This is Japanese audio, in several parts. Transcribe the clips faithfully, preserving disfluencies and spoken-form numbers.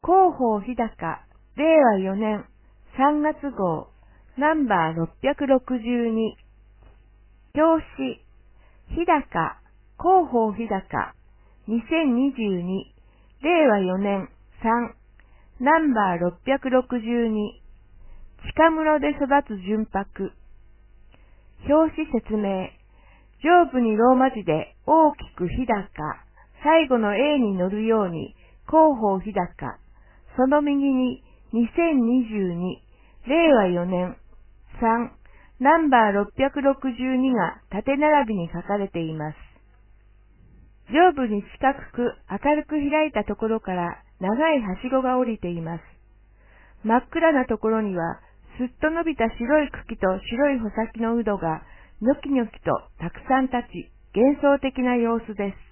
広報日高、れいわよねんさんがつごう、ナンバーろっぴゃくろくじゅうに。表紙、日高、広報日高、にせんにじゅうに、れいわよねんさん、ナンバーろっぴゃくろくじゅうに。近室で育つ純白。表紙説明。上部にローマ字で大きく日高、最後の A に乗るように広報日高、その右ににせんにじゅうに、れいわよねんさん、ナンバーろっぴゃくろくじゅうにが縦並びに書かれています。上部に四角く明るく開いたところから長いはしごが降りています。真っ暗なところにはすっと伸びた白い茎と白い穂先のうどがニョキニョキとたくさん立ち、幻想的な様子です。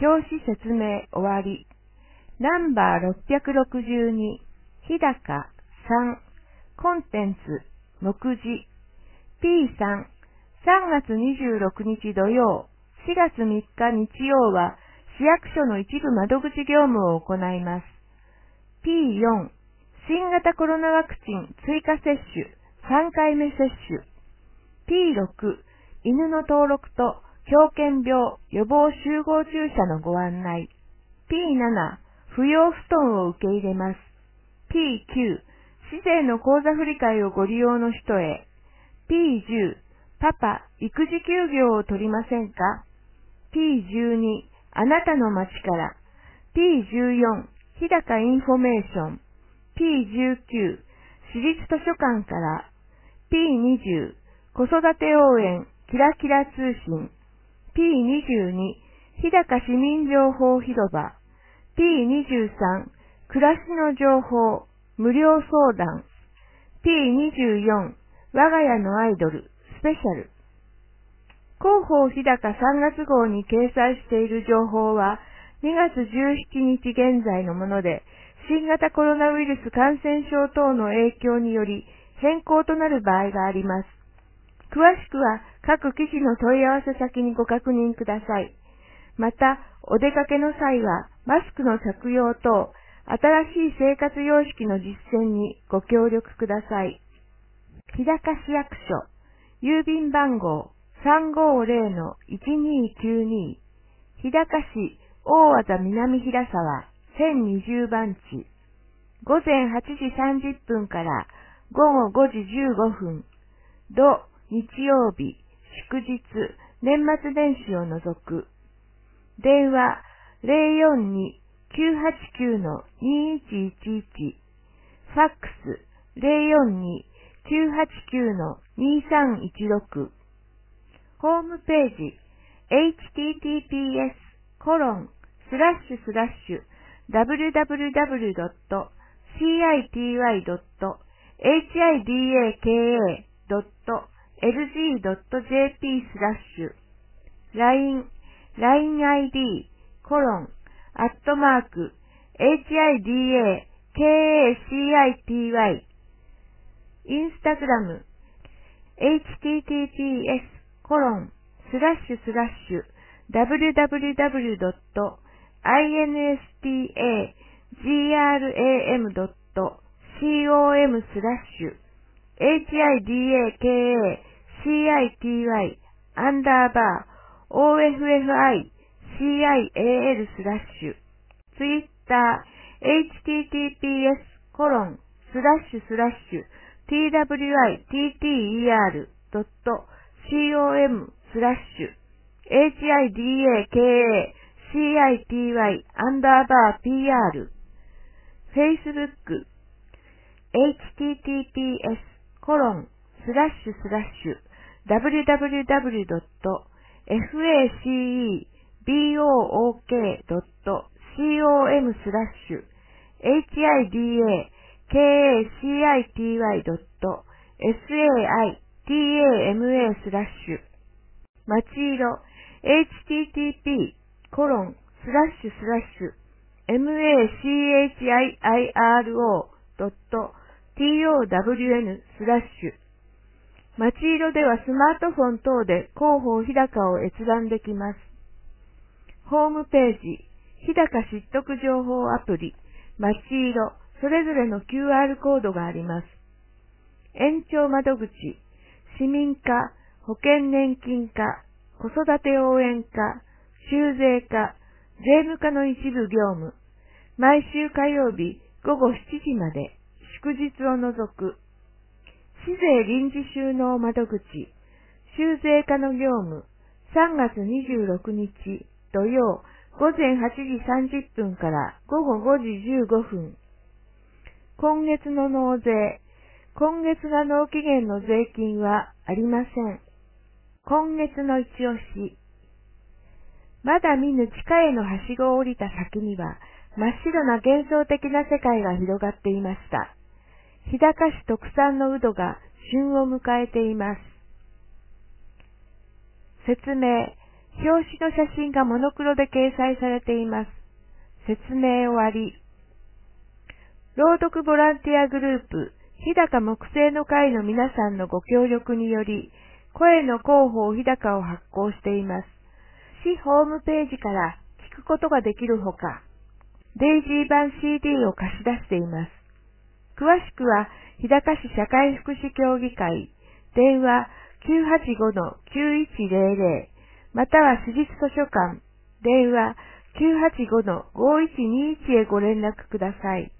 表紙説明終わり。ナンバーろっぴゃくろくじゅうに、日高さん、コンテンツ、目次、ピーさん、さんがつにじゅうろくにち土曜、しがつみっか日曜は市役所の一部窓口業務を行います。ピーよん、新型コロナワクチン追加接種、さんかいめ接種。ピーろく、犬の登録と狂犬病予防集合注射のご案内。ピーなな、不要布団を受け入れます。ピーきゅう、市税の口座振替をご利用の人へ。ピーじゅう、パパ、育児休業を取りませんか？ ピーじゅうに、あなたの町から。ピーじゅうよん、日高インフォメーション。ピーじゅうきゅう、市立図書館から。ピーにじゅう、子育て応援、キラキラ通信。ピーにじゅうに、日高市民情報広場。ピーにじゅうさん、暮らしの情報、無料相談。ピーにじゅうよん、我が家のアイドル、スペシャル。広報日高さんがつごうに掲載している情報は、にがつじゅうしちにち現在のもので、新型コロナウイルス感染症等の影響により変更となる場合があります。詳しくは各記事の問い合わせ先にご確認ください。また、お出かけの際はマスクの着用等、新しい生活様式の実践にご協力ください。日高市役所、郵便番号 さんごーぜろのいちにーきゅうに、日高市大和田南平沢せんにじゅうばんち、ごぜんはちじさんじゅっぷんからごごごじじゅうごふん、土日曜日、祝日、年末年始を除く。電話 ゼロよんに きゅうはちきゅう にいちいちいち、ファックス ゼロよんに きゅうはちきゅう にさんいちろく。ホームページ エイチティーティーピーエス コロンスラッシュスラッシュ ダブリューダブリューダブリュードットシーアイティーワイドットエイチアイディーエーケーエードットエルジードットジェーピー スラッシュ ライン ラインアイディー コロンアットマーク エイチアイディーエーケーエーシーアイティーワイ インスタグラム エイチティーティーピーエス コロンスラッシュスラッシュ ダブリューダブリューダブリュードットインスタグラム ドットコム スラッシュ エイチアイディーエーケーエーシーアイティーワイ アンダーバー オーエフエフアイ シーアイエーエル スラッシュツイッター エイチティーティーピーエス コロンスラッシュスラッシュ ティーダブリューアイティーティーイーアール ドット コム スラッシュ エイチアイディーエーケーエーシーアイティーワイ アンダーバー ピーアール Facebook エイチティーティーピーエス コロンスラッシュスラッシュ ダブリューダブリューダブリュードットフェイスブック ドットコム スラッシュ エイチアイディーエーケーエーシーアイティーワイ ドット サイタマ スラッシュ町色 エイチティーティーピー コロンスラッシュスラッシュ マチドット ティーオーダブリューエヌ スラッシュ町色ではスマートフォン等で広報日高を閲覧できます。ホームページ、日高知得情報アプリ、 町色、それぞれの キューアール コードがあります。延長窓口、市民課、保険年金課、子育て応援課、修税課、税務課の一部業務、毎週火曜日午後しちじまで、祝日を除く、市税臨時収納窓口、修税課の業務、さんがつにじゅうろくにち土曜午前はちじさんじゅっぷんから午後ごじじゅうごふん。今月の納税、今月が納期限の税金はありません。今月の一押し。まだ見ぬ地下へのはしごを降りた先には、真っ白な幻想的な世界が広がっていました。日高市特産のウドが旬を迎えています。説明。表紙の写真がモノクロで掲載されています。説明終わり。朗読ボランティアグループ、日高木星の会の皆さんのご協力により、声の広報日高を発行しています。市ホームページから聞くことができるほか、デイジー版 シーディー を貸し出しています。詳しくは、日高市社会福祉協議会、電話 きゅうはちごのきゅういちゼロゼロ、または市立図書館、電話 きゅうはちごのごいちにいち へご連絡ください。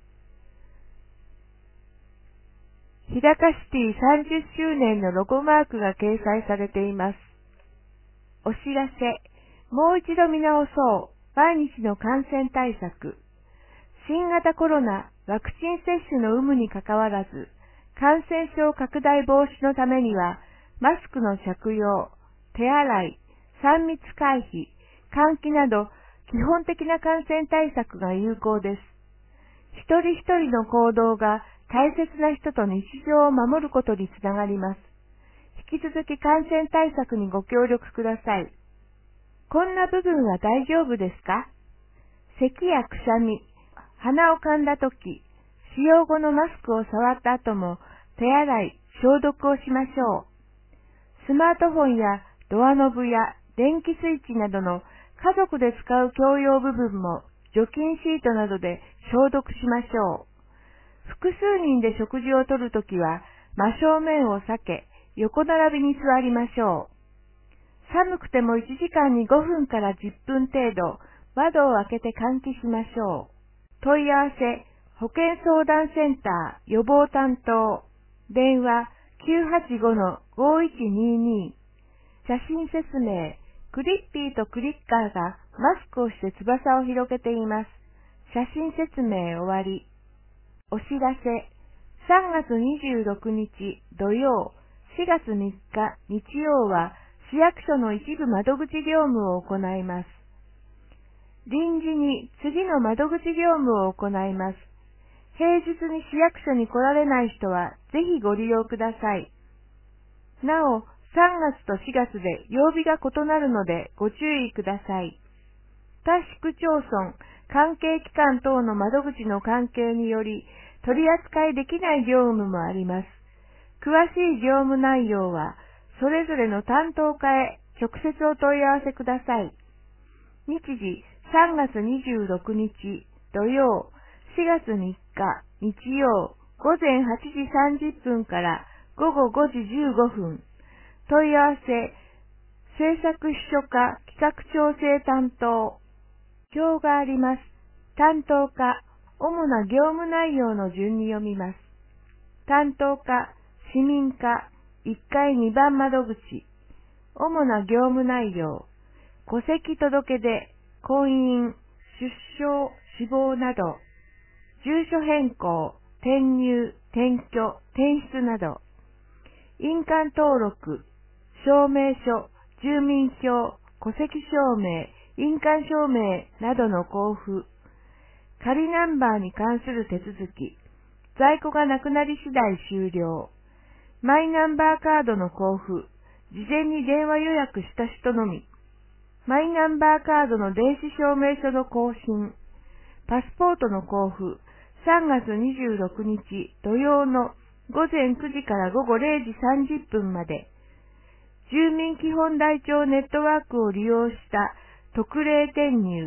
日高シティさんじゅっしゅうねんのロゴマークが掲載されています。お知らせ。もう一度見直そう。毎日の感染対策。新型コロナワクチン接種の有無にかかわらず、感染症拡大防止のためには、マスクの着用、手洗い、さん密回避、換気など基本的な感染対策が有効です。一人一人の行動が大切な人と日常を守ることにつながります。引き続き感染対策にご協力ください。こんな部分は大丈夫ですか？咳やくしゃみ、鼻を噛んだとき、使用後のマスクを触った後も手洗い、消毒をしましょう。スマートフォンやドアノブや電気スイッチなどの家族で使う共用部分も除菌シートなどで消毒しましょう。複数人で食事をとるときは真正面を避け横並びに座りましょう。寒くてもいちじかんにごふんからじゅっぷん程度窓を開けて換気しましょう。問い合わせ保健相談センター予防担当電話 きゅうはちごのごいちにに 写真説明クリッピーとクリッカーがマスクをして翼を広げています。写真説明終わり。お知らせさんがつにじゅうろくにち土曜しがつみっか日曜は市役所の一部窓口業務を行います。臨時に次の窓口業務を行います。平日に市役所に来られない人はぜひご利用ください。なお、さんがつとしがつで曜日が異なるのでご注意ください。他市区町村、関係機関等の窓口の関係により取り扱いできない業務もあります。詳しい業務内容はそれぞれの担当課へ直接お問い合わせください。日時さんがつにじゅうろくにち土曜、しがつみっか日曜午前はちじさんじゅっぷんから午後ごじじゅうごふん。問い合わせ、政策秘書課企画調整担当。表があります。担当課、主な業務内容の順に読みます。担当課、市民課、いっかいにばん窓口。主な業務内容、戸籍届出、婚姻、出生、死亡など、住所変更、転入、転居、転出など、印鑑登録、証明書、住民票、戸籍証明、印鑑証明などの交付、仮ナンバーに関する手続き、在庫がなくなり次第終了、マイナンバーカードの交付、事前に電話予約した人のみ、マイナンバーカードの電子証明書の更新、パスポートの交付、さんがつにじゅうろくにち土曜のごぜんくじからごごれいじさんじゅっぷんまで、住民基本台帳ネットワークを利用した特例転入、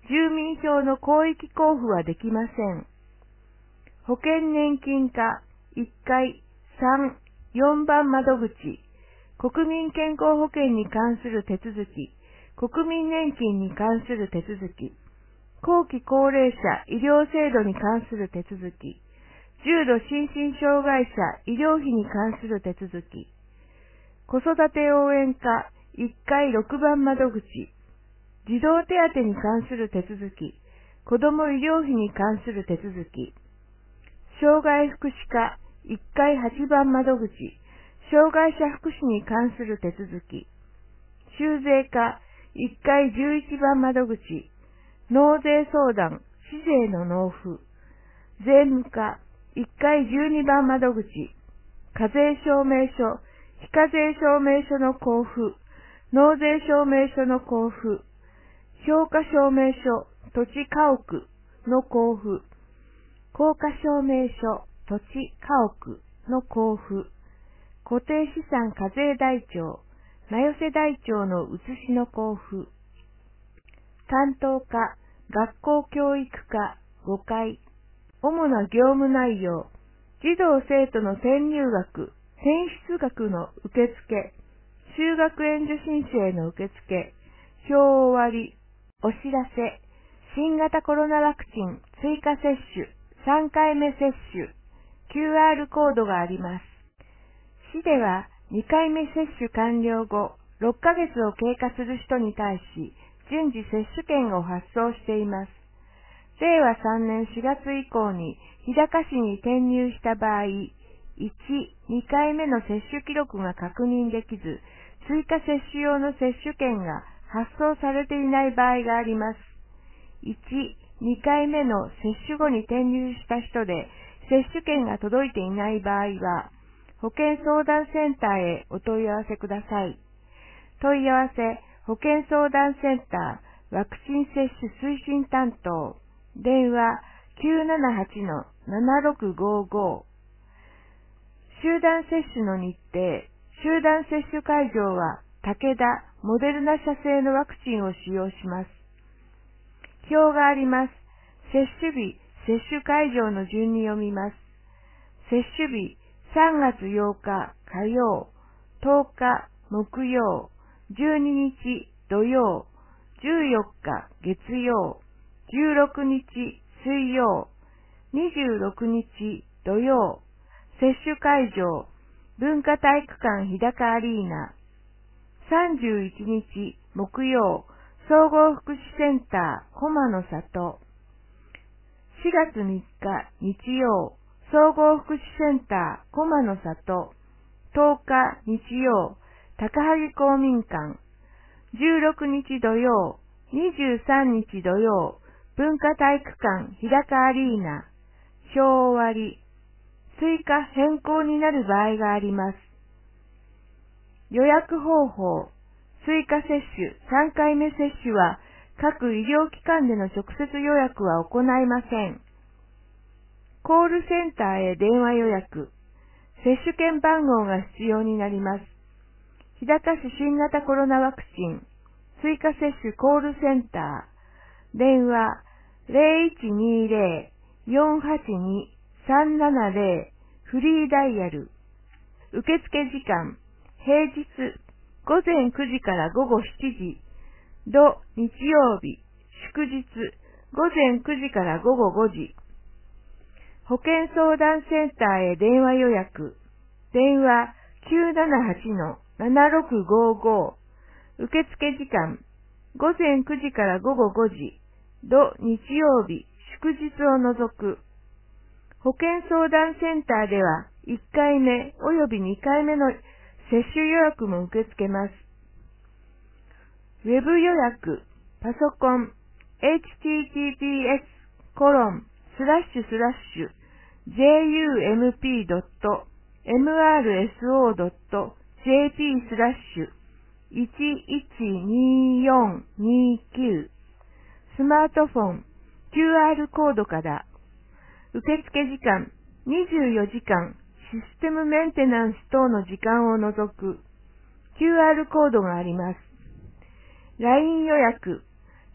住民票の広域交付はできません。保険年金課いっかいさん、よんばん窓口、国民健康保険に関する手続き、国民年金に関する手続き、後期高齢者医療制度に関する手続き、重度心身障害者医療費に関する手続き、子育て応援課いっかいろくばん窓口、児童手当に関する手続き、子ども医療費に関する手続き、障害福祉課いっかいはちばん窓口、障害者福祉に関する手続き、修税課いっかいじゅういちばん窓口、納税相談、市税の納付、税務課いっかいじゅうにばん窓口、課税証明書、非課税証明書の交付、納税証明書の交付、評価証明書、土地家屋の交付、効果証明書、土地家屋の交付、固定資産課税台帳、名寄せ台帳の写しの交付、担当課、学校教育課ごかい、主な業務内容、児童生徒の転入学、転出学の受付、就学援助申請の受付、表終わり、お知らせ、新型コロナワクチン追加接種、さんかいめ接種、キューアール コードがあります。市ではにかいめ接種完了後、ろっかげつを経過する人に対し、順次接種券を発送しています。れいわさんねんしがつ以降に日高市に転入した場合、いち、にかいめの接種記録が確認できず、追加接種用の接種券が発送されていない場合があります。いち、にかいめの接種後に転入した人で接種券が届いていない場合は、保健相談センターへお問い合わせください。問い合わせ、保健相談センター、ワクチン接種推進担当、電話 きゅうななはちのななろくごご。集団接種の日程、集団接種会場は武田、モデルナ社製のワクチンを使用します。表があります。接種日、接種会場の順に読みます。接種日、さんがつようか火曜、とおか木曜、じゅうににち土曜、じゅうよっか月曜、じゅうろくにち水曜、にじゅうろくにち土曜、接種会場、文化体育館日高アリーナ、さんじゅういちにち木曜、総合福祉センター駒の里、しがつみっか日曜、総合福祉センター駒の里、とおか日曜、高萩公民館、じゅうろくにち土曜、にじゅうさんにち土曜、文化体育館日高アリーナ、表終わり、追加変更になる場合があります。予約方法、追加接種さんかいめ接種は各医療機関での直接予約は行いません。コールセンターへ電話予約、接種券番号が必要になります。日高市新型コロナワクチン追加接種コールセンター、電話 ゼロいちにゼロ よんはちに さんななゼロ フリーダイヤル、受付時間、平日ごぜんくじからごごしちじ、土日曜日、祝日ごぜんくじからごごごじ。保健相談センターへ電話予約、電話 きゅうななはちのななろくごご、受付時間、ごぜんくじからごごごじ、土日曜日、祝日を除く。保健相談センターではいっかいめおよびにかいめの接種予約も受け付けます。ウェブ予約、パソコン、エイチティーティーピーエスコロンスラッシュスラッシュジェイユーエムピードットエムアールエスオードットジェーピースラッシュいちいちによんにきゅう、スマートフォン キューアール コードから受付時間にじゅうよじかんシステムメンテナンス等の時間を除く キューアール コードがあります。ライン 予約、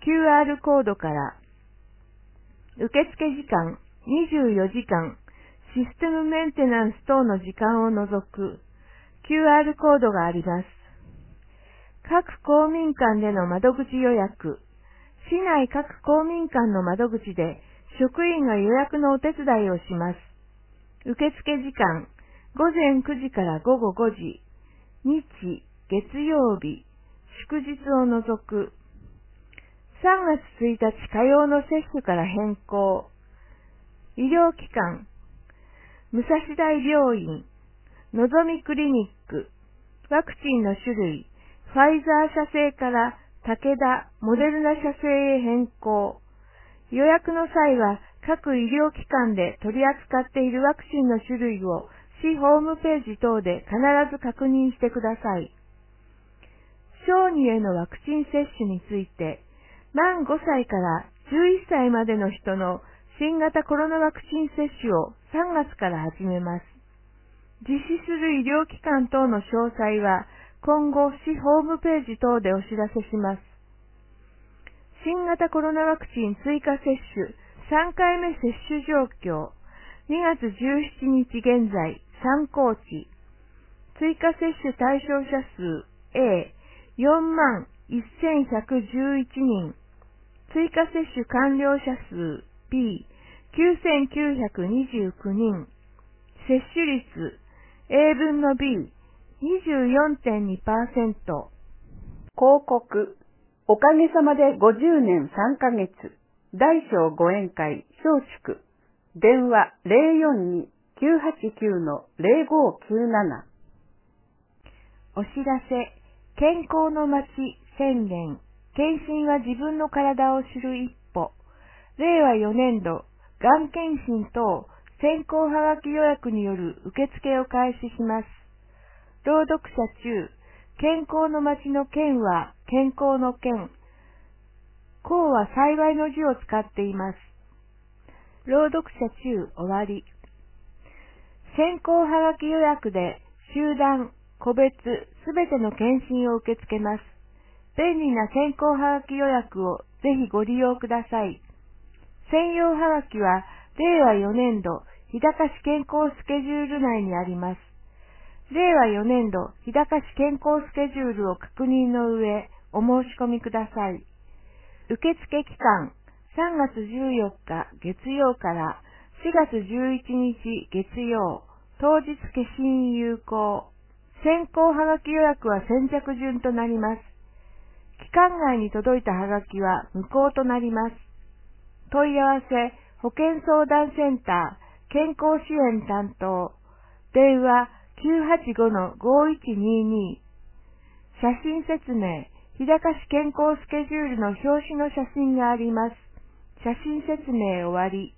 キューアール コードから、受付時間にじゅうよじかん、システムメンテナンス等の時間を除く キューアール コードがあります。各公民館での窓口予約、市内各公民館の窓口で職員が予約のお手伝いをします。受付時間、ごぜんくじからごごごじ、日、月曜日、祝日を除く。さんがつついたち火曜の接種から変更。医療機関、武蔵大病院、のぞみクリニック、ワクチンの種類、ファイザー社製から武田、モデルナ社製へ変更。予約の際は各医療機関で取り扱っているワクチンの種類を市ホームページ等で必ず確認してください。小児へのワクチン接種について、満ごさいからじゅういっさいまでの人の新型コロナワクチン接種をさんがつから始めます。実施する医療機関等の詳細は今後市ホームページ等でお知らせします。新型コロナワクチン追加接種さんかいめ接種状況、にがつじゅうしちにち現在参考値、追加接種対象者数 Aよんまんせんひゃくじゅういちにん、追加接種完了者数 Bきゅうせんきゅうひゃくにじゅうきゅうにん、接種率 A 分の ビーにじゅうよんてんにパーセント。広告、おかげさまでごじゅうねんさんかげつ、大小ご宴会松竹、電話 ゼロよんに きゅうはちきゅう の ゼロごきゅうなな。お知らせ、健康の街宣言、検診は自分の体を知る一歩、れいわよねんど、がん検診等先行はがき予約による受付を開始します。朗読者中、健康の街の健は健康の健、幸は幸いの字を使っています。朗読者中終わり。先行はがき予約で集団、個別、すべての検診を受け付けます。便利な先行はがき予約をぜひご利用ください。専用はがきはれいわよねんど日高市健康スケジュール内にあります。れいわよねんど日高市健康スケジュールを確認の上、お申し込みください。受付期間、さんがつじゅうよっか月曜からしがつじゅういちにち月曜、当日消印有効。先行はがき予約は先着順となります。期間外に届いたはがきは無効となります。問い合わせ、保健相談センター、健康支援担当、電話 きゅうはちごのごいちにーにー。写真説明、日高市健康スケジュールの表紙の写真があります。写真説明終わり。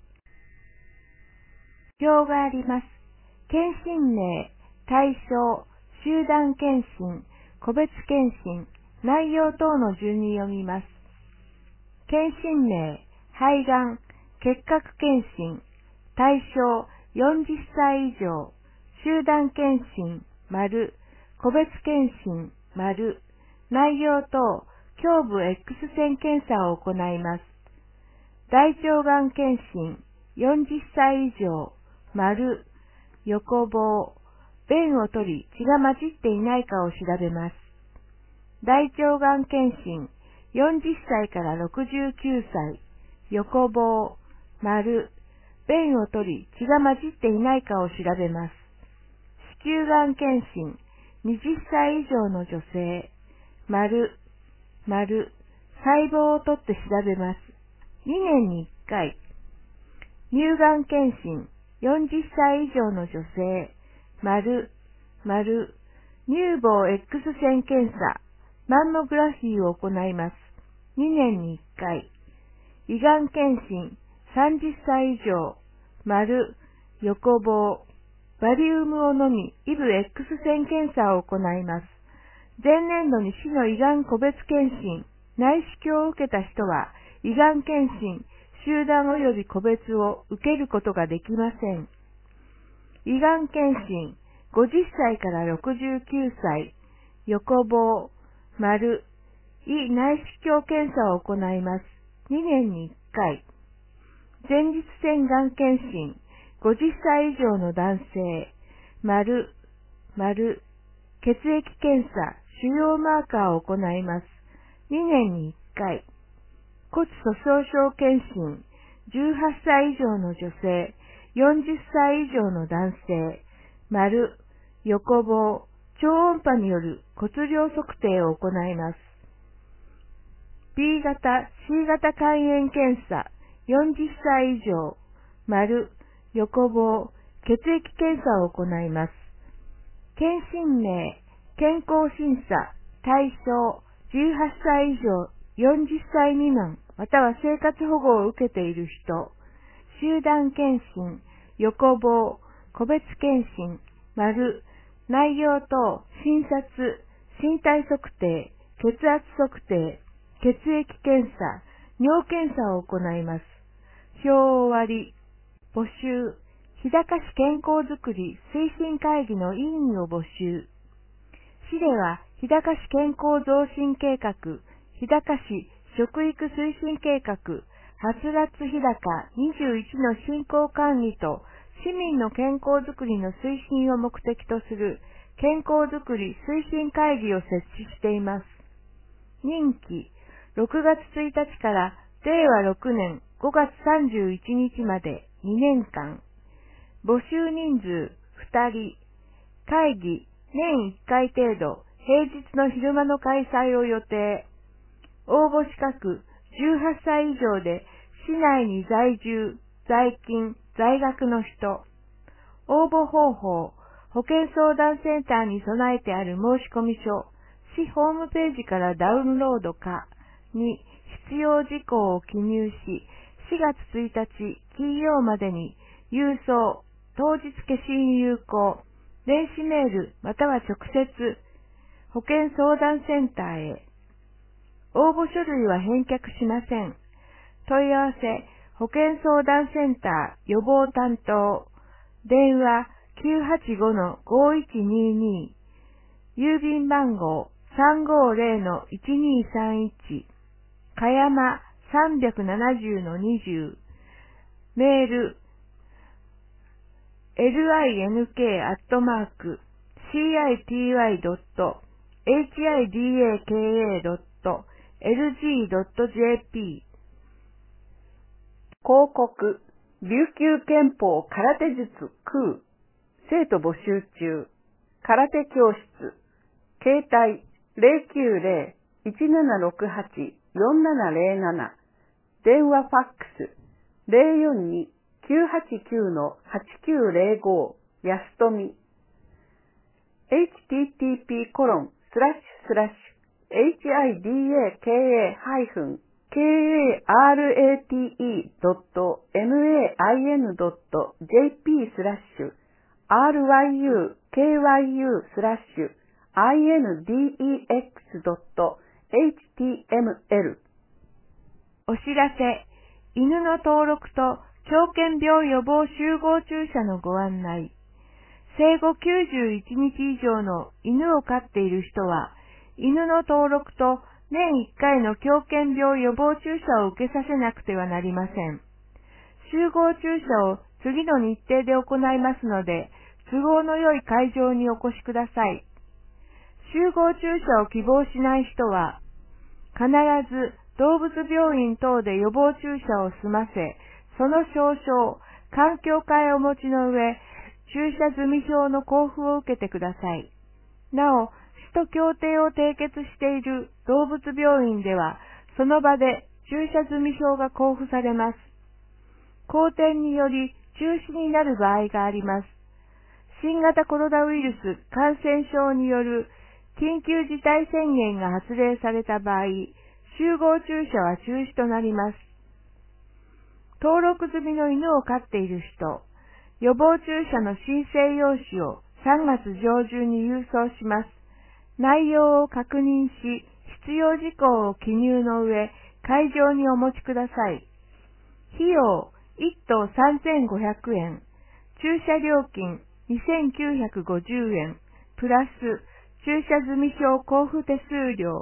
表があります。検診名、対象、集団検診、個別検診、内容等の順に読みます。検診名、肺がん、結核検診、対象よんじゅっさい以上、集団検診、丸、個別検診、丸、内容等、胸部 X 線検査を行います。大腸がん検診、よんじゅっさい以上、丸、横棒、便を取り血が混じっていないかを調べます。大腸がん検診、よんじゅっさいからろくじゅうきゅうさい、横棒、丸、便を取り血が混じっていないかを調べます。子宮がん検診、はたちさい以上の女性、丸、丸、細胞を取って調べます。にねんにいっかい。乳がん検診、よんじゅっさい以上の女性、丸、丸、乳房 X 線検査、マンモグラフィーを行います。にねんにいっかい。胃がん検診、さんじゅっさい以上、丸、横棒、バリウムを飲み、イブ X 線検査を行います。前年度に市の胃がん個別検診、内視鏡を受けた人は、胃がん検診、集団及び個別を受けることができません。胃がん検診、ごじゅっさいからろくじゅうきゅうさい、横棒、丸、 胃内視鏡検査を行います。にねんにいっかい。前立腺がん検診、ごじゅっさい以上の男性、丸、丸、血液検査、腫瘍マーカーを行います。にねんにいっかい。骨粗鬆症検診、じゅうはっさい以上の女性、よんじゅっさい以上の男性、丸、横棒、超音波による骨量測定を行います。B 型、C 型肝炎検査、よんじゅっさい以上、丸、横棒、血液検査を行います。検診名、健康審査、対象、じゅうはっさい以上、よんじゅっさい未満、または生活保護を受けている人、集団検診、横棒、個別検診、丸、内容等、診察、身体測定、血圧測定、血液検査、尿検査を行います。表を割り、募集、日高市健康づくり推進会議の委員を募集。市では、日高市健康増進計画、日高市食育推進計画、はつらつ日高にじゅういちの振興管理と、市民の健康づくりの推進を目的とする健康づくり推進会議を設置しています。任期、ろくがつついたちかられいわろくねんごがつさんじゅういちにちまでにねんかん。募集人数ふたり。会議年いっかい程度、平日の昼間の開催を予定。応募資格じゅうはっさい以上で市内に在住、在勤、在学の人。応募方法、保健相談センターに備えてある申込書、市ホームページからダウンロードか。に、必要事項を記入し、しがつついたち金曜までに郵送、当日消印有効、電子メールまたは直接、保健相談センターへ。応募書類は返却しません。問い合わせ、保健相談センター予防担当、電話 きゅうはちごのごいちにに、郵便番号 さんごーぜろのいちにさんいち、かやま さんななぜろのにじゅう、メール、エルアイエヌケー アットマーク、シーアイティーワイ ドット、エイチアイディーエーケーエー ドット、エルジー ドット ジェーピー。広告、琉球拳法空手術空、生徒募集中、空手教室、携帯 ゼロきゅうゼロ いちななろくはち よんななゼロなな、電話ファックス ゼロよんに きゅうはちきゅうのはちきゅうゼロご、安富 エイチティーティーピーコロンスラッシュスラッシュエイチアイディーエーケーエーハイフンケーエーアールエーティーイードットメインドットジェーピースラッシュ アールワイユーケーワイユー スラッシュ アイエヌディーイーエックスドットエイチティーエムエル。 お知らせ、犬の登録と狂犬病予防集合注射のご案内。生後きゅうじゅういちにち以上の犬を飼っている人は、犬の登録と年いっかいの狂犬病予防注射を受けさせなくてはなりません。集合注射を次の日程で行いますので、都合の良い会場にお越しください。集合注射を希望しない人は、必ず動物病院等で予防注射を済ませ、その証書、環境会をお持ちの上、注射済み表の交付を受けてください。なお、市と協定を締結している動物病院では、その場で注射済み表が交付されます。荒天により中止になる場合があります。新型コロナウイルス感染症による緊急事態宣言が発令された場合、集合注射は中止となります。登録済みの犬を飼っている人、予防注射の申請用紙をさんがつ上旬に郵送します。内容を確認し、必要事項を記入の上、会場にお持ちください。費用いっとうさんぜんごひゃくえん、注射料金にせんきゅうひゃくごじゅうえん、プラス注射済み表交付手数料、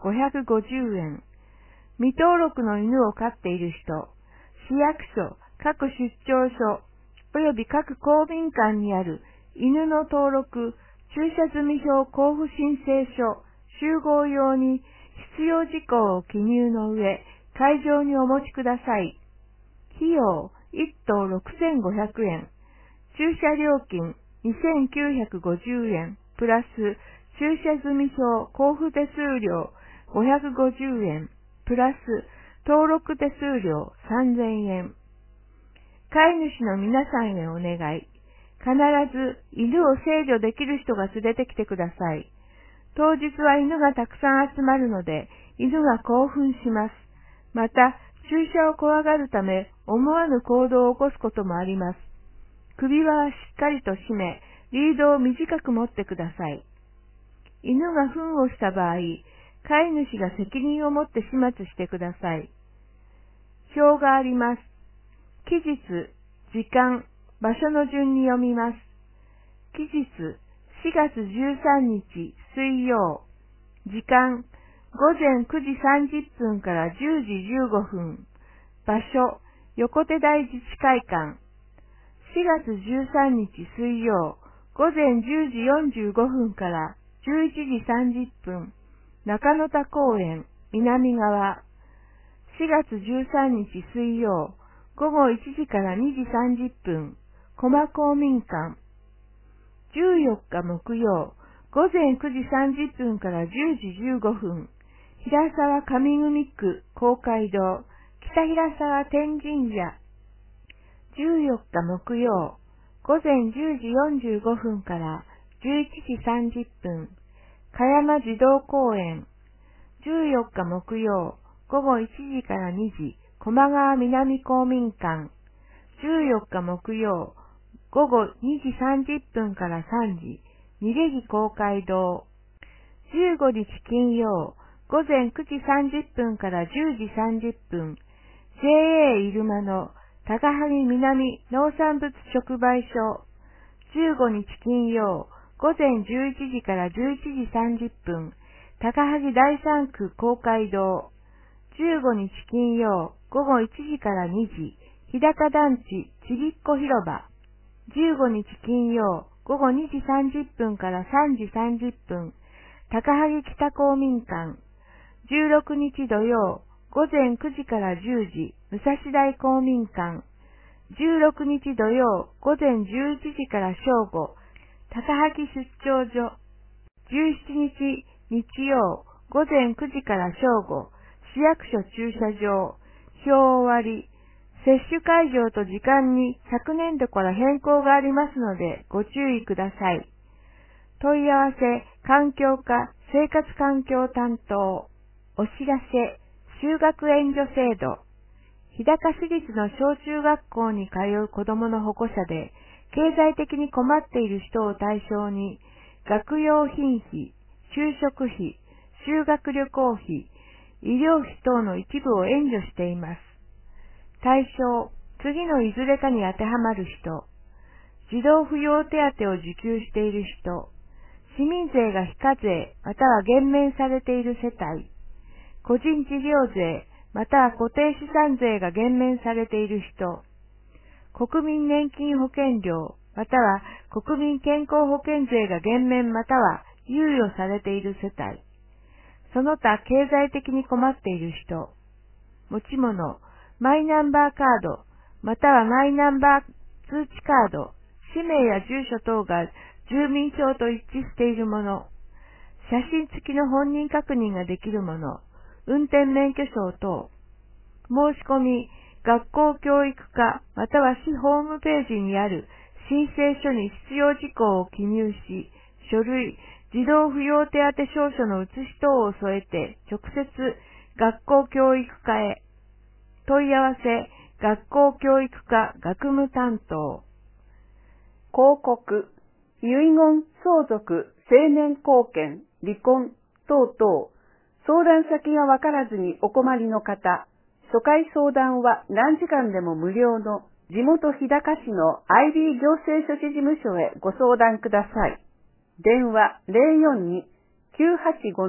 ごひゃくごじゅうえん。未登録の犬を飼っている人、市役所、各出張所、および各公民館にある犬の登録、駐車済票交付申請書、集合用に必要事項を記入の上、会場にお持ちください。費用、いっ頭ろくせんごひゃくえん。駐車料金、にせんきゅうひゃくごじゅうえん、プラス、駐車済票交付手数料ごひゃくごじゅうえん、プラス、登録手数料さんぜんえん。飼い主の皆さんへお願い。必ず犬を制御できる人が連れてきてください。当日は犬がたくさん集まるので、犬が興奮します。また、注射を怖がるため、思わぬ行動を起こすこともあります。首輪はしっかりと締め、リードを短く持ってください。犬が糞をした場合、飼い主が責任を持って始末してください。表があります。期日、時間、場所の順に読みます。期日、しがつじゅうさんにち水曜。時間、ごぜんくじさんじゅっぷんからじゅうじじゅうごふん。場所、横手台自治会館。しがつじゅうさんにち水曜、ごぜんじゅうじよんじゅうごふんからじゅういちじさんじゅっぷん。中野田公園、南側。しがつじゅうさんにち水曜、ごごいちじからにじさんじゅっぷん。駒公民館。じゅうよっか木曜、ごぜんくじさんじゅっぷんからじゅうじじゅうごふん。平沢上組区公会堂、北平沢天神社。じゅうよっか木曜、ごぜんじゅうじよんじゅうごふんからじゅういちじさんじゅっぷん。香山児童公園。じゅうよっか木曜、ごごいちじからにじ、駒川南公民館。じゅうよっか木曜、ごごにじさんじゅっぷんからさんじ、二礼儀公会堂。じゅうごにち金曜、ごぜんくじさんじゅっぷんからじゅうじさんじゅっぷん、ジェーエー 入間の高萩南農産物直売所。じゅうごにち金曜、ごぜんじゅういちじからじゅういちじさんじゅっぷん、高萩第三区公会堂。じゅうごにち金曜、ごごいちじからにじ、日高団地ちびっこ広場。じゅうごにち金曜、ごごにじさんじゅっぷんからさんじさんじゅっぷん、高萩北公民館。じゅうろくにち土曜、ごぜんくじからじゅうじ、武蔵大公民館。じゅうろくにち土曜、ごぜんじゅういちじから正午、高萩出張所。じゅうしちにち日曜、ごぜんくじから正午、市役所駐車場。表終わり。接種会場と時間に昨年度から変更がありますのでご注意ください。問い合わせ、環境課、生活環境担当。お知らせ、就学援助制度。日高市立の小中学校に通う子どもの保護者で、経済的に困っている人を対象に、学用品費、就職費、修学旅行費、医療費等の一部を援助しています。対象、次のいずれかに当てはまる人、児童扶養手当を受給している人、市民税が非課税または減免されている世帯、個人事業税または固定資産税が減免されている人、国民年金保険料または国民健康保険税が減免または猶予されている世帯、その他経済的に困っている人、持ち物、マイナンバーカード、またはマイナンバー通知カード、氏名や住所等が住民票と一致しているもの、写真付きの本人確認ができるもの、運転免許証等、申し込み、学校教育課または市ホームページにある申請書に必要事項を記入し、書類、児童扶養手当証書の写し等を添えて直接学校教育課へ。問い合わせ、学校教育課学務担当。 広告、遺言、相続、成年後見、離婚等々、相談先がわからずにお困りの方、初回相談は何時間でも無料の地元日高市の アイビー 行政書士事務所へご相談ください。電話 ゼロよんに きゅうはちご な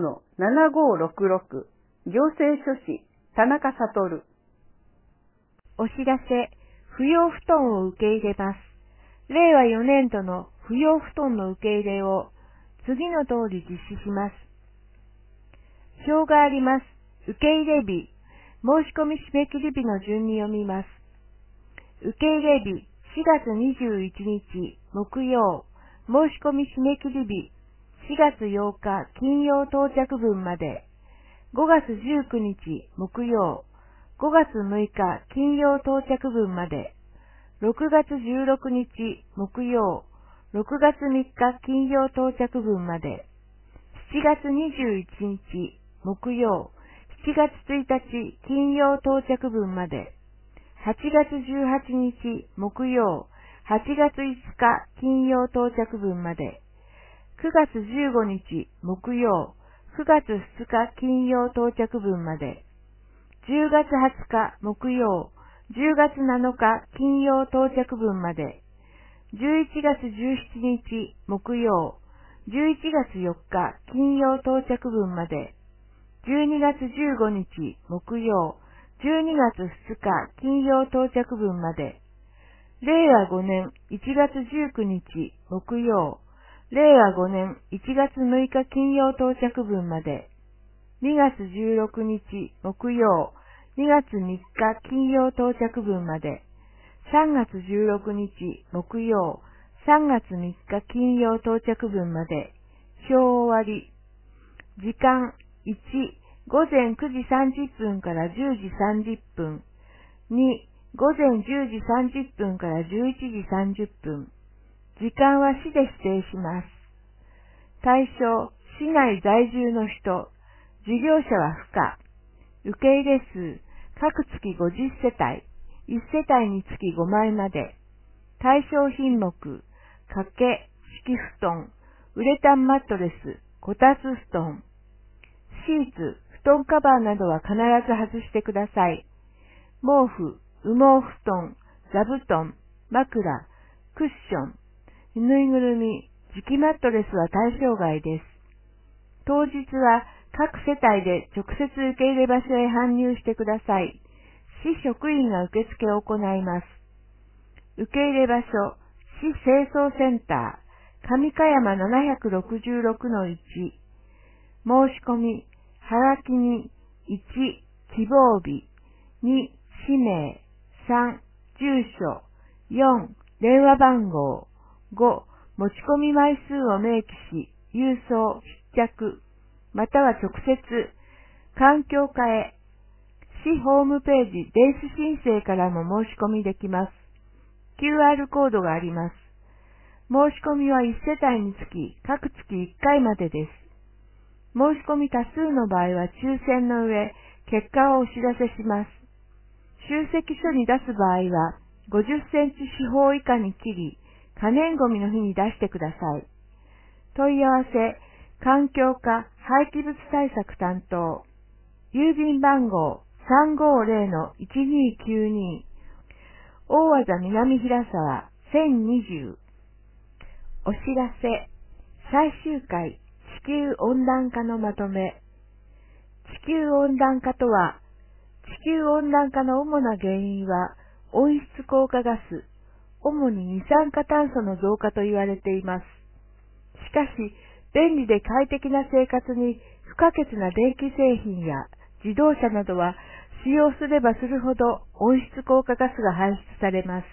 ななごーろくろく行政書士田中悟。 お知らせ、不要布団を受け入れます。れいわよねん度の不要布団の受け入れを次の通り実施します。表があります。受け入れ日、申し込み締め切り日の順に読みます。受け入れ日、しがつにじゅういちにち木曜、申し込み締め切り日、しがつようか金曜到着分まで、ごがつじゅうくにち木曜、ごがつむいか金曜到着分まで、ろくがつじゅうろくにち木曜、ろくがつみっか金曜到着分まで、しちがつにじゅういちにち木曜、しちがつついたち金曜到着分まで、はちがつじゅうはちにち木曜、はちがついつか金曜到着分まで、くがつじゅうごにち木曜、くがつふつか金曜到着分まで、じゅうがつはつか木曜、じゅうがつなのか金曜到着分まで、じゅういちがつじゅうしちにち木曜、じゅういちがつよっか金曜到着分まで、じゅうにがつじゅうごにち木曜、じゅうにがつふつか金曜到着分まで、れいわごねんいちがつじゅうくにち木曜、れいわごねんいちがつむいか金曜到着分まで、にがつじゅうろくにち木曜、にがつみっか金曜到着分まで、さんがつじゅうろくにち木曜、さんがつみっか金曜到着分まで、表終わり。時間いち、ごぜんくじさんじゅっぷんからじゅうじさんじゅっぷん。に、ごぜんじゅうじさんじゅっぷんからじゅういちじさんじゅっぷん。時間は市で指定します。対象、市内在住の人、事業者は不可。受け入れ数、各月ごじゅっせたい、いちせたいにつきごまいまで。対象品目、掛け、敷布団、ウレタンマットレス、こたつ布団。シーツ、布団カバーなどは必ず外してください。毛布、羽毛布団、座布団、枕、クッション、ぬいぐるみ、磁気マットレスは対象外です。当日は各世帯で直接受け入れ場所へ搬入してください。市職員が受付を行います。受け入れ場所、市清掃センター、上香山 ななろくろくのいち。申し込み、はがきに、いち、希望日、に、氏名、さん、住所、よん、電話番号、ご、持ち込み枚数を明記し、郵送、必着、または直接、環境課へ、市ホームページ電子申請からも申し込みできます。キューアール コードがあります。申し込みはいちせたいにつき、各月いっかいまでです。申し込み多数の場合は抽選の上、結果をお知らせします。集積書に出す場合は、ごじゅっセンチ四方以下に切り、可燃ごみの日に出してください。問い合わせ、環境課廃棄物対策担当。郵便番号 さんごーぜろのいちにーきゅうに、大和田南平沢せんにじゅう。お知らせ、最終回、地球温暖化のまとめ。地球温暖化とは、地球温暖化の主な原因は、温室効果ガス、主に二酸化炭素の増加と言われています。しかし、便利で快適な生活に不可欠な電気製品や自動車などは使用すればするほど温室効果ガスが排出されます。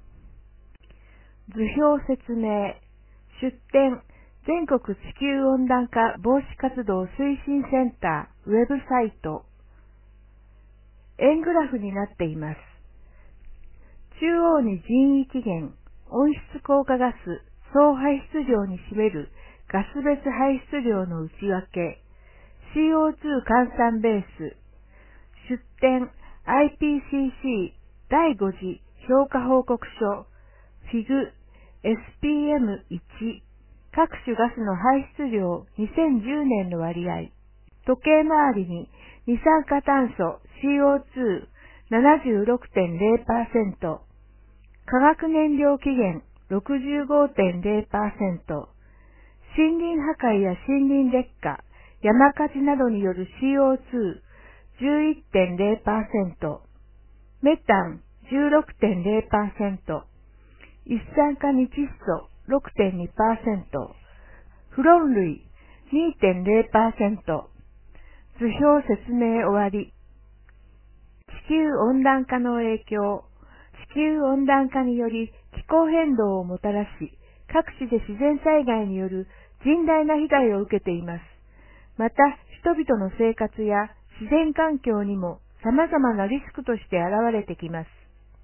図表説明。出展、全国地球温暖化防止活動推進センターウェブサイト。円グラフになっています。中央に人為起源、温室効果ガス総排出量に占めるガス別排出量の内訳、シーオーツー 換算ベース、出典 アイピーシーシー だいご次評価報告書、フィグ エスピーエムいち、各種ガスの排出量にせんじゅうねんの割合、時計回りに二酸化炭素 シーオーツーななじゅうろくてんゼロパーセント、化学燃料起源 ろくじゅうごてんゼロパーセント、森林破壊や森林劣化山火事などによる シーオーツーじゅういってんゼロパーセント、メタン じゅうろくてんゼロパーセント、一酸化二窒素 ろくてんにパーセント、フロン類 にてんゼロパーセント。図表説明終わり。地球温暖化の影響。地球温暖化により気候変動をもたらし、各地で自然災害による甚大な被害を受けています。また、人々の生活や自然環境にも様々なリスクとして現れてきます。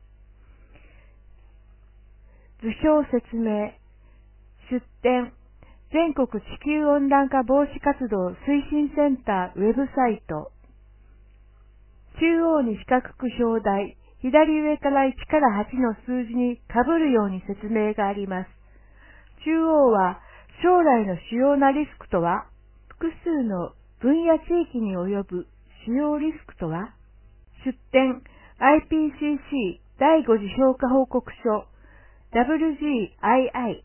図表説明。出典。全国地球温暖化防止活動推進センターウェブサイト。中央に四角く表題、左上からいちからはちの数字に被るように説明があります。中央は将来の主要なリスクとは、複数の分野地域に及ぶ主要リスクとは、出典 アイピーシーシー 第ご次評価報告書 ダブリュージーアイアイ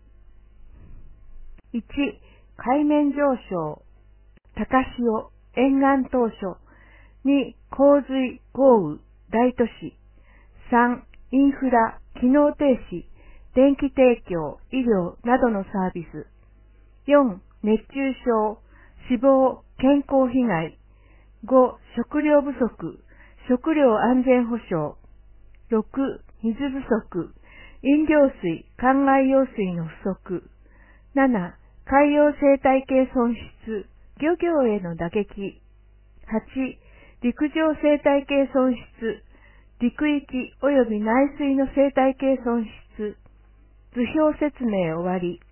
いち. 海面上昇、高潮、沿岸島嶼。に. 洪水、豪雨、大都市。さん. インフラ、機能停止、電気提供、医療などのサービス。よん. 熱中症、死亡、健康被害。ご. 食料不足、食料安全保障。ろく. 水不足、飲料水、灌漑用水の不足。なな. 海洋生態系損失、漁業への打撃。はち. 陸上生態系損失、陸域及び内水の生態系損失。図表説明終わり。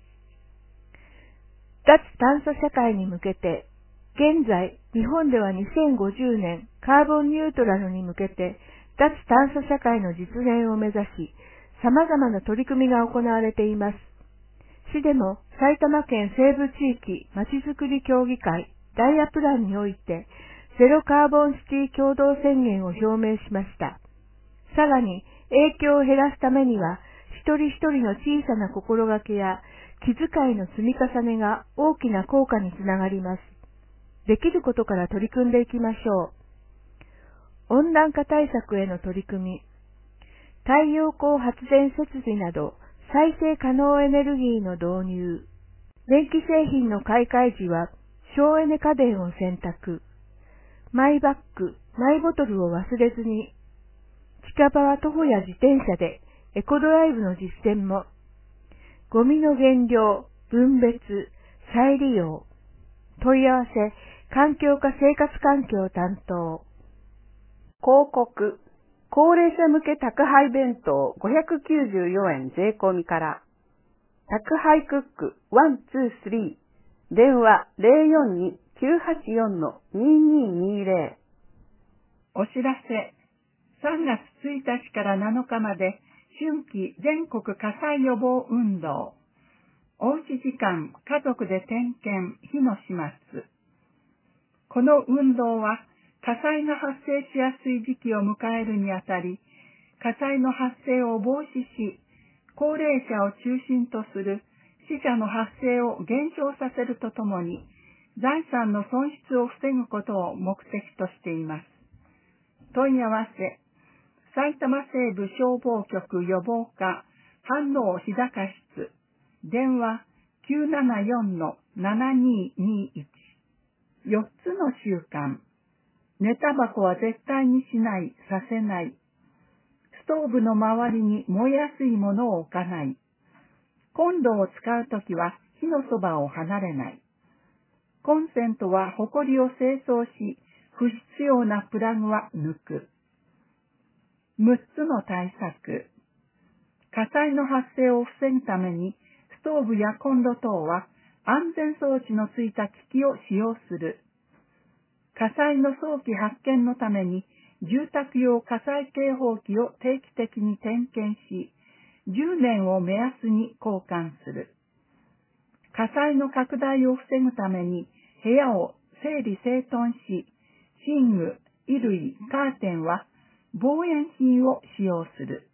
脱炭素社会に向けて、現在、日本ではにせんごじゅうねんカーボンニュートラルに向けて、脱炭素社会の実現を目指し、様々な取り組みが行われています。市でも埼玉県西部地域まちづくり協議会ダイヤプランにおいてゼロカーボンシティ共同宣言を表明しました。さらに影響を減らすためには一人一人の小さな心がけや気遣いの積み重ねが大きな効果につながります。できることから取り組んでいきましょう。温暖化対策への取り組み。太陽光発電設備など再生可能エネルギーの導入。電気製品の買い替え時は省エネ家電を選択。マイバッグ、マイボトルを忘れずに。近場は徒歩や自転車でエコドライブの実践も。ゴミの減量、分別、再利用。問い合わせ、環境課生活環境担当。 広告。高齢者向け宅配弁当ごひゃくきゅうじゅうよえん税込みから。宅配クックワンツースリー。電話 ゼロよんに きゅうはちよん にーにーにーゼロ。お知らせ。さんがつついたちからなのかまで春季全国火災予防運動。おうち時間、家族で点検、火の始末。この運動は火災が発生しやすい時期を迎えるにあたり、火災の発生を防止し、高齢者を中心とする死者の発生を減少させるとともに、財産の損失を防ぐことを目的としています。問い合わせ、埼玉西部消防局予防課飯能日高室、電話 きゅうななよん ななにーにーいち。よっつの習慣。寝タバコは絶対にしない、させない。ストーブの周りに燃えやすいものを置かない。コンロを使うときは火のそばを離れない。コンセントはホコリを清掃し、不必要なプラグは抜く。むっつの対策。火災の発生を防ぐために、ストーブやコンロ等は安全装置のついた機器を使用する。火災の早期発見のために、住宅用火災警報器を定期的に点検し、じゅうねんを目安に交換する。火災の拡大を防ぐために、部屋を整理整頓し、寝具、衣類、カーテンは防煙品を使用する。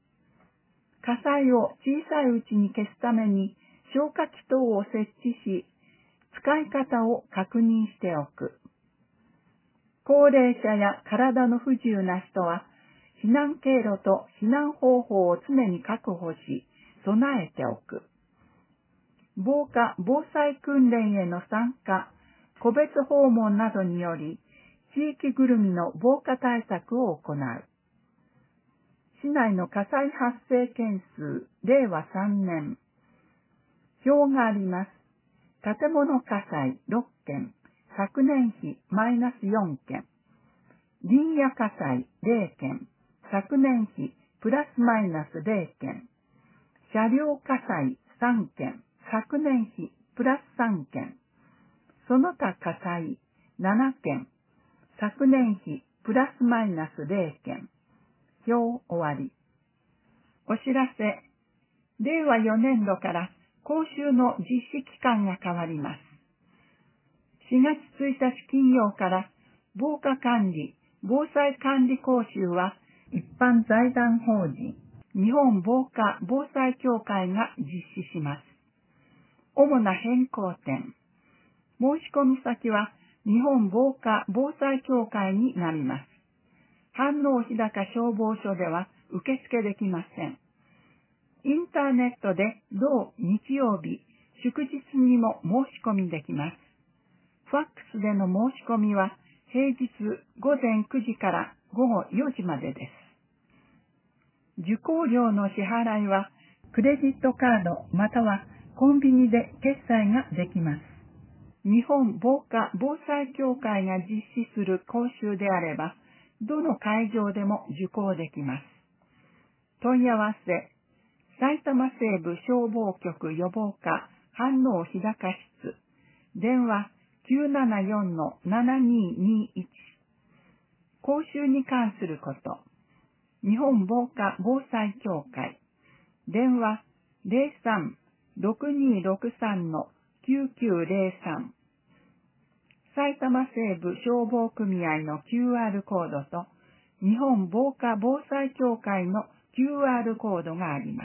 火災を小さいうちに消すために消火器等を設置し、 使い方を確認しておく。高齢者や体の不自由な人は、避難経路と避難方法を常に確保し、備えておく。防火・防災訓練への参加、個別訪問などにより、地域ぐるみの防火対策を行う。市内の火災発生件数、れいわさんねん。表があります。建物火災ろっけん、昨年比マイナスよんけん。林野火災れいけん、昨年比プラスマイナスれいけん。車両火災さんけん、昨年比プラスさんけん。その他火災ななけん、昨年比プラスマイナスれいけん。表終わり。お知らせ。れいわよねんどから講習の実施期間が変わります。しがつついたち金曜から防火管理、防災管理講習は一般財団法人日本防火防災協会が実施します。主な変更点。申し込み先は日本防火防災協会になります。飯能日高消防署では受付できません。インターネットで同日曜日、祝日にも申し込みできます。ファックスでの申し込みは平日ごぜんくじからごごよじまでです。受講料の支払いはクレジットカードまたはコンビニで決済ができます。日本防火防災協会が実施する講習であれば、どの会場でも受講できます。問い合わせ、埼玉西部消防局予防課飯能日高室、電話 きゅうななよんのななにーにーいち。講習に関すること、日本防火防災協会、電話 ゼロさん ろくにーろくさんのきゅうきゅうゼロさん。埼玉西部消防組合の キューアール コードと日本防火防災協会の キューアール コードがあります。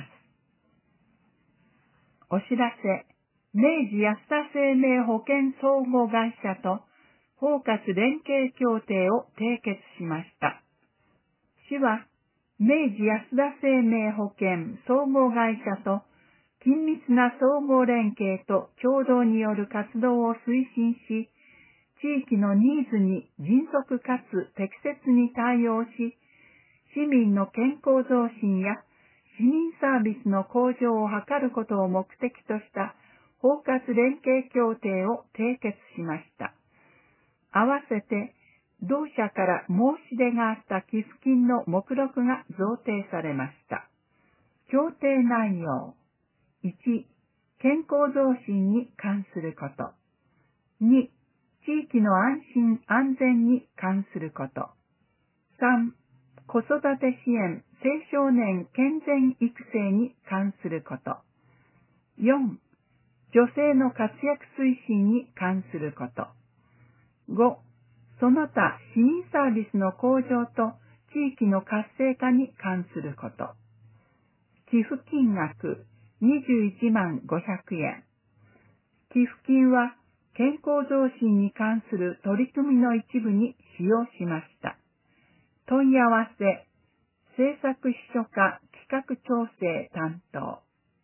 お知らせ、明治安田生命保険相互会社と包括連携協定を締結しました。市は明治安田生命保険相互会社と緊密な相互連携と共同による活動を推進し、地域のニーズに迅速かつ適切に対応し、市民の健康増進や市民サービスの向上を図ることを目的とした包括連携協定を締結しました。合わせて、同社から申し出があった寄付金の目録が贈呈されました。協定内容。いち、健康増進に関すること。に、地域の安心安全に関すること。さん、子育て支援青少年健全育成に関すること。よん、女性の活躍推進に関すること。ご、その他市民サービスの向上と地域の活性化に関すること。寄付金額にじゅういちまんごひゃくえん。寄付金は健康増進に関する取り組みの一部に使用しました。問い合わせ、政策秘書課企画調整担当。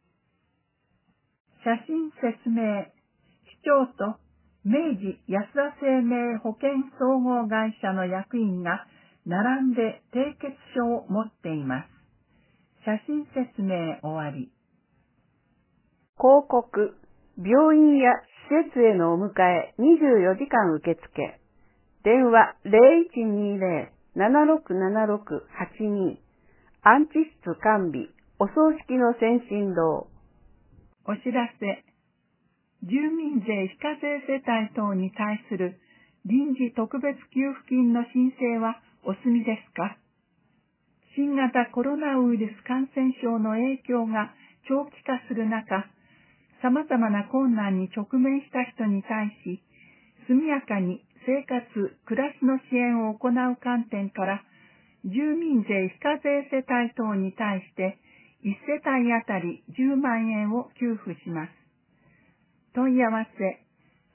写真説明、市長と明治安田生命保険総合会社の役員が並んで締結書を持っています。写真説明終わり。 広告、病院や施設へのお迎えにじゅうよじかん受付。電話 ゼロいちにーゼロ ななろくななろく はちに。安置室完備、お葬式の先進堂。 お知らせ。住民税非課税世帯等に対する臨時特別給付金の申請はお済みですか？新型コロナウイルス感染症の影響が長期化する中、様々な困難に直面した人に対し、速やかに生活、暮らしの支援を行う観点から、住民税非課税世帯等に対して、いち世帯あたりじゅうまんえんを給付します。問い合わせ、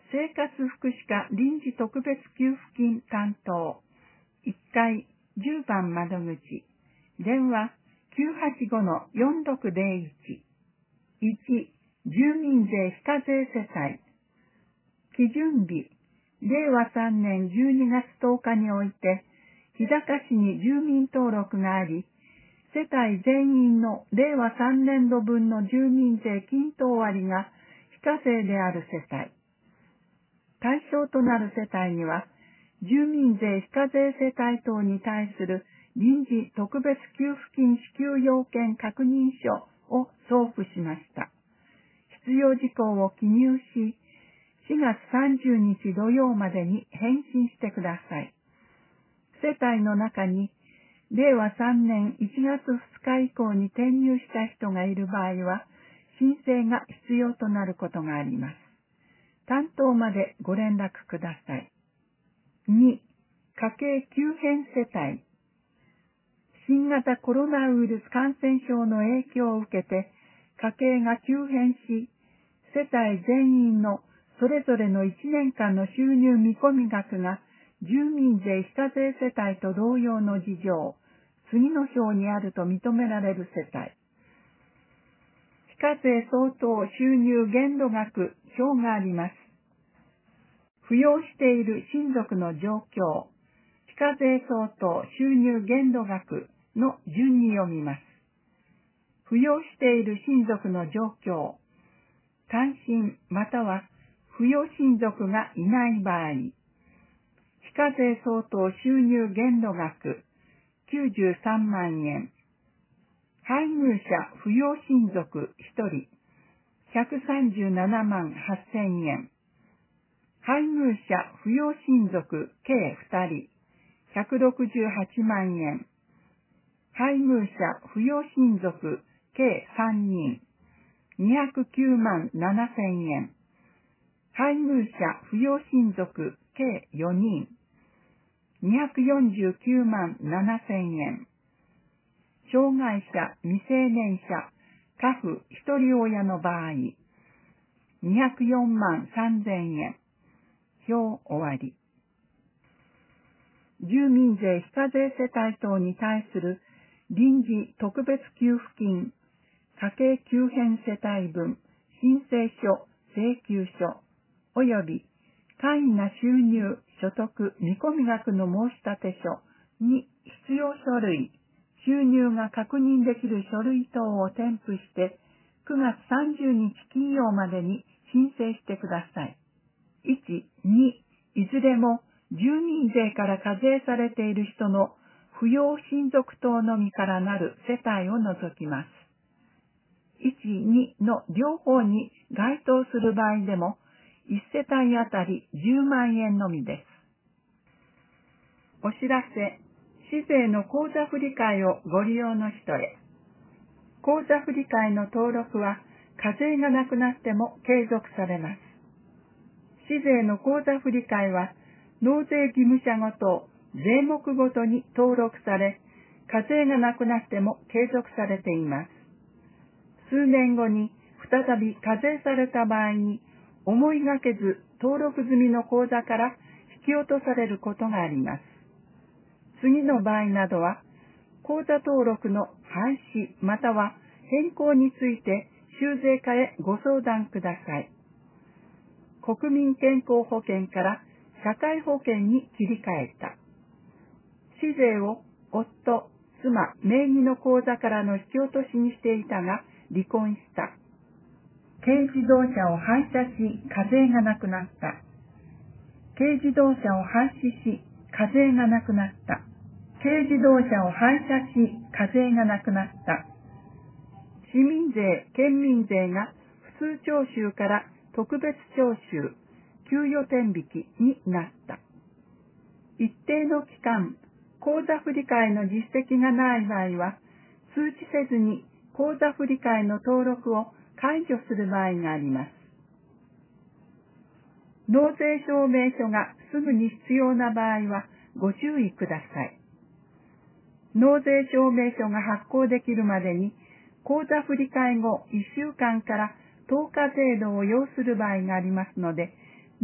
生活福祉課臨時特別給付金担当いっかいじゅうばん窓口、電話 きゅうはちごのよんろくぜろいち。いち、住民税非課税世帯。基準日、れいわさんねんじゅうにがつとおかにおいて、日高市に住民登録があり、世帯全員のれいわさんねんどぶんの住民税均等割が非課税である世帯。対象となる世帯には、住民税非課税世帯等に対する臨時特別給付金支給要件確認書を送付しました。必要事項を記入し、しがつさんじゅうにち土曜までに返信してください。世帯の中に、れいわさんねんいちがつふつか以降に転入した人がいる場合は、申請が必要となることがあります。担当までご連絡ください。に、家計急変世帯。新型コロナウイルス感染症の影響を受けて、家計が急変し、世帯全員のそれぞれのいちねんかんの収入見込み額が住民税非課税世帯と同様の事情、次の表にあると認められる世帯。非課税相当収入限度額表があります。扶養している親族の状況、非課税相当収入限度額の順に読みます。扶養している親族の状況、単身または扶養親族がいない場合、非課税相当収入限度額きゅうじゅうさんまんえん、配偶者扶養親族ひとりひゃくさんじゅうななまんはっせんえん、配偶者扶養親族計ふたりひゃくろくじゅうはちまんえん、配偶者扶養親族計さんにんにひゃくきゅうまんななせんえん、配偶者扶養親族計よにんにひゃくよんじゅうきゅうまんななせんえん、障害者未成年者家父ひとり親の場合にひゃくよんまんさんぜんえん。表終わり。住民税非課税世帯等に対する臨時特別給付金家計急変世帯分申請書請求書及び簡易な収入所得見込み額の申立書に必要書類、収入が確認できる書類等を添付してくがつさんじゅうにち金曜までに申請してください。いち、に、いずれも住民税から課税されている人の扶養親族等のみからなる世帯を除きます。いち、にの両方に該当する場合でも、いち世帯あたりじゅうまんえんのみです。お知らせ、市税の口座振替をご利用の人へ。口座振替の登録は課税がなくなっても継続されます。市税の口座振替は納税義務者ごと税目ごとに登録され、課税がなくなっても継続されています。数年後に再び課税された場合に思いがけず登録済みの口座から引き落とされることがあります。次の場合などは、口座登録の廃止または変更について州税課へご相談ください。国民健康保険から社会保険に切り替えた。市税を夫、妻、名義の口座からの引き落としにしていたが離婚した。軽自動車を廃車し課税がなくなった。軽自動車を廃止し課税がなくなった。軽自動車を廃車し課税がなくなった。市民税、県民税が普通徴収から特別徴収、給与天引きになった。一定の期間、口座振替の実績がない場合は、通知せずに口座振替の登録を解除する場合があります。納税証明書がすぐに必要な場合はご注意ください。納税証明書が発行できるまでに、口座振替後いっしゅうかんからとおか程度を要する場合がありますので、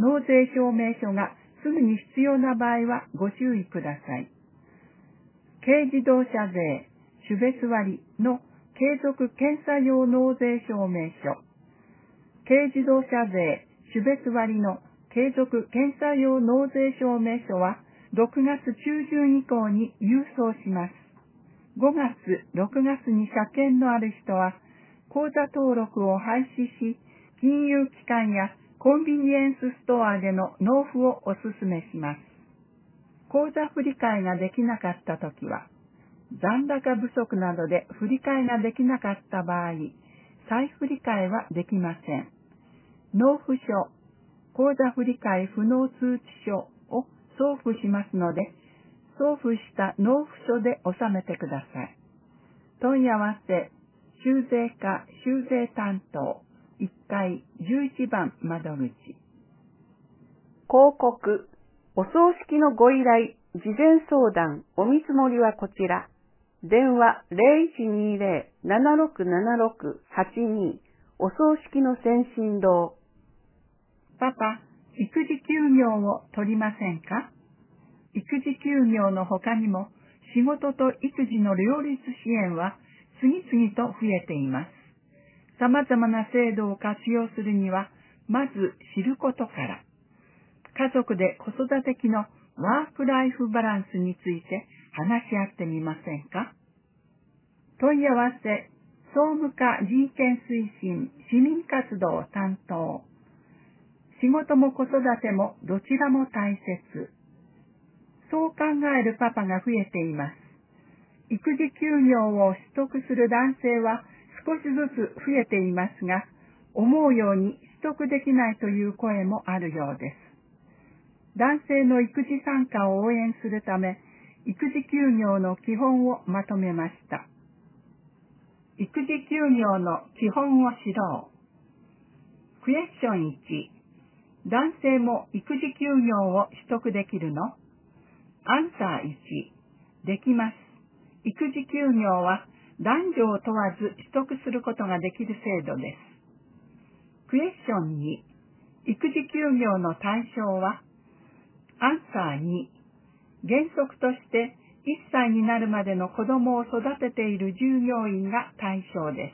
納税証明書がすぐに必要な場合はご注意ください。軽自動車税種別割の継続検査用納税証明書、軽自動車税種別割の継続検査用納税証明書はろくがつ中旬以降に郵送します。ごがつ、ろくがつに車検のある人は口座登録を廃止し、金融機関やコンビニエンスストアでの納付をお勧めします。口座振替ができなかったときは、残高不足などで振替ができなかった場合、再振替はできません。納付書、口座振替不納通知書を送付しますので、送付した納付書で納めてください。問い合わせ、修税課修税担当いっかいじゅういちばん窓口。 広告、お葬式のご依頼、事前相談、お見積もりはこちら。電話 ゼロいちにゼロ ななろくななろく はちに お葬式の先進堂。 パパ、育児休業を取りませんか？育児休業の他にも仕事と育児の両立支援は次々と増えています。様々な制度を活用するには、まず知ることから、家族で子育て期のワークライフバランスについて話し合ってみませんか？問い合わせ、総務課人権推進市民活動担当。仕事も子育てもどちらも大切。そう考えるパパが増えています。育児休業を取得する男性は少しずつ増えていますが、思うように取得できないという声もあるようです。男性の育児参加を応援するため、育児休業の基本をまとめました。育児休業の基本を知ろう。クエスチョンいち、男性も育児休業を取得できるの？アンサーいち、できます。育児休業は男女を問わず取得することができる制度です。クエスチョンに、育児休業の対象は？アンサーに、原則としていっさいになるまでの子供を育てている従業員が対象です。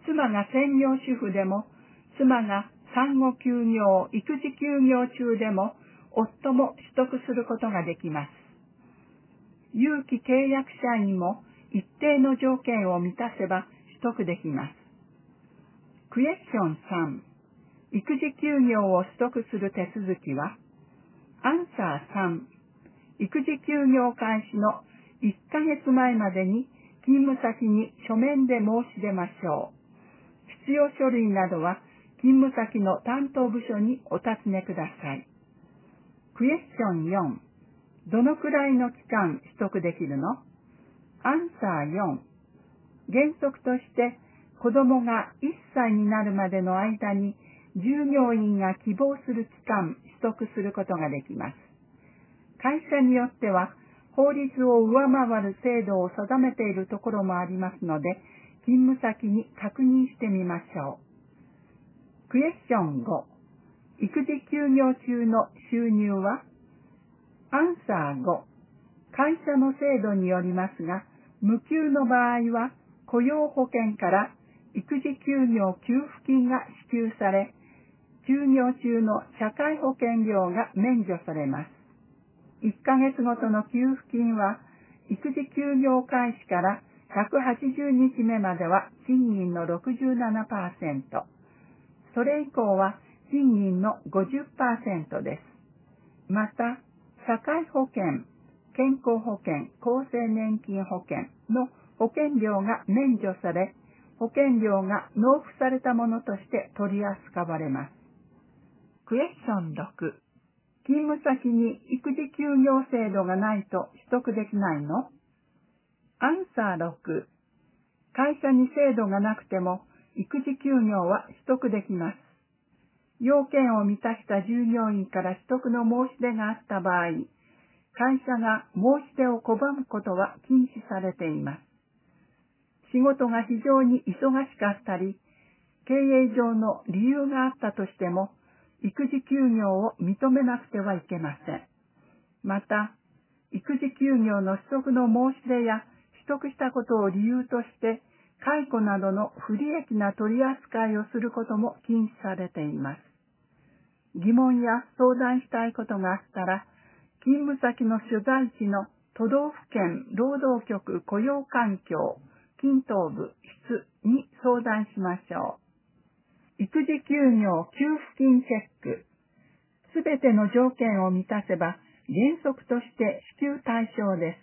妻が専業主婦でも、妻が産後休業、育児休業中でも、夫も取得することができます。有期契約社員も一定の条件を満たせば取得できます。クエスチョンさん、育児休業を取得する手続きは？アンサーさん、育児休業開始のいっかげつまえまでに勤務先に書面で申し出ましょう。必要書類などは勤務先の担当部署にお尋ねください。クエスチョンよん、どのくらいの期間取得できるの？アンサーよん、原則として子供がいっさいになるまでの間に従業員が希望する期間取得することができます。会社によっては法律を上回る制度を定めているところもありますので、勤務先に確認してみましょう。クエスチョンご、育児休業中の収入は？アンサーご、会社の制度によりますが、無給の場合は雇用保険から育児休業給付金が支給され、休業中の社会保険料が免除されます。いっかげつごとの給付金は、育児休業開始からひゃくはちじゅうにちめまでは賃金の ろくじゅうななパーセント、それ以降は賃金の ごじゅっパーセントです。また、社会保険、健康保険、厚生年金保険の保険料が免除され、保険料が納付されたものとして取り扱われます。クエスチョンろく、勤務先に育児休業制度がないと取得できないの？アンサーろく、会社に制度がなくても育児休業は取得できます。要件を満たした従業員から取得の申し出があった場合、会社が申し出を拒むことは禁止されています。仕事が非常に忙しかったり、経営上の理由があったとしても、 育児休業を認めなくてはいけません。また、育児休業の取得の申し出や取得したことを理由として、解雇などの不利益な取り扱いをすることも禁止されています。疑問や相談したいことがあったら、勤務先の所在地の都道府県労働局雇用環境均等部室に相談しましょう。育児休業給付金チェック。すべての条件を満たせば原則として支給対象です。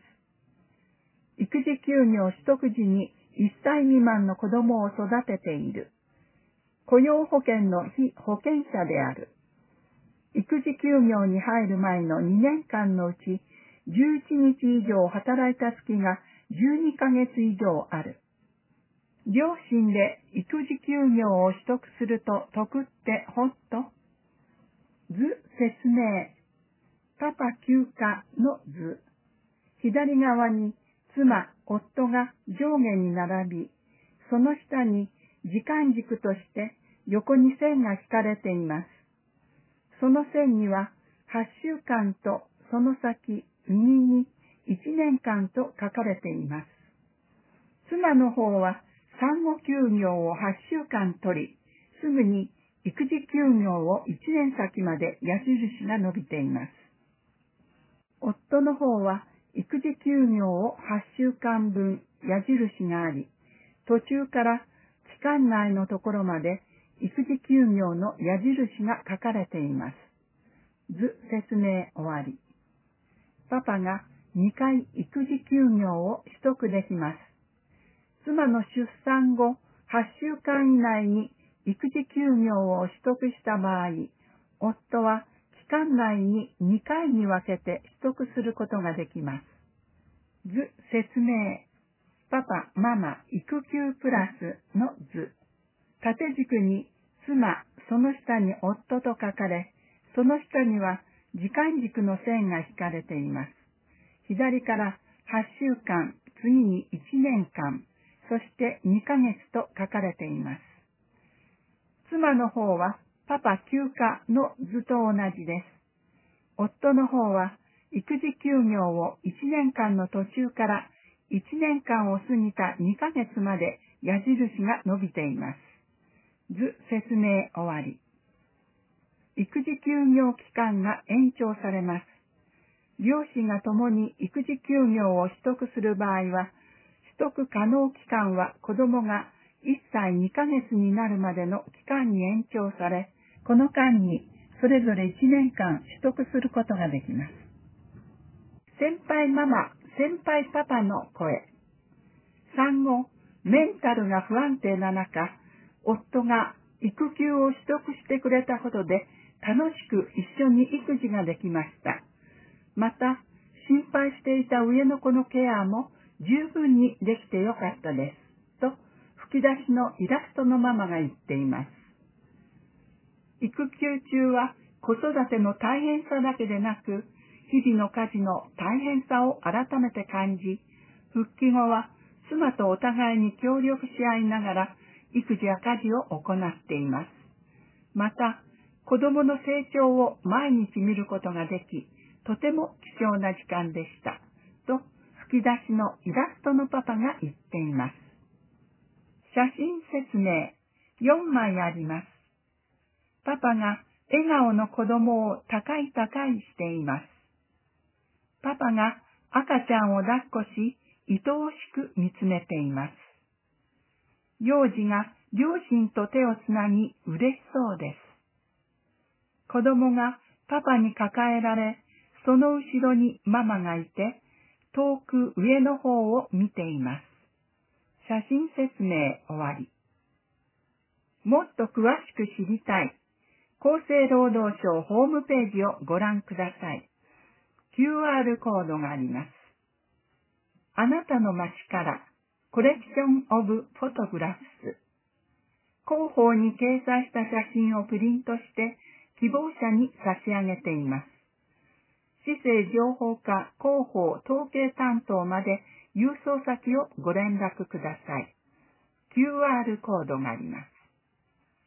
育児休業取得時にいっさい未満の子供を育てている。雇用保険の被保険者である。育児休業に入る前のにねんかんのうちじゅういちにち以上働いた月がじゅうにかげつ以上ある。両親で育児休業を取得すると得ってほっと。図説明。パパ休暇の図。左側に妻、夫が上下に並び、その下に時間軸として横に線が引かれています。その線にははっしゅうかんとその先、右にいちねんかんと書かれています。妻の方は産後休業をはっしゅうかん取り、すぐに育児休業をいちねん先まで矢印が伸びています。夫の方は育児休業をはっしゅうかんぶん矢印があり、途中から期間内のところまで育児休業の矢印が書かれています。図説明終わり。パパがにかい育児休業を取得できます。妻の出産後はっしゅうかん以内に育児休業を取得した場合、夫は期間内ににかいに分けて取得することができます。図説明。パパ、ママ、育休プラスの図。縦軸に妻、その下に夫と書かれ、その下には時間軸の線が引かれています。左からはっしゅうかん、次にいちねんかん、そしてにかげつと書かれています。妻の方はパパ休暇の図と同じです。夫の方は育児休業をいちねんかんの途中からいちねんかんを過ぎたにかげつまで矢印が伸びています。図説明終わり。育児休業期間が延長されます。両親が共に育児休業を取得する場合は、取得可能期間は子供がいっさいにかげつになるまでの期間に延長され、この間にそれぞれいちねんかん取得することができます。先輩ママ、先輩パパの声。産後、メンタルが不安定な中、夫が育休を取得してくれたことで楽しく一緒に育児ができました。また、心配していた上の子のケアも十分にできてよかったです。と、吹き出しのイラストのママが言っています。育休中は子育ての大変さだけでなく、日々の家事の大変さを改めて感じ、復帰後は妻とお互いに協力し合いながら育児や家事を行っています。また、子供の成長を毎日見ることができ、とても貴重な時間でした。と、吹き出しのイラストのパパが言っています。写真説明、よんまいあります。パパが笑顔の子供を高い高いしています。パパが赤ちゃんを抱っこし、愛おしく見つめています。幼児が両親と手をつなぎ嬉しそうです。子供がパパに抱えられ、その後ろにママがいて、遠く上の方を見ています。写真説明終わり。もっと詳しく知りたい。厚生労働省ホームページをご覧ください。キューアール コードがあります。あなたの街からコレクションオブフォトグラフス。広報に掲載した写真をプリントして希望者に差し上げています。市政情報課広報統計担当まで郵送先をご連絡ください。キューアール コードがあります。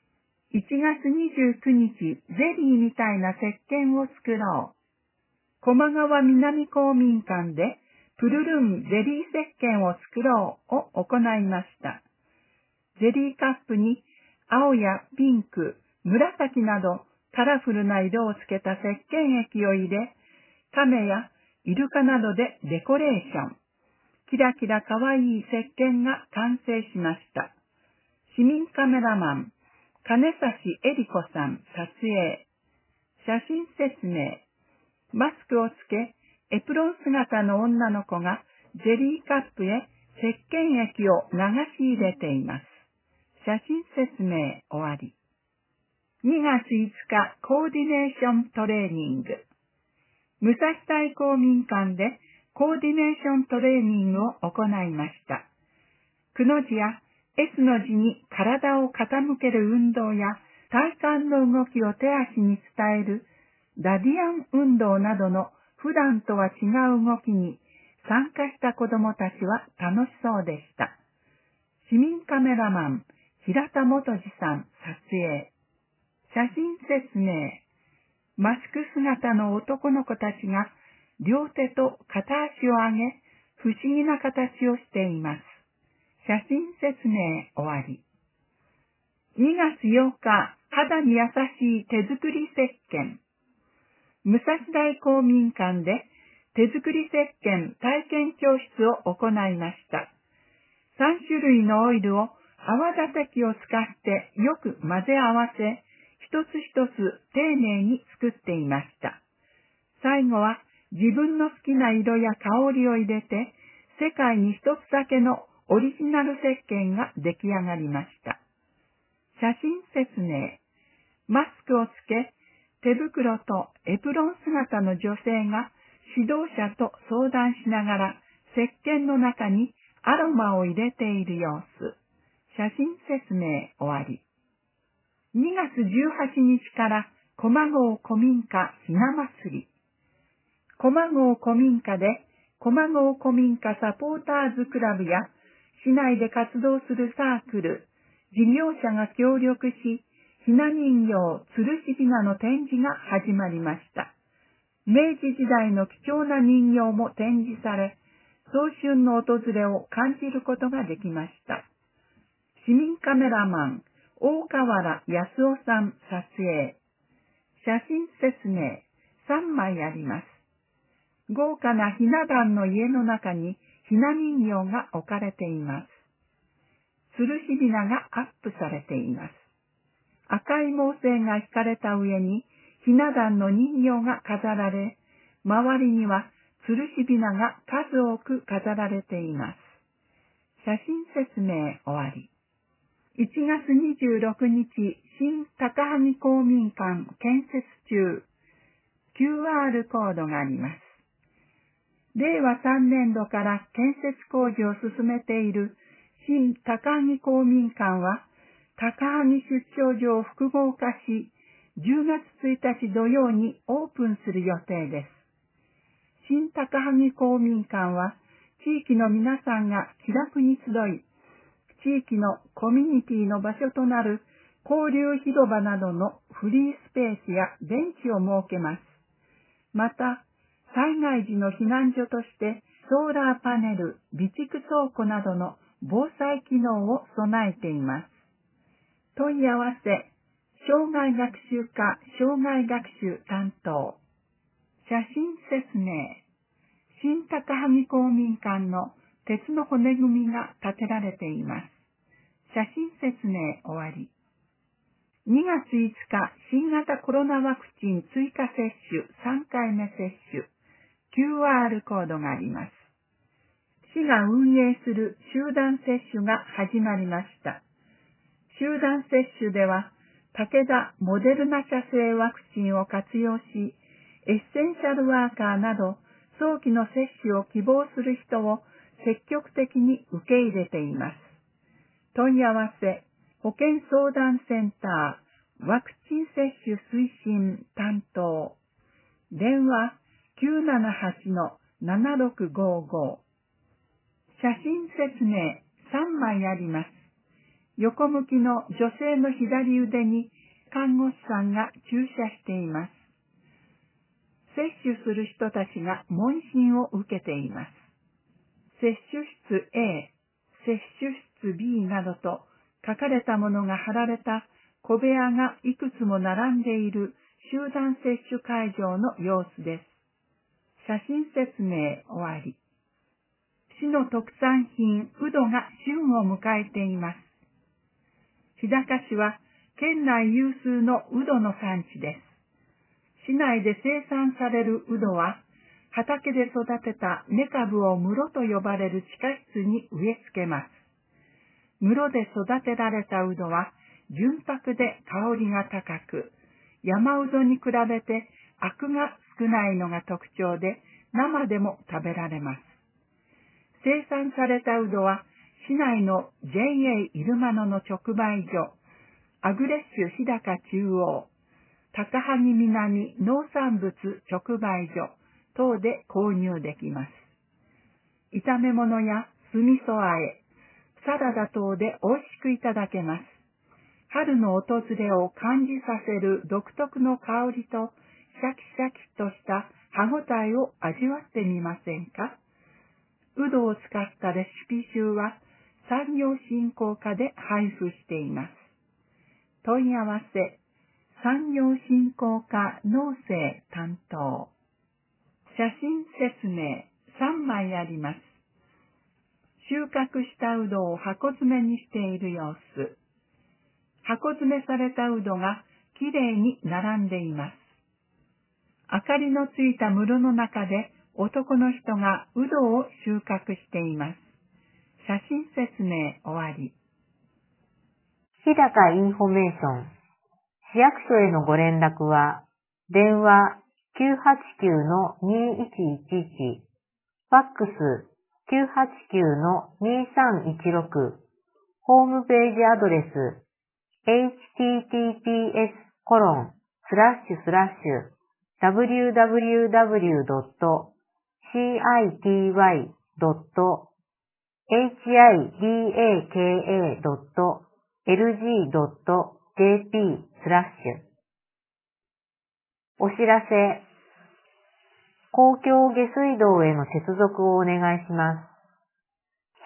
いちがつにじゅうくにち、ゼリーみたいな石鹸を作ろう。駒川南公民館で、プルルンゼリー石鹸を作ろうを行いました。ゼリーカップに青やピンク、紫などカラフルな色をつけた石鹸液を入れ、亀やイルカなどでデコレーション。キラキラかわいい石鹸が完成しました。市民カメラマン、金指恵里子さん撮影。写真説明。マスクをつけ、エプロン姿の女の子がゼリーカップへ石鹸液を流し入れています。写真説明終わり。にがついつかコーディネーショントレーニング。武蔵大公民館でコーディネーショントレーニングを行いました。くの字や S の字に体を傾ける運動や体幹の動きを手足に伝えるダディアン運動などの普段とは違う動きに参加した子どもたちは楽しそうでした。市民カメラマン、平田元次さん撮影。写真説明。マスク姿の男の子たちが両手と片足を上げ、不思議な形をしています。写真説明終わり。にがつようか、肌に優しい手作り石鹸。武蔵大公民館で手作り石鹸体験教室を行いました。さんしゅるいのオイルを泡立て器を使ってよく混ぜ合わせ、一つ一つ丁寧に作っていました。最後は自分の好きな色や香りを入れて、世界に一つだけのオリジナル石鹸が出来上がりました。写真説明。マスクをつけ、手袋とエプロン姿の女性が指導者と相談しながら石鹸の中にアロマを入れている様子。写真説明終わり。にがつじゅうはちにちから駒郷古民家ひな祭り。駒郷古民家で駒郷古民家サポーターズクラブや市内で活動するサークル、事業者が協力し、ひな人形つるしびなの展示が始まりました。明治時代の貴重な人形も展示され、早春の訪れを感じることができました。市民カメラマン、大河原康夫さん撮影。写真説明、さんまいあります。豪華なひな壇の家の中にひな人形が置かれています。つるしびながアップされています。赤い毛線が引かれた上にひな壇の人形が飾られ、周りにはつるしびなが数多く飾られています。写真説明終わり。いちがつにじゅうろくにち、新高萩公民館建設中、キューアール コードがあります。れいわさんねんどから建設工事を進めている新高萩公民館は、高萩出張所を複合化し、じゅうがつついたち土曜にオープンする予定です。新高萩公民館は、地域の皆さんが気楽に集い、地域のコミュニティの場所となる交流広場などのフリースペースやベンチを設けます。また、災害時の避難所としてソーラーパネル、備蓄倉庫などの防災機能を備えています。問い合わせ、障害学習課障害学習担当。写真説明。新高萩公民館の鉄の骨組みが建てられています。写真説明終わり。にがついつか、新型コロナワクチン追加接種さんかいめ接種、キューアール コードがあります。市が運営する集団接種が始まりました。集団接種では、武田モデルナ社製ワクチンを活用し、エッセンシャルワーカーなど早期の接種を希望する人を積極的に受け入れています。問い合わせ、保健相談センター、ワクチン接種推進担当。電話 きゅうななはち ななろくごご。写真説明さんまいあります。 横向きの女性の左腕に看護師さんが注射しています。接種する人たちが問診を受けています。接種室 A、接種室 B などと書かれたものが貼られた小部屋がいくつも並んでいる集団接種会場の様子です。写真説明終わり。市の特産品、うどが旬を迎えています。日高市は県内有数のうどの産地です。市内で生産されるうどは、畑で育てた根株を室と呼ばれる地下室に植え付けます。室で育てられたうどは、純白で香りが高く、山うどに比べてアクが少ないのが特徴で、生でも食べられます。生産されたうどは、市内の ジェイエー 入間野の直売所、アグレッシュ日高中央、高萩南農産物直売所等で購入できます。炒め物や酢味噌あえ、サラダ等で美味しくいただけます。春の訪れを感じさせる独特の香りとシャキシャキとした歯ごたえを味わってみませんか？うどを使ったレシピ集は産業振興課で配布しています。問い合わせ、産業振興課農政担当。写真説明さんまいあります。収穫したうどを箱詰めにしている様子。箱詰めされたうどがきれいに並んでいます。明かりのついた室の中で男の人がうどを収穫しています。写真説明終わり。 日高インフォメーション。市役所へのご連絡は、電話 きゅうはちきゅうのにいちいちいち、ファックス きゅうはちきゅうのにさんいちろく、ホームページアドレス エイチティーティーピーエスコロンスラッシュスラッシュダブリューダブリューダブリュードットシーアイティーワイドットエイチアイディーエーケーエードットエルジードットジェーピースラッシュ。お知らせ。公共下水道への接続をお願いします。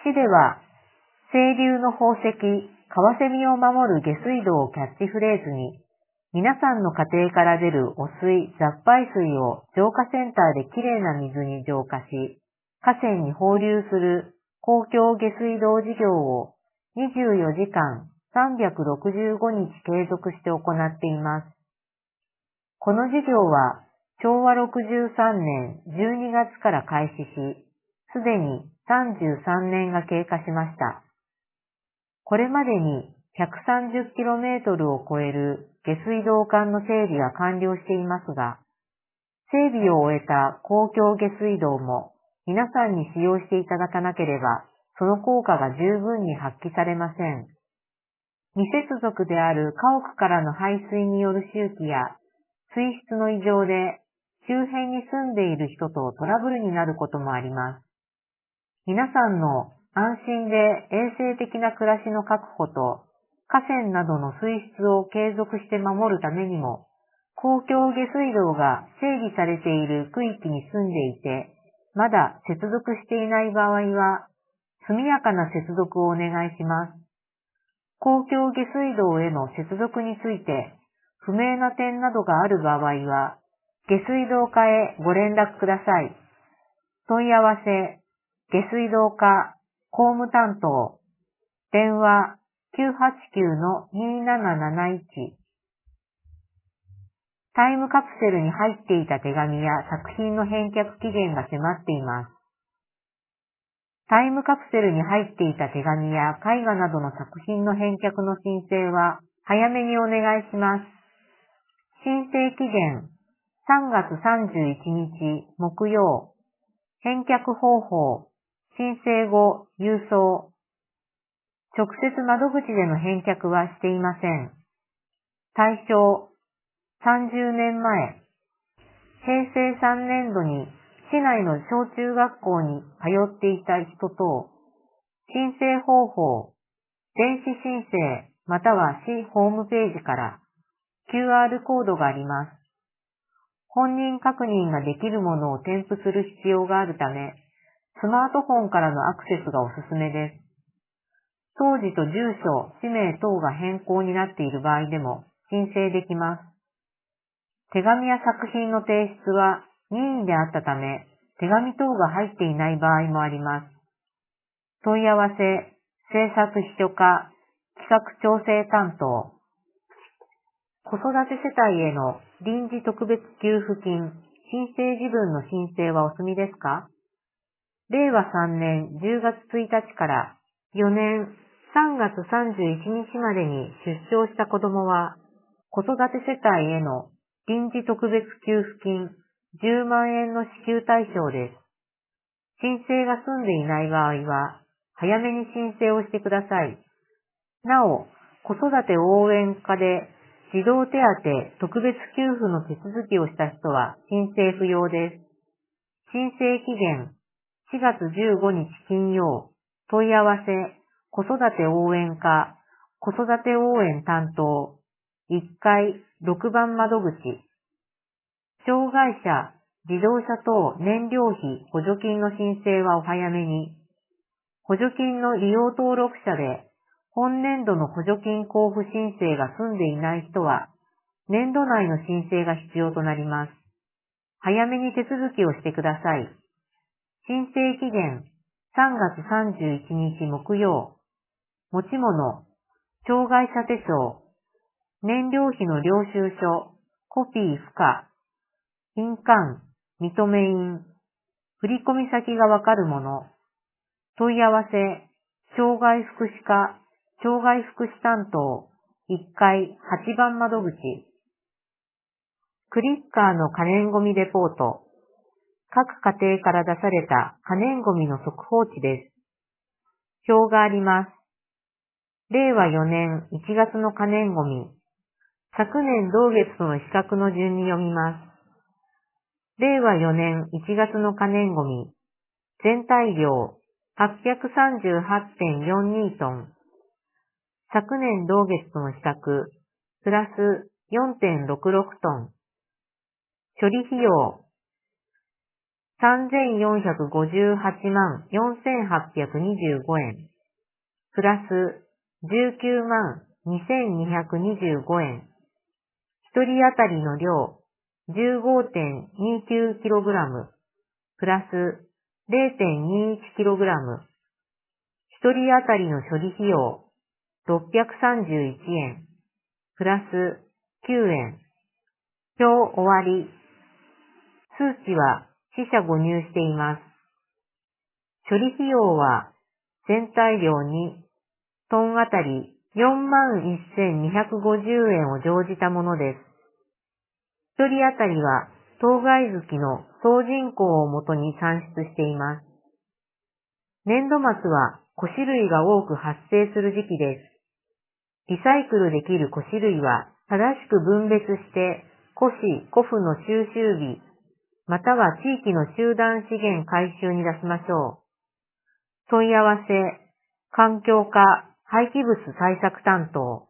市では、清流の宝石、カワセミを守る下水道をキャッチフレーズに、皆さんの家庭から出る汚水、雑排水を浄化センターできれいな水に浄化し、河川に放流する公共下水道事業をにじゅうよじかんさんびゃくろくじゅうごにち継続して行っています。この事業はちょうわろくじゅうさんねんじゅうにがつから開始し、すでにさんじゅうさんねんが経過しました。これまでに ひゃくさんじゅっキロメートル を超える下水道管の整備が完了していますが、整備を終えた公共下水道も皆さんに使用していただかなければ、その効果が十分に発揮されません。未接続である家屋からの排水による臭気や水質の異常で周辺に住んでいる人とトラブルになることもあります。皆さんの安心で衛生的な暮らしの確保と河川などの水質を継続して守るためにも、公共下水道が整備されている区域に住んでいて、まだ接続していない場合は、速やかな接続をお願いします。公共下水道への接続について、不明な点などがある場合は、下水道課へご連絡ください。問い合わせ、下水道課、工務担当、電話 きゅうはちきゅうのになななないち。タイムカプセルに入っていた手紙や作品の返却期限が迫っています。タイムカプセルに入っていた手紙や絵画などの作品の返却の申請は早めにお願いします。申請期限さんがつさんじゅういちにち木曜。返却方法、申請後、郵送。直接窓口での返却はしていません。対象、さんじゅうねんまえ。へいせいさんねんどに市内の小中学校に通っていた人等。申請方法、 電子申請または市ホームページから キューアール コードがあります。本人確認ができるものを添付する必要があるため、スマートフォンからのアクセスがおすすめです。当時と住所、氏名等が変更になっている場合でも申請できます。手紙や作品の提出は任意であったため、手紙等が入っていない場合もあります。問い合わせ、政策秘書課、企画調整担当。子育て世帯への臨時特別給付金、申請時分の申請はお済みですか？れいわさんねんじゅうがつついたちからよねんさんがつさんじゅういちにちまでに出生した子供は、子育て世帯への臨時特別給付金じゅうまんえんの支給対象です。申請が済んでいない場合は、早めに申請をしてください。なお、子育て応援課で児童手当特別給付の手続きをした人は申請不要です。申請期限しがつじゅうごにち金曜、問い合わせ、子育て応援課、子育て応援担当、いっかいろくばん窓口。障害者、自動車等燃料費補助金の申請はお早めに。補助金の利用登録者で、本年度の補助金交付申請が済んでいない人は、年度内の申請が必要となります。早めに手続きをしてください。申請期限さんがつさんじゅういちにち木曜。持ち物、障害者手帳、燃料費の領収書、コピー不可、印鑑、認め印、振込先がわかるもの、問い合わせ、障害福祉課、障害福祉担当、いっかいはちばん窓口。クリッカーの可燃ごみレポート。各家庭から出された可燃ごみの速報値です。表があります。れいわよねんいちがつの可燃ごみ。昨年同月との比較の順に読みます。れいわよねんいちがつの可燃ごみ。全体量 はっぴゃくさんじゅうはちてんよんに トン。昨年同月との比較、プラス よんてんろくろく トン。処理費用、さんぜんよんひゃくごじゅうはちまんよんせんはっぴゃくにじゅうごえん。プラスじゅうきゅうまんにせんにひゃくにじゅうごえん。一人当たりの量 じゅうごてんにきゅうキログラム。プラス れいてんにいちキログラム。一人当たりの処理費用ろっぴゃくさんじゅういちえん。プラスきゅうえん。表終わり。数値は四捨五入しています。処理費用は全体量にトンあたりよんまんせんにひゃくごじゅうえんを乗じたものです。一人当たりは当該月の総人口をもとに算出しています。年度末は古紙類が多く発生する時期です。リサイクルできる古紙類は正しく分別して古紙・古布の収集日、または地域の集団資源回収に出しましょう。問い合わせ、環境課、廃棄物対策担当。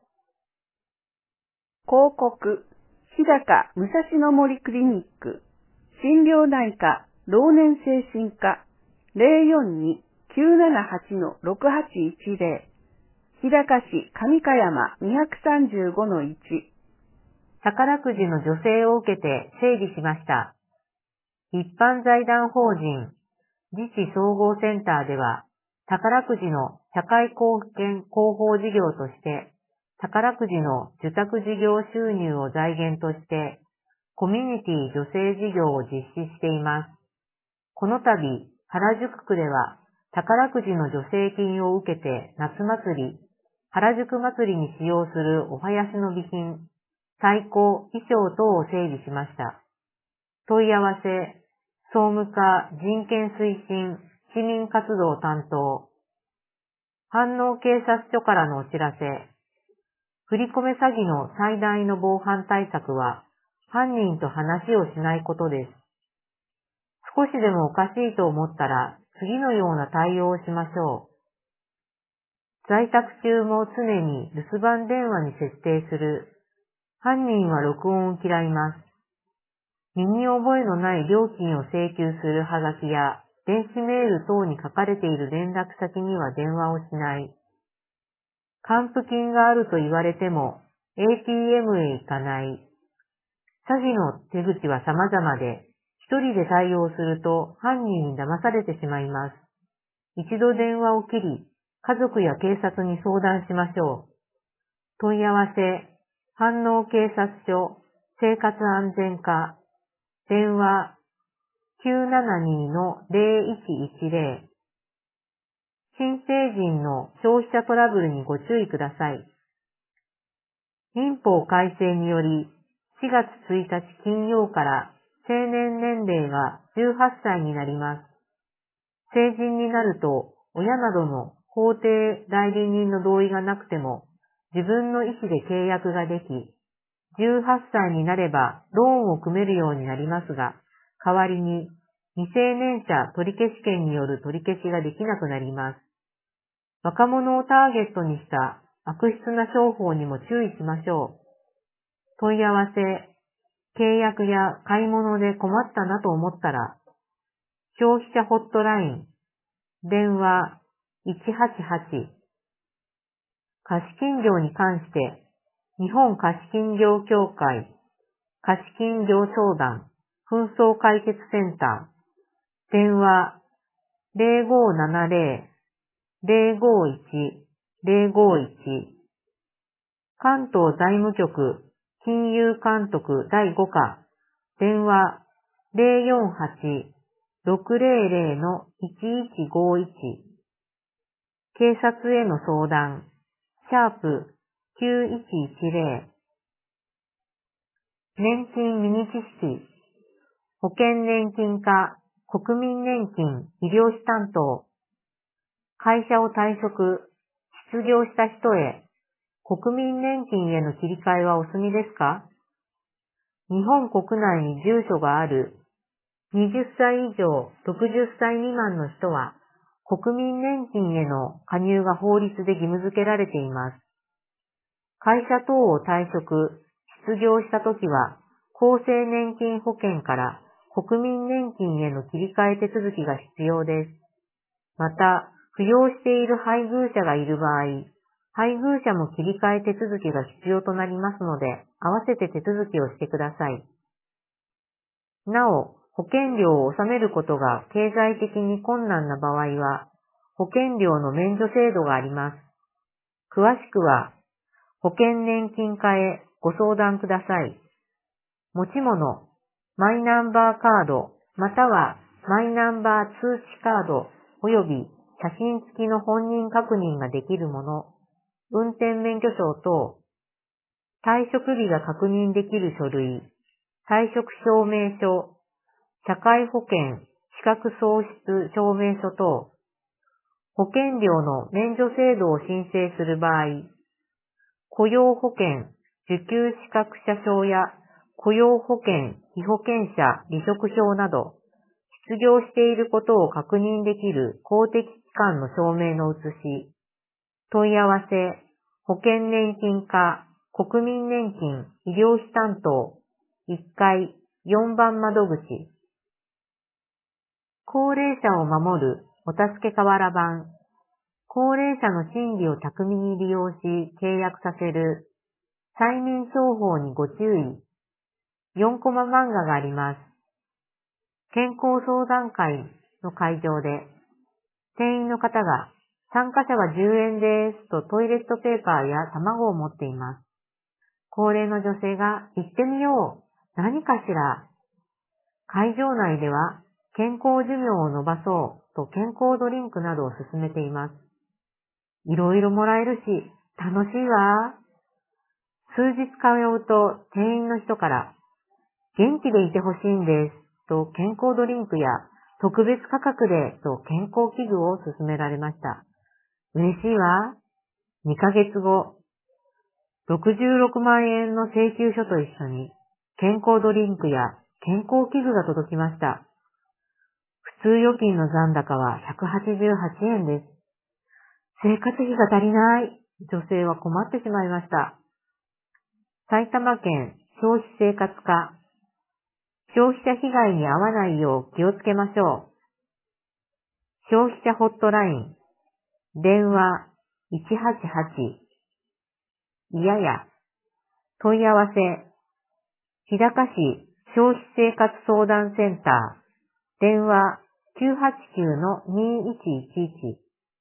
広告、日高武蔵野森クリニック、心療内科、老年精神科、ゼロよんに きゅうななはち ろくはちいちゼロ、日高市上香山 にひゃくさんじゅうごのいち。 宝くじの助成を受けて整理しました。一般財団法人自治総合センターでは、宝くじの社会貢献広報事業として、宝くじの受託事業収入を財源として、コミュニティ助成事業を実施しています。この度、原宿区では、宝くじの助成金を受けて夏祭り、原宿祭りに使用するお囃子の備品、太鼓、衣装等を整理しました。問い合わせ、総務課人権推進市民活動担当。飯能警察署からのお知らせ。振り込め詐欺の最大の防犯対策は、犯人と話をしないことです。少しでもおかしいと思ったら、次のような対応をしましょう。 在宅中も常に留守番電話に設定する。犯人は録音を嫌います。身に覚えのない料金を請求するハガキや電子メール等に書かれている連絡先には電話をしない。還付金があると言われても エーティーエム へ行かない。詐欺の手口は様々で、一人で対応すると犯人に騙されてしまいます。一度電話を切り、家族や警察に相談しましょう。問い合わせ、飯能警察署、生活安全課、電話 きゅうななに の ゼロいちいちゼロ。新成人の消費者トラブルにご注意ください。民法改正により、しがつついたち金曜から成年年齢がじゅうはっさいになります。成人になると、親などの法定代理人の同意がなくても、自分の意思で契約ができ、じゅうはっさいになればローンを組めるようになりますが、代わりに未成年者取消権による取り消しができなくなります。若者をターゲットにした悪質な商法にも注意しましょう。問い合わせ、契約や買い物で困ったなと思ったら、消費者ホットライン、電話いちはちはち、貸金業に関して、日本貸金業協会、貸金業相談、紛争解決センター、電話ゼロごななゼロ、ゼロごいち、ゼロごいち、関東財務局、金融監督だいご課、電話ゼロよんはち、ろくゼロゼロのいちいちごいち、警察への相談、シャープきゅういちいちゼロ、年金ミニ知識、保険年金課、国民年金、医療費担当、会社を退職、失業した人へ、国民年金への切り替えはお済みですか？日本国内に住所があるはたち以上ろくじゅっさい未満の人は、国民年金への加入が法律で義務付けられています。会社等を退職、失業したときは、厚生年金保険から国民年金への切り替え手続きが必要です。また、扶養している配偶者がいる場合、配偶者も切り替え手続きが必要となりますので、合わせて手続きをしてください。なお、保険料を納めることが経済的に困難な場合は、保険料の免除制度があります。詳しくは、保険年金課へご相談ください。持ち物、マイナンバーカード、またはマイナンバー通知カード、および写真付きの本人確認ができるもの、運転免許証等、退職日が確認できる書類、退職証明書、社会保険、資格喪失証明書等、保険料の免除制度を申請する場合、雇用保険、受給資格者証や雇用保険、被保険者離職証など、失業していることを確認できる公的機関の証明の写し、問い合わせ、保険年金課、国民年金、医療費担当、いっかい、よんばん窓口。高齢者を守るお助け河原版。高齢者の心理を巧みに利用し契約させる催眠商法にご注意。よんコマ漫画があります。健康相談会の会場で店員の方が参加者はじゅうえんですとトイレットペーパーや卵を持っています。高齢の女性が行ってみよう。何かしら。会場内では健康寿命を延ばそうと健康ドリンクなどを勧めています。いろいろもらえるし楽しいわ。数日通うと店員の人から元気でいてほしいんですと健康ドリンクや特別価格でと健康器具を勧められました。嬉しいわ。にかげつご、ろくじゅうろくまんえんの請求書と一緒に健康ドリンクや健康器具が届きました。普通預金の残高はひゃくはちじゅうはちえんです。 生活費が足りない。女性は困ってしまいました。埼玉県消費生活課。消費者被害に遭わないよう気をつけましょう。消費者ホットライン。電話いちはちはち。いやや。問い合わせ。日高市消費生活相談センター。電話きゅうはちきゅうのにいちいちいち。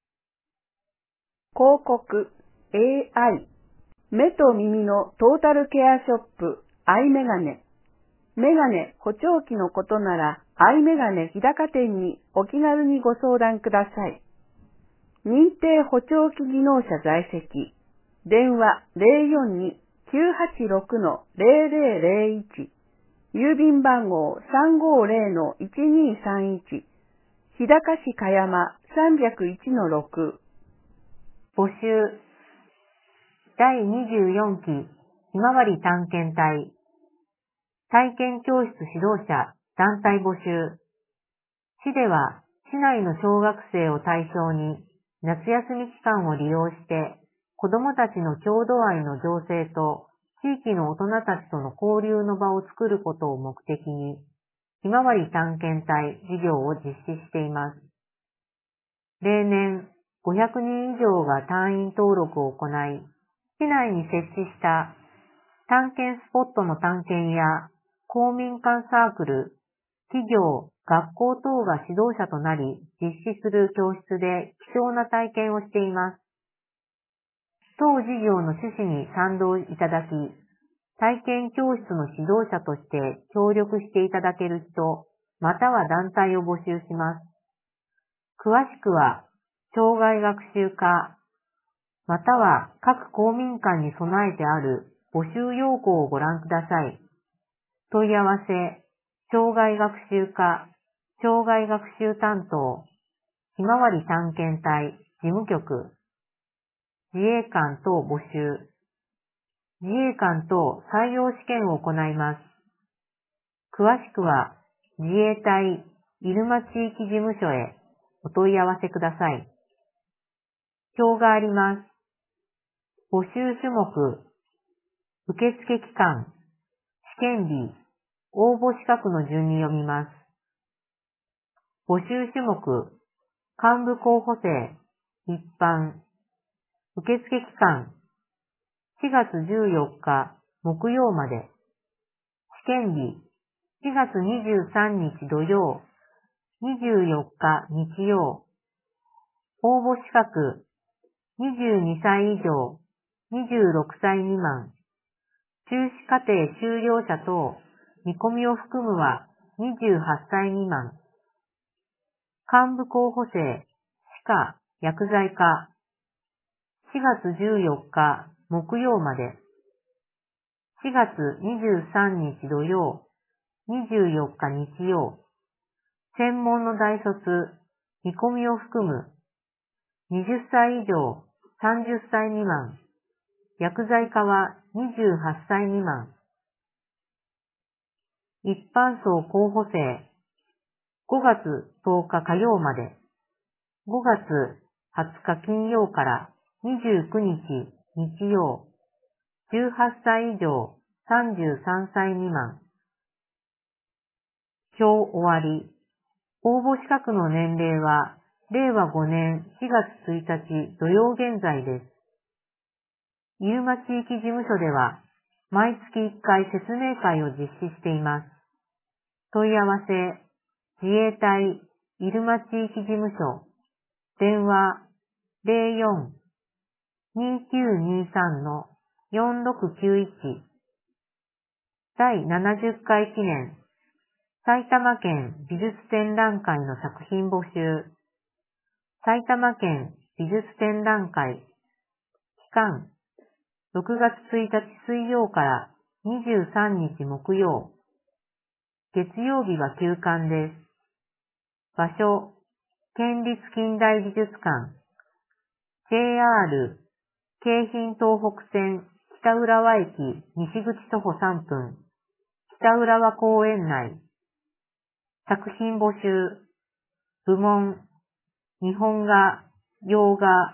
広告 エーアイ。目と耳のトータルケアショップアイメガネ。メガネ、補聴器のことならアイメガネ日高店にお気軽にご相談ください。認定補聴器技能者在籍。電話 ゼロよんに きゅうはちろく の ゼロゼロゼロいち。郵便番号 さんごゼロのいちにさんいち。日高市香山 さんぜろいちのろく。 募集。だいにじゅうよんきひまわり探検隊。体験教室指導者団体募集。市では市内の小学生を対象に夏休み期間を利用して子どもたちの郷土愛の醸成と地域の大人たちとの交流の場を作ることを目的にひまわり探検隊事業を実施しています。例年ごひゃくにん以上が隊員登録を行い、市内に設置した探検スポットの探検や公民館サークル、企業、学校等が指導者となり実施する教室で貴重な体験をしています。当事業の趣旨に賛同いただき、体験教室の指導者として協力していただける人、または団体を募集します。詳しくは、障害学習課、または各公民館に備えてある募集要項をご覧ください。問い合わせ、障害学習課、障害学習担当、ひまわり探検隊、事務局、自衛官等募集、自衛官等採用試験を行います。詳しくは、自衛隊入間地域事務所へお問い合わせください。表があります。募集種目、受付期間、試験日、応募資格の順に読みます。募集種目、幹部候補生、一般、受付期間、しがつじゅうよっか木曜まで、試験日、しがつにじゅうさんにち土曜、にじゅうよっか日曜、応募資格、にじゅうにさい以上、にじゅうろくさい未満、修士課程修了者等、見込みを含むはにじゅうはっさい未満、幹部候補生、歯科、薬剤科、しがつじゅうよっか木曜まで、しがつにじゅうさんにち土曜、にじゅうよっか日曜、専門の大卒、見込みを含む、はたち以上、さんじゅっさい未満、薬剤科はにじゅうはっさい未満、一般層候補生、ごがつとおか火曜まで、ごがつはつか金曜からにじゅうくにち日曜、じゅうはっさい以上さんじゅうさんさい未満。表終わり。応募資格の年齢は、れいわごねんしがつついたち土曜現在です。入間地域事務所では、毎月いっかい説明会を実施しています。問い合わせ、自衛隊入間地域事務所、電話ゼロよん にきゅうにさんのよんろくきゅういち。だいななじゅっかい記念、埼玉県美術展覧会の作品募集。埼玉県美術展覧会。期間、ろくがつついたち水曜からにじゅうさんにち木曜。月曜日は休館です。場所、県立近代美術館。ジェイアール、京浜東北線北浦和駅西口徒歩さんぷん。北浦和公園内。作品募集。部門。日本画、洋画、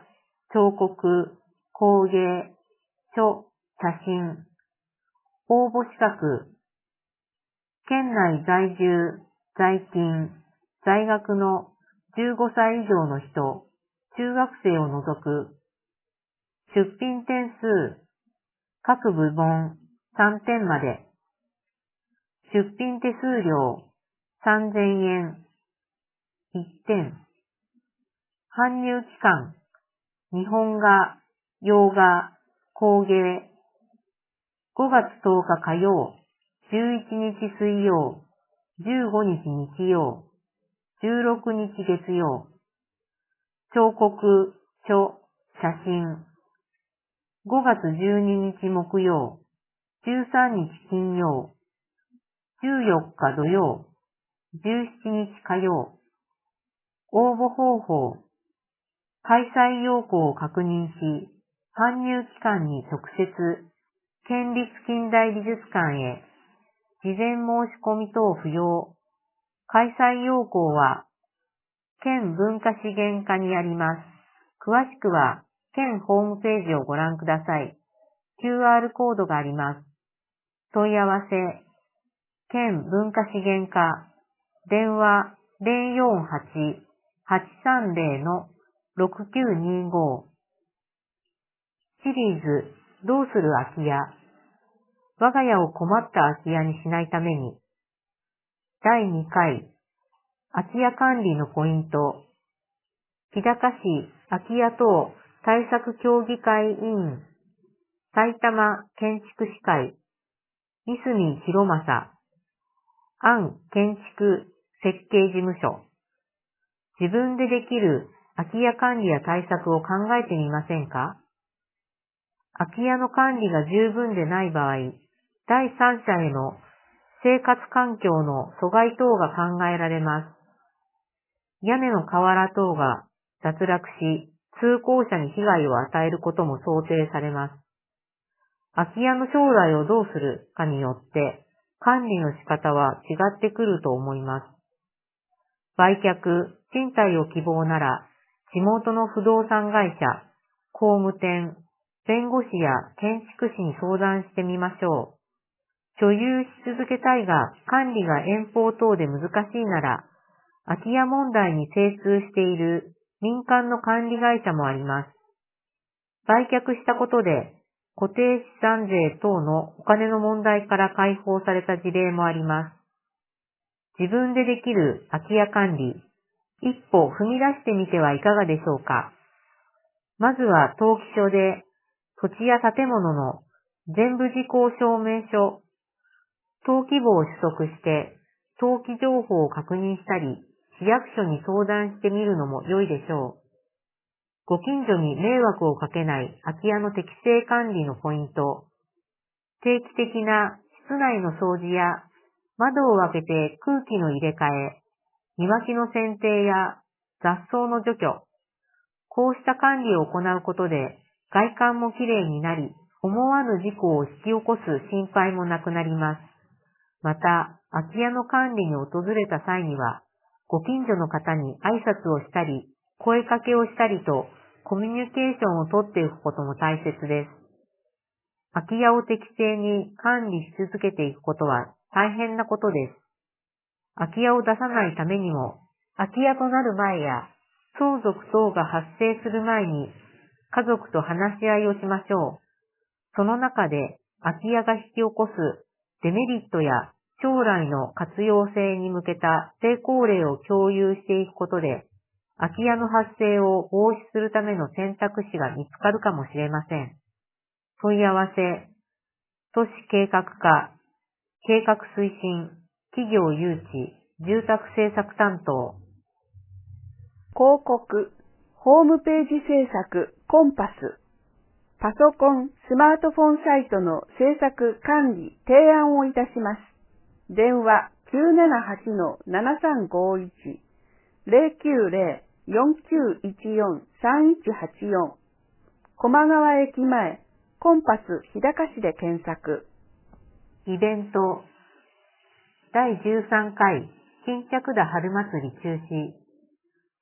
彫刻、工芸、書、写真、応募資格、県内在住、在勤、在学のじゅうごさい以上の人、中学生を除く、出品点数、各部門さんてんまで、出品手数料さんぜんえん、いってん、搬入期間、日本画、洋画、工芸、ごがつとおか火曜、じゅういちにち水曜、じゅうごにち日曜、じゅうろくにち月曜、彫刻、書、写真、ごがつじゅうににち木曜、じゅうさんにち金曜、じゅうよっか土曜、じゅうしちにち火曜。応募方法。開催要項を確認し、搬入期間に直接、県立近代美術館へ、事前申し込み等不要。開催要項は、県文化資源課にあります。詳しくは、県ホームページをご覧ください。キューアール コードがあります。問い合わせ、県文化資源課、電話 ゼロよんはち はちさんゼロ ろくきゅうにご。シリーズ、どうする空き家。我が家を困った空き家にしないために。だいにかい、空き家管理のポイント。日高市空き家等対策協議会委員、埼玉建築士会、三角博正、安建築設計事務所。自分でできる空き家管理や対策を考えてみませんか？空き家の管理が十分でない場合、第三者への生活環境の阻害等が考えられます。屋根の瓦等が脱落し、通行者に被害を与えることも想定されます。空き家の将来をどうするかによって、管理の仕方は違ってくると思います。売却、賃貸を希望なら、地元の不動産会社、工務店、弁護士や建築士に相談してみましょう。所有し続けたいが管理が遠方等で難しいなら、空き家問題に精通している民間の管理会社もあります。売却したことで固定資産税等のお金の問題から解放された事例もあります。自分でできる空き家管理、一歩踏み出してみてはいかがでしょうか。まずは登記書で土地や建物の全部事項証明書、登記簿を取得して登記情報を確認したり、市役所に相談してみるのも良いでしょう。ご近所に迷惑をかけない空き家の適正管理のポイント。定期的な室内の掃除や窓を開けて空気の入れ替え、庭木の剪定や雑草の除去。こうした管理を行うことで外観もきれいになり、思わぬ事故を引き起こす心配もなくなります。また、空き家の管理に訪れた際には、ご近所の方に挨拶をしたり、声かけをしたりと、コミュニケーションをとっていくことも大切です。空き家を適正に管理し続けていくことは大変なことです。空き家を出さないためにも、空き家となる前や、相続等が発生する前に、家族と話し合いをしましょう。その中で、空き家が引き起こすデメリットや将来の活用性に向けた成功例を共有していくことで、空き家の発生を防止するための選択肢が見つかるかもしれません。問い合わせ、都市計画課、計画推進、企業誘致、住宅政策担当。 広告、ホームページ制作、コンパス。パソコン、スマートフォンサイトの制作、管理、提案をいたします。電話 きゅうななはち ななさんごいち ゼロきゅうゼロ よんきゅういちよん さんいちはちよん。駒川駅前、コンパス日高市で検索。 イベントだいじゅうさんかい巾着田春祭り中止。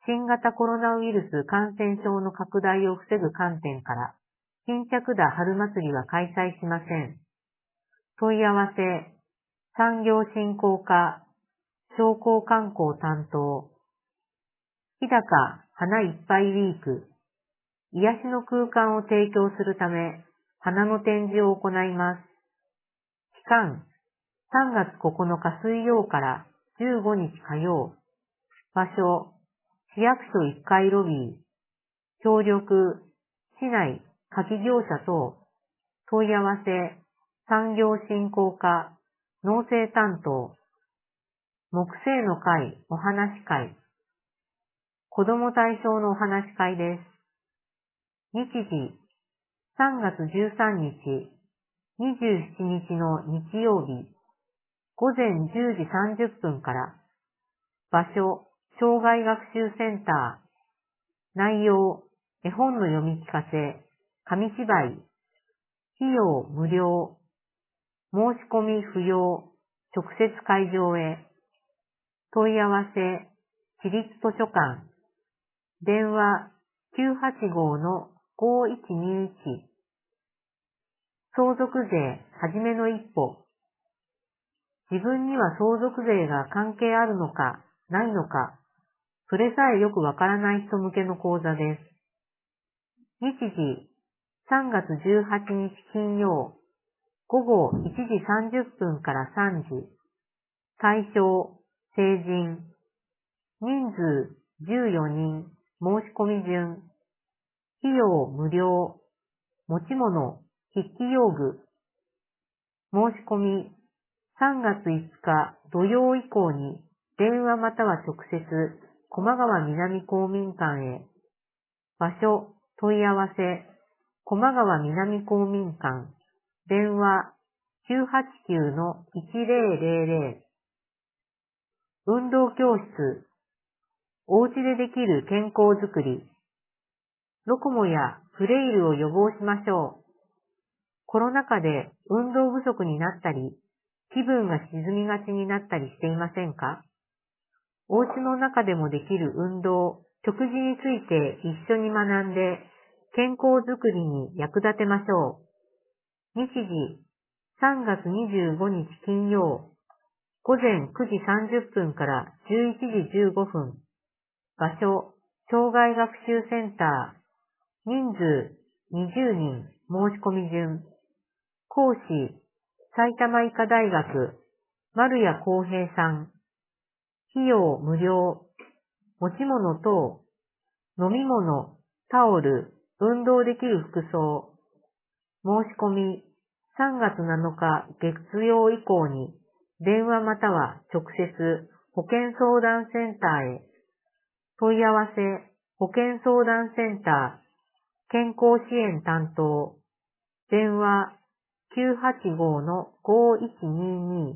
新型コロナウイルス感染症の拡大を防ぐ観点から、巾着田春祭りは開催しません。問い合わせ、産業振興課、商工観光担当、日高花いっぱいウィーク、癒しの空間を提供するため、花の展示を行います。期間、さんがつここのか水曜からじゅうごにち火曜。場所、市役所いっかいロビー。協力、市内、夏季業者等。問い合わせ、産業振興課、農政担当。木星の会お話し会。子ども対象のお話し会です。日時、さんがつじゅうさんにち、にじゅうしちにちの日曜日、ごぜんじゅうじさんじゅっぷんから。場所、障害学習センター。内容、絵本の読み聞かせ、紙芝居。費用無料。申し込み不要。直接会場へ。問い合わせ、市立図書館。電話 きゅうはちご のごいちにいち。相続税はじめの一歩。自分には相続税が関係あるのか、ないのか、それさえよくわからない人向けの講座です。日時、さんがつじゅうはちにち金曜、ごごいちじさんじゅっぷんからさんじ。対象、成人。人数、じゅうよにん。申し込み順。費用無料。持ち物、筆記用具。申し込み、さんがついつか土曜以降に電話または直接、駒川南公民館へ。場所、問い合わせ、駒川南公民館。電話 きゅうはちきゅう のいちぜろぜろぜろ。運動教室。お家でできる健康づくり。ドコモやフレイルを予防しましょう。コロナ禍で運動不足になったり、気分が沈みがちになったりしていませんか？お家の中でもできる運動、食事について一緒に学んで、健康づくりに役立てましょう。日時、さんがつにじゅうごにち金曜、ごぜんくじさんじゅっぷんからじゅういちじじゅうごふん。場所、障害学習センター。人数、にじゅうにん。申し込み順。講師、埼玉医科大学、丸谷康平さん。費用無料。持ち物等、飲み物、タオル、運動できる服装。申し込み、さんがつなのか月曜以降に、電話または直接、保健相談センターへ。問い合わせ、保健相談センター、健康支援担当。電話 きゅうはちご のごいちにに。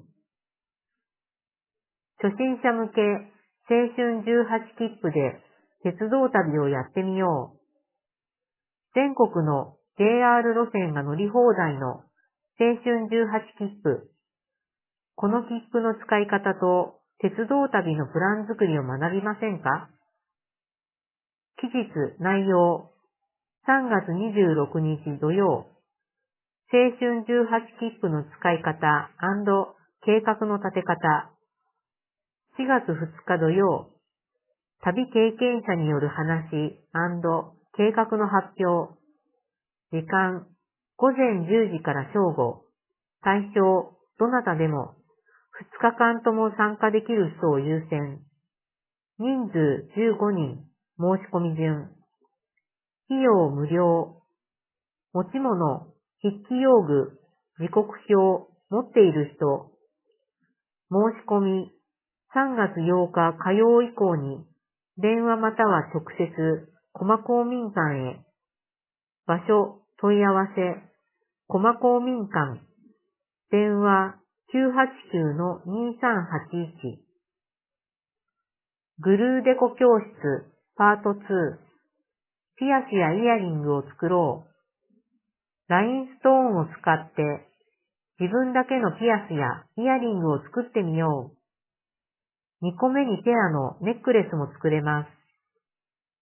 初心者向け青春じゅうはち切符で鉄道旅をやってみよう。全国の ジェイアール 路線が乗り放題の青春じゅうはち切符。この切符の使い方と鉄道旅のプラン作りを学びませんか？期日、内容。さんがつにじゅうろくにち土曜。青春じゅうはち切符の使い方&計画の立て方。しがつふつか土曜。旅経験者による話&計画の発表。時間、ごぜんじゅうじから正午。対象、どなたでも。ふつかかんとも参加できる人を優先。人数じゅうごにん。申し込み順。費用無料。持ち物、筆記用具、時刻表、持っている人。申し込み、さんがつようか火曜以降に、電話または直接、駒公民館へ。場所、問い合わせ、駒公民館。電話 きゅうはちきゅう のにさんはちいち。グルーデコ教室、パートツー。ピアスやイヤリングを作ろう。ラインストーンを使って、自分だけのピアスやイヤリングを作ってみよう。にこめにペアのネックレスも作れます。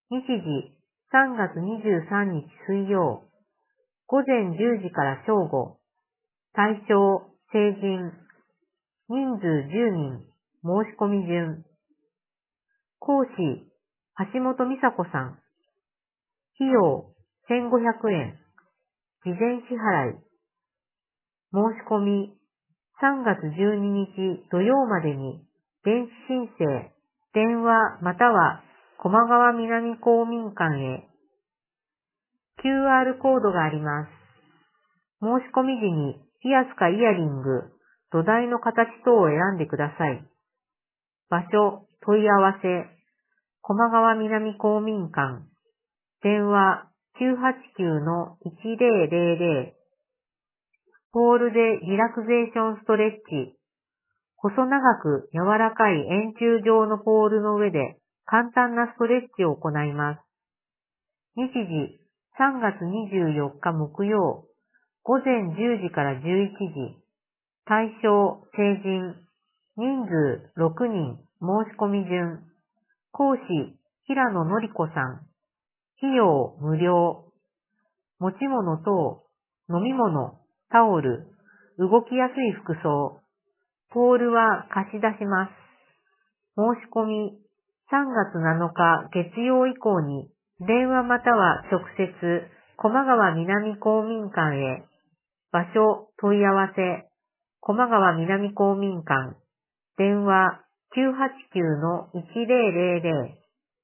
日時さんがつにじゅうさんにち水曜、午前じゅうじから正午、対象、成人、人数じゅうにん、申し込み順。講師、橋本美佐子さん。費用、せんごひゃくえん。事前支払い。申し込み、さんがつじゅうににち土曜までに、電子申請、電話または駒川南公民館へ。キューアール コードがあります。申し込み時にピアスかイヤリング、土台の形等を選んでください。場所、問い合わせ、駒川南公民館、電話 きゅうはちきゅうのいちぜろぜろぜろ、ポールでリラクゼーションストレッチ、細長く柔らかい円柱状のポールの上で簡単なストレッチを行います。日時さんがつにじゅうよっか木曜、午前じゅうじからじゅういちじ、対象、成人、人数ろくにん、申し込み順、講師、平野のりこさん、費用無料、持ち物等、飲み物、タオル、動きやすい服装、ポールは貸し出します。申し込み、さんがつなのか月曜以降に、電話または直接、駒川南公民館へ。場所、問い合わせ、駒川南公民館。電話、きゅうはちきゅうのいちぜろぜろぜろ。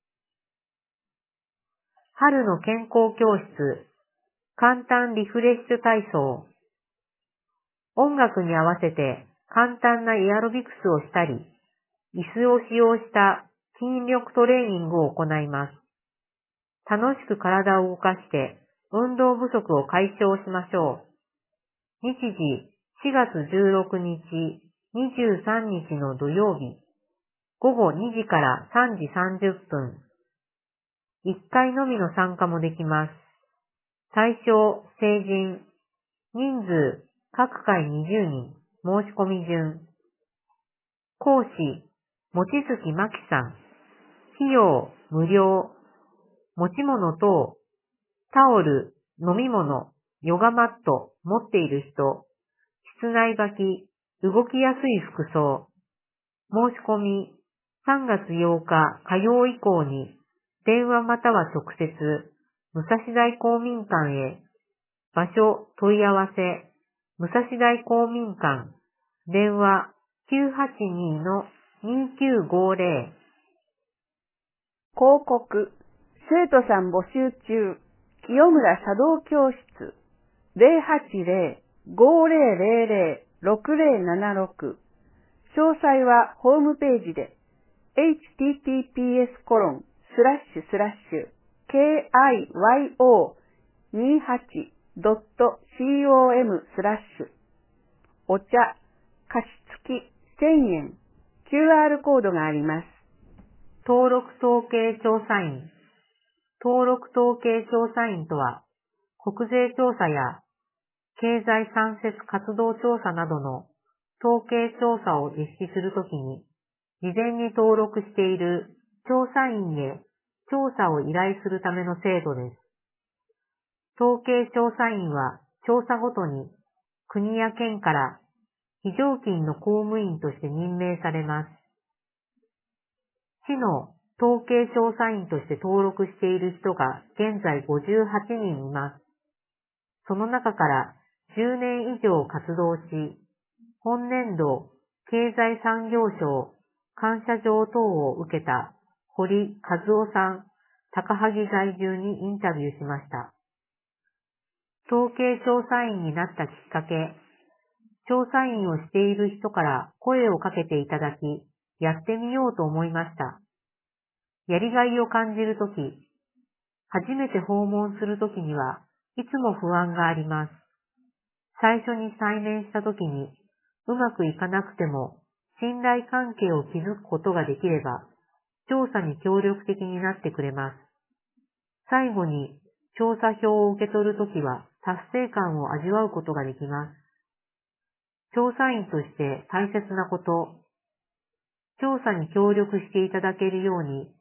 春の健康教室、簡単リフレッシュ体操。音楽に合わせて簡単なエアロビクスをしたり、椅子を使用した筋力トレーニングを行います。楽しく体を動かして運動不足を解消しましょう。日時しがつじゅうろくにち、にじゅうさんにちの土曜日、午後にじからさんじさんじゅっぷん。いっかいのみの参加もできます。対象、成人、人数、各回にじゅうにん、申し込み順。講師、望月真希さん。費用、無料。持ち物等、タオル、飲み物、ヨガマット、持っている人、室内履き、動きやすい服装。申し込み、さんがつようか火曜以降に、電話または直接、武蔵大公民館へ。場所、問い合わせ、武蔵大公民館。電話、きゅうはちにのにきゅうごぜろ。 広告、生徒さん募集中、清村茶道教室、ゼロはちゼロ ごゼロゼロゼロ ろくゼロななろく。詳細はホームページで、エイチティーティーピーエスコロンスラッシュスラッシュ ケーアイワイオーにじゅうはちドットコム スラッシュ。お茶、貸付せんえん、キューアール コードがあります。 登録統計調査員。登録統計調査員とは、国税調査や経済産設活動調査などの統計調査を実施するときに、事前に登録している調査員へ調査を依頼するための制度です。統計調査員は調査ごとに国や県から非常勤の公務員として任命されます。市の統計調査員として登録している人が現在ごじゅうはちにんいます。その中からじゅうねん以上活動し、本年度経済産業省感謝状等を受けた堀和夫さん、高萩在住にインタビューしました。統計調査員になったきっかけ、調査員をしている人から声をかけていただき、やってみようと思いました。やりがいを感じるとき、初めて訪問するときにはいつも不安があります。最初に対面したときにうまくいかなくても信頼関係を築くことができれば、調査に協力的になってくれます。最後に調査票を受け取るときは達成感を味わうことができます。調査員として大切なこと、調査に協力していただけるように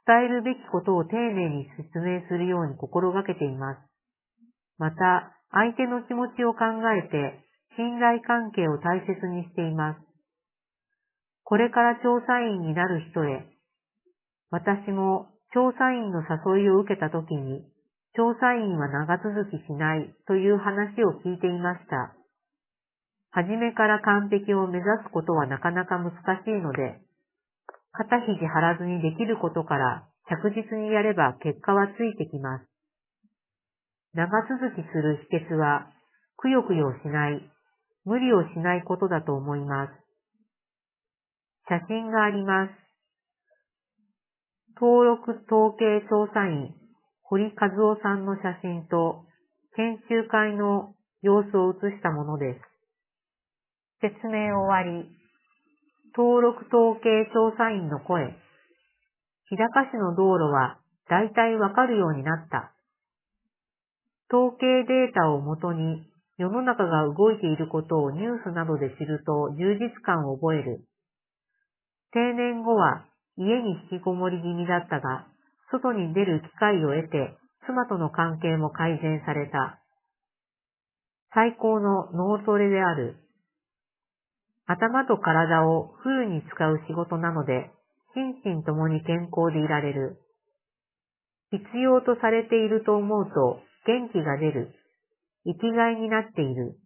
伝えるべきことを丁寧に説明するように心がけています。また、相手の気持ちを考えて、信頼関係を大切にしています。これから調査員になる人へ、私も調査員の誘いを受けたときに、調査員は長続きしないという話を聞いていました。はじめから完璧を目指すことはなかなか難しいので、肩肘張らずにできることから着実にやれば結果はついてきます。長続きする秘訣は、くよくよしない、無理をしないことだと思います。写真があります。登録統計調査員、堀和夫さんの写真と、研修会の様子を写したものです。説明終わり。登録統計調査員の声。日高市の道路はだいたいわかるようになった。統計データをもとに世の中が動いていることをニュースなどで知ると充実感を覚える。定年後は家に引きこもり気味だったが、外に出る機会を得て妻との関係も改善された。最高の脳トレである。頭と体をフルに使う仕事なので、心身ともに健康でいられる。必要とされていると思うと元気が出る。生きがいになっている。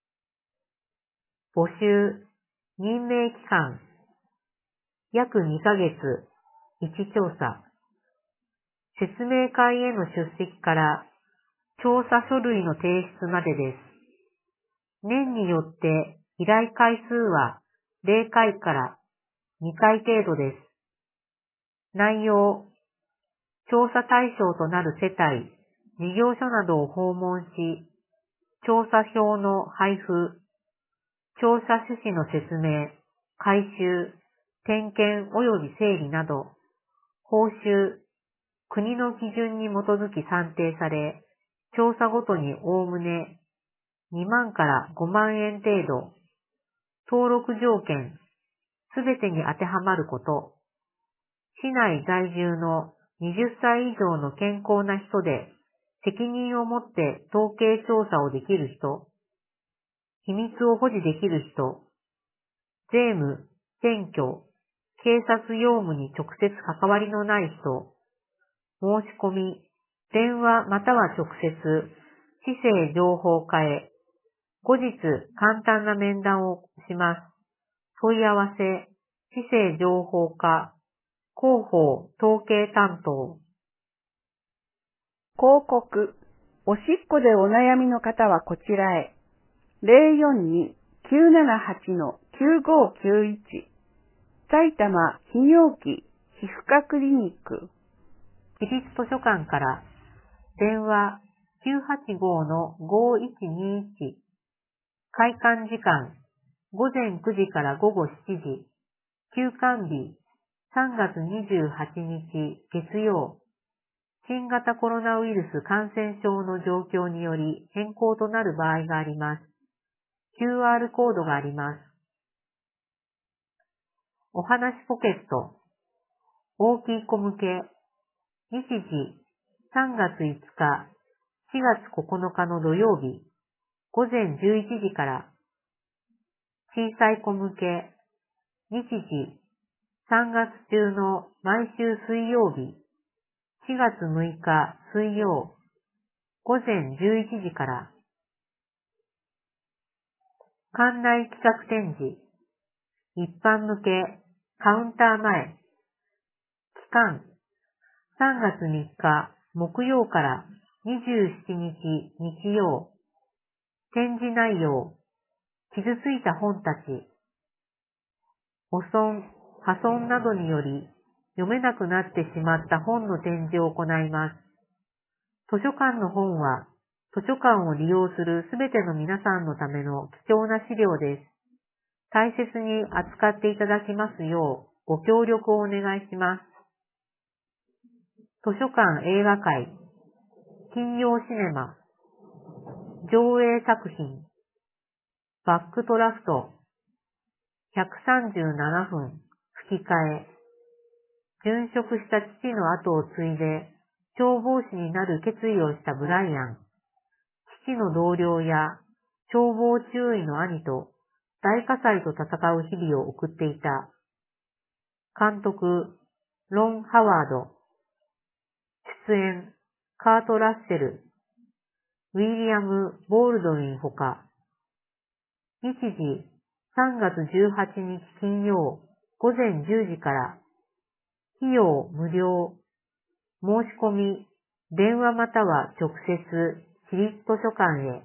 募集、任命期間、約にかげつ、いち調査。説明会への出席から調査書類の提出までです。年によって依頼回数はれいかいからにかい程度です。内容、調査対象となる世帯、事業所などを訪問し、調査票の配布、調査趣旨の説明、回収、点検及び整理など、報酬、国の基準に基づき算定され、調査ごとにおおむねにまんからごまんえん程度、登録条件、すべてに当てはまること、市内在住のはたち以上の健康な人で責任を持って統計調査をできる人、秘密を保持できる人、税務、選挙、警察用務に直接関わりのない人、申し込み、電話または直接、市政情報課へ、後日簡単な面談をします。問い合わせ、市政情報課、広報統計担当。 広告、おしっこでお悩みの方はこちらへ。ゼロよんに きゅうななはち の きゅうごきゅういち 埼玉泌尿器皮膚科クリニック。 市立図書館から電話 きゅうはちご の ごいちにいち。開館時間ごぜんくじから午後しちじ。休館日さんがつにじゅうはちにち月曜。新型コロナウイルス感染症の状況により変更となる場合があります。キューアール コードがあります。お話ポケット。大きい子向け。日時さんがついつか、しがつここのかの土曜日、ごぜんじゅういちじから。小さい子向け。日時さんがつ中の毎週水曜日、しがつむいか水曜、ごぜんじゅういちじから。館内企画展示。一般向け、カウンター前。期間、さんがつみっか木曜からにじゅうしちにち日曜。展示内容、傷ついた本たち。汚損、破損などにより読めなくなってしまった本の展示を行います。図書館の本は、図書館を利用するすべての皆さんのための貴重な資料です。大切に扱っていただきますようご協力をお願いします。図書館映画会、金曜シネマ、上映作品、バックドラフト、ひゃくさんじゅうななふん吹き替え、 殉職した父の後を継いで消防士になる決意をしたブライアン。父の同僚や消防中尉の兄と大火災と戦う日々を送っていた。監督、ロン・ハワード。出演、カート・ラッセル、ウィリアム・ボールドウィンほか。日時、さんがつじゅうはちにち金曜、ごぜんじゅうじから。費用無料。申し込み、電話または直接、市立図書館へ。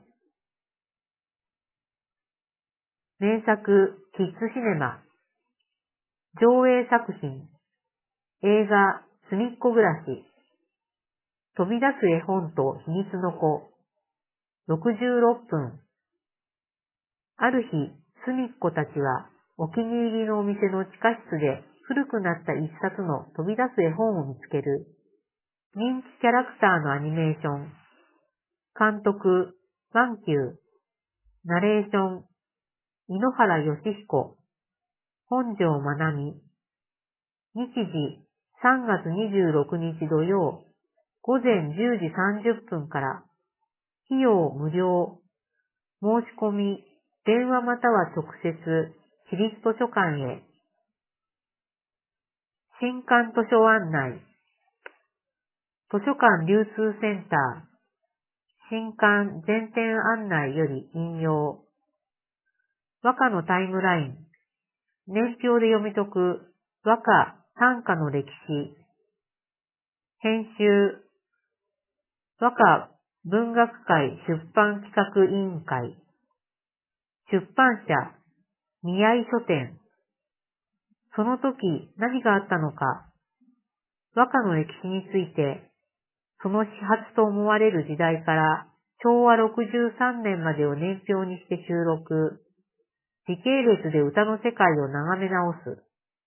名作、キッズシネマ。上映作品。映画、すみっこ暮らし。飛び出す絵本と秘密の子。ろくじゅうろっぷん。ある日、すみっこたちは、お気に入りのお店の地下室で古くなった一冊の飛び出す絵本を見つける。人気キャラクターのアニメーション。監督、マンキュー。ナレーション、井ノ原義彦。本庄まなみ。日時、さんがつにじゅうろくにち土曜、ごぜんじゅうじさんじゅっぷんから。費用無料。申し込み、電話または直接、市立図書館へ。新刊図書案内。図書館流通センター。新刊全店案内より引用。和歌のタイムライン。年表で読み解く和歌短歌の歴史。編集。和歌文学会出版企画委員会。出版社、宮井書店。その時何があったのか。和歌の歴史について、その始発と思われる時代からちょうわろくじゅうさんねんまでを年表にして収録。時系列で歌の世界を眺め直す。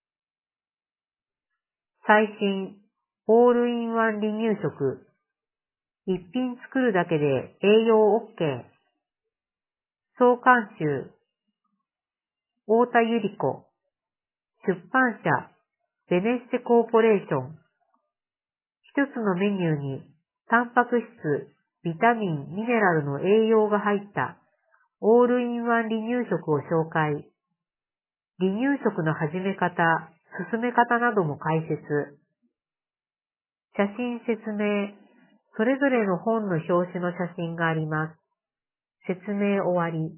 最新、オールインワン離乳食。一品作るだけで栄養 OK。創刊集。太田百合子。出版社、ベネッセコーポレーション。一つのメニューに、タンパク質、ビタミン、ミネラルの栄養が入った、オールインワン離乳食を紹介。離乳食の始め方、進め方なども解説。写真説明、それぞれの本の表紙の写真があります。説明終わり。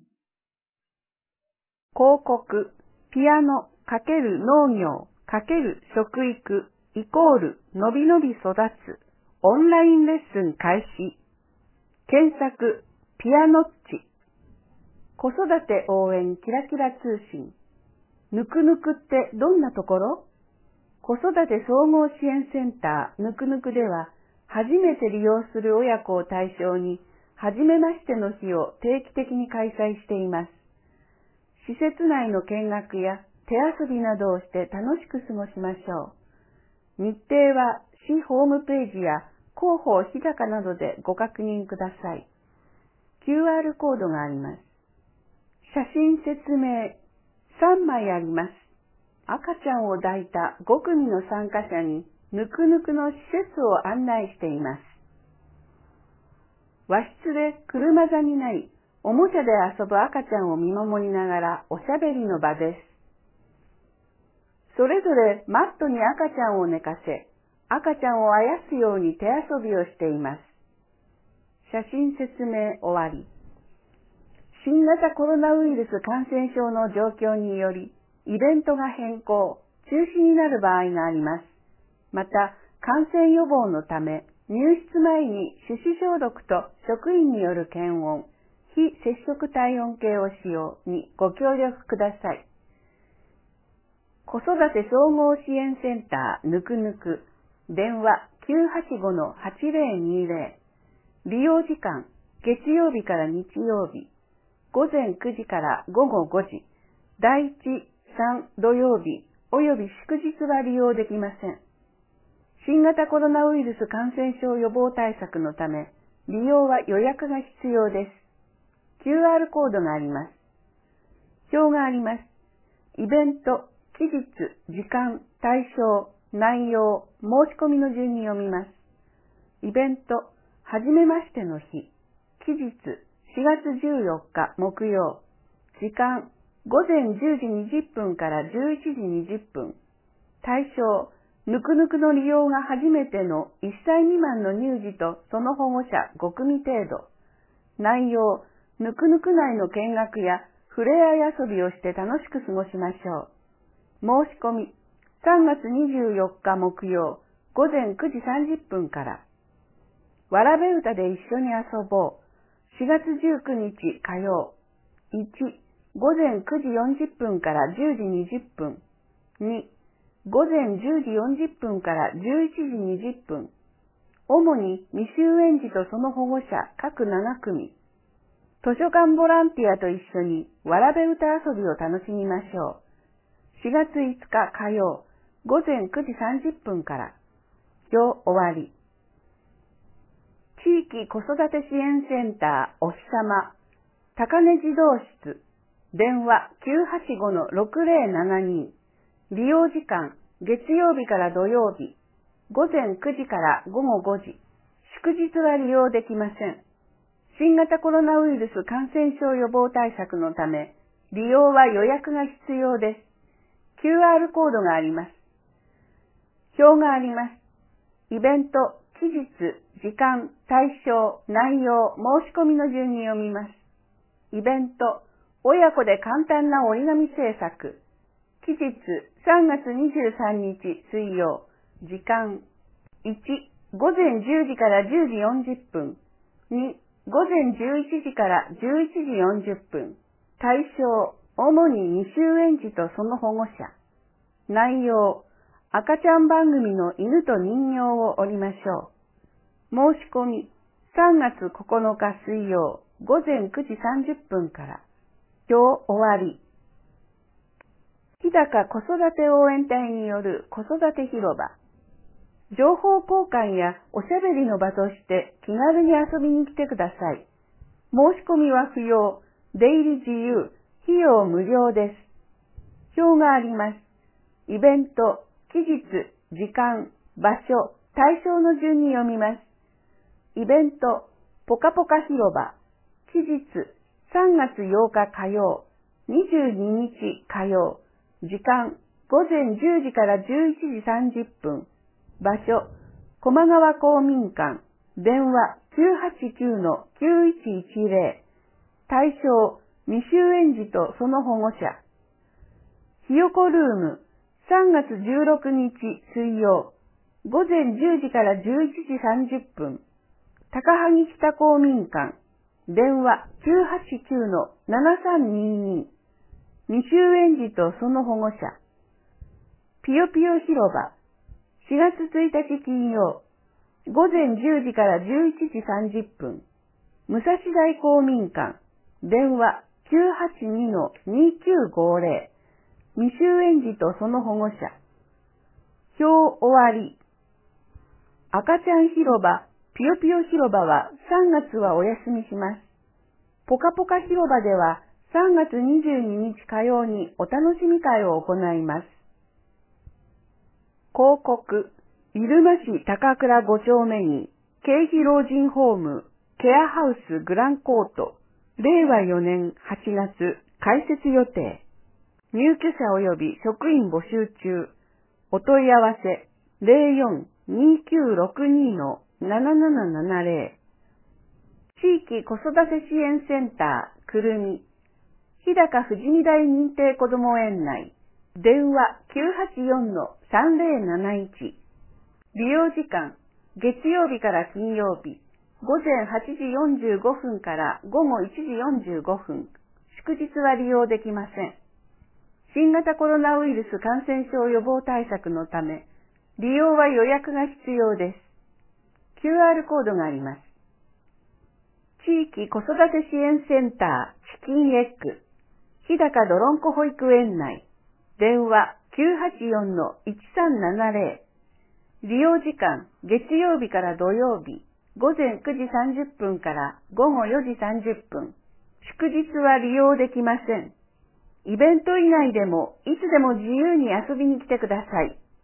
広告、ピアノ×農業×食育イコールのびのび育つオンラインレッスン開始。検索、ピアノッチ。子育て応援キラキラ通信。ぬくぬくってどんなところ？子育て総合支援センターぬくぬくでは、初めて利用する親子を対象に、はじめましての日を定期的に開催しています。施設内の見学や手遊びなどをして楽しく過ごしましょう。日程は市ホームページや広報日高などでご確認ください。キューアール コードがあります。写真説明さんまいあります。赤ちゃんを抱いたごくみの参加者にぬくぬくの施設を案内しています。和室で車座になり、おもちゃで遊ぶ赤ちゃんを見守りながらおしゃべりの場です。それぞれマットに赤ちゃんを寝かせ、赤ちゃんをあやすように手遊びをしています。写真説明終わり。新型コロナウイルス感染症の状況により、イベントが変更、中止になる場合があります。また、感染予防のため、入室前に手指消毒と職員による検温、非接触体温計を使用にご協力ください。子育て総合支援センターぬくぬく、電話 きゅうはちごのはちぜろにぜろ、利用時間、月曜日から日曜日、ごぜんくじからごごごじ、だいいち、さん土曜日および祝日は利用できません。新型コロナウイルス感染症予防対策のため、利用は予約が必要です。キューアール コードがあります。表があります。イベント、期日、時間、対象、 内容、申し込みの順に読みます。イベント、はじめましての日。期日、しがつじゅうよっか木曜。時間、ごぜんじゅうじにじゅっぷんからじゅういちじにじゅっぷん。対象、ぬくぬくの利用が初めてのいっさい未満の乳児とその保護者ごくみ程度。内容、ぬくぬく内の見学や触れ合い遊びをして楽しく過ごしましょう。申し込み、さんがつにじゅうよっか木曜、ごぜんくじさんじゅっぷんから。わらべ歌で一緒に遊ぼう。しがつじゅうくにち火曜。いち、ごぜんくじよんじゅっぷんからじゅうじにじゅっぷん。に、ごぜんじゅうじよんじゅっぷんからじゅういちじにじゅっぷん。主に未就園児とその保護者各ななくみ。図書館ボランティアと一緒にわらべ歌遊びを楽しみましょう。しがついつか火曜、ごぜんくじさんじゅっぷんから。表終わり。地域子育て支援センターおひさま、高根児童室、電話 きゅうはちごのろくぜろななに。利用時間、月曜日から土曜日、ごぜんくじからごごごじ。祝日は利用できません。新型コロナウイルス感染症予防対策のため、利用は予約が必要です。キューアール コードがあります。表があります。イベント、期日、時間、対象、内容、申し込みの順に読みます。イベント、親子で簡単な折り紙制作。期日、さんがつにじゅうさんにち水曜。時間、いち、ごぜんじゅうじからじゅうじよんじゅっぷん。に、ごぜんじゅういちじからじゅういちじよんじゅっぷん。対象、主に未就園児とその保護者。内容、赤ちゃん番組の犬と人形を折りましょう。申し込み、さんがつここのか水曜、ごぜんくじさんじゅっぷんから。表終わり。日高子育て応援隊による子育て広場。情報交換やおしゃべりの場として気軽に遊びに来てください。申し込みは不要、出入り自由、費用無料です。表があります。イベント、期日、時間、場所、対象の順に読みます。イベント、ぽかぽか広場。期日、さんがつようか火曜、にじゅうににち火曜。時間、ごぜんじゅうじからじゅういちじさんじゅっぷん。場所、駒川公民館。電話 きゅうはちきゅうのきゅういちいちぜろ。対象、未就園児とその保護者。ひよこルーム、さんがつじゅうろくにち水曜。ごぜんじゅうじからじゅういちじさんじゅっぷん。高萩北公民館。電話 きゅうはちきゅうのななさんにに。未就園児とその保護者。ぴよぴよ広場。しがつついたち金曜。ごぜんじゅうじからじゅういちじさんじゅっぷん。武蔵大公民館。電話 きゅうはちにのにきゅうごぜろ。未就園児とその保護者。表終わり。赤ちゃん広場、ぴよぴよ広場はさんがつはお休みします。ぽかぽか広場ではさんがつにじゅうににち火曜にお楽しみ会を行います。広告、入間市高倉ごちょうめに、京浜老人ホーム、ケアハウスグランコート、れいわよねんはちがつ開設予定。入居者及び職員募集中。お問い合わせ、ゼロよん にきゅうろくに のななななななゼロ。地域子育て支援センター、くるみ。日高富士見台認定こども園内。電話 きゅうはちよんのさんぜろなないち。利用時間、月曜日から金曜日、ごぜんはちじよんじゅうごふんからごごいちじよんじゅうごふん。祝日は利用できません。新型コロナウイルス感染症予防対策のため、利用は予約が必要です。キューアール コードがあります。地域子育て支援センターチキンエッグ。日高どろんこ保育園内。電話 きゅうはちよんのいちさんななゼロ。利用時間、月曜日から土曜日、ごぜんくじさんじゅっぷんからごごよじさんじゅっぷん。祝日は利用できません。イベント以外でもいつでも自由に遊びに来てください。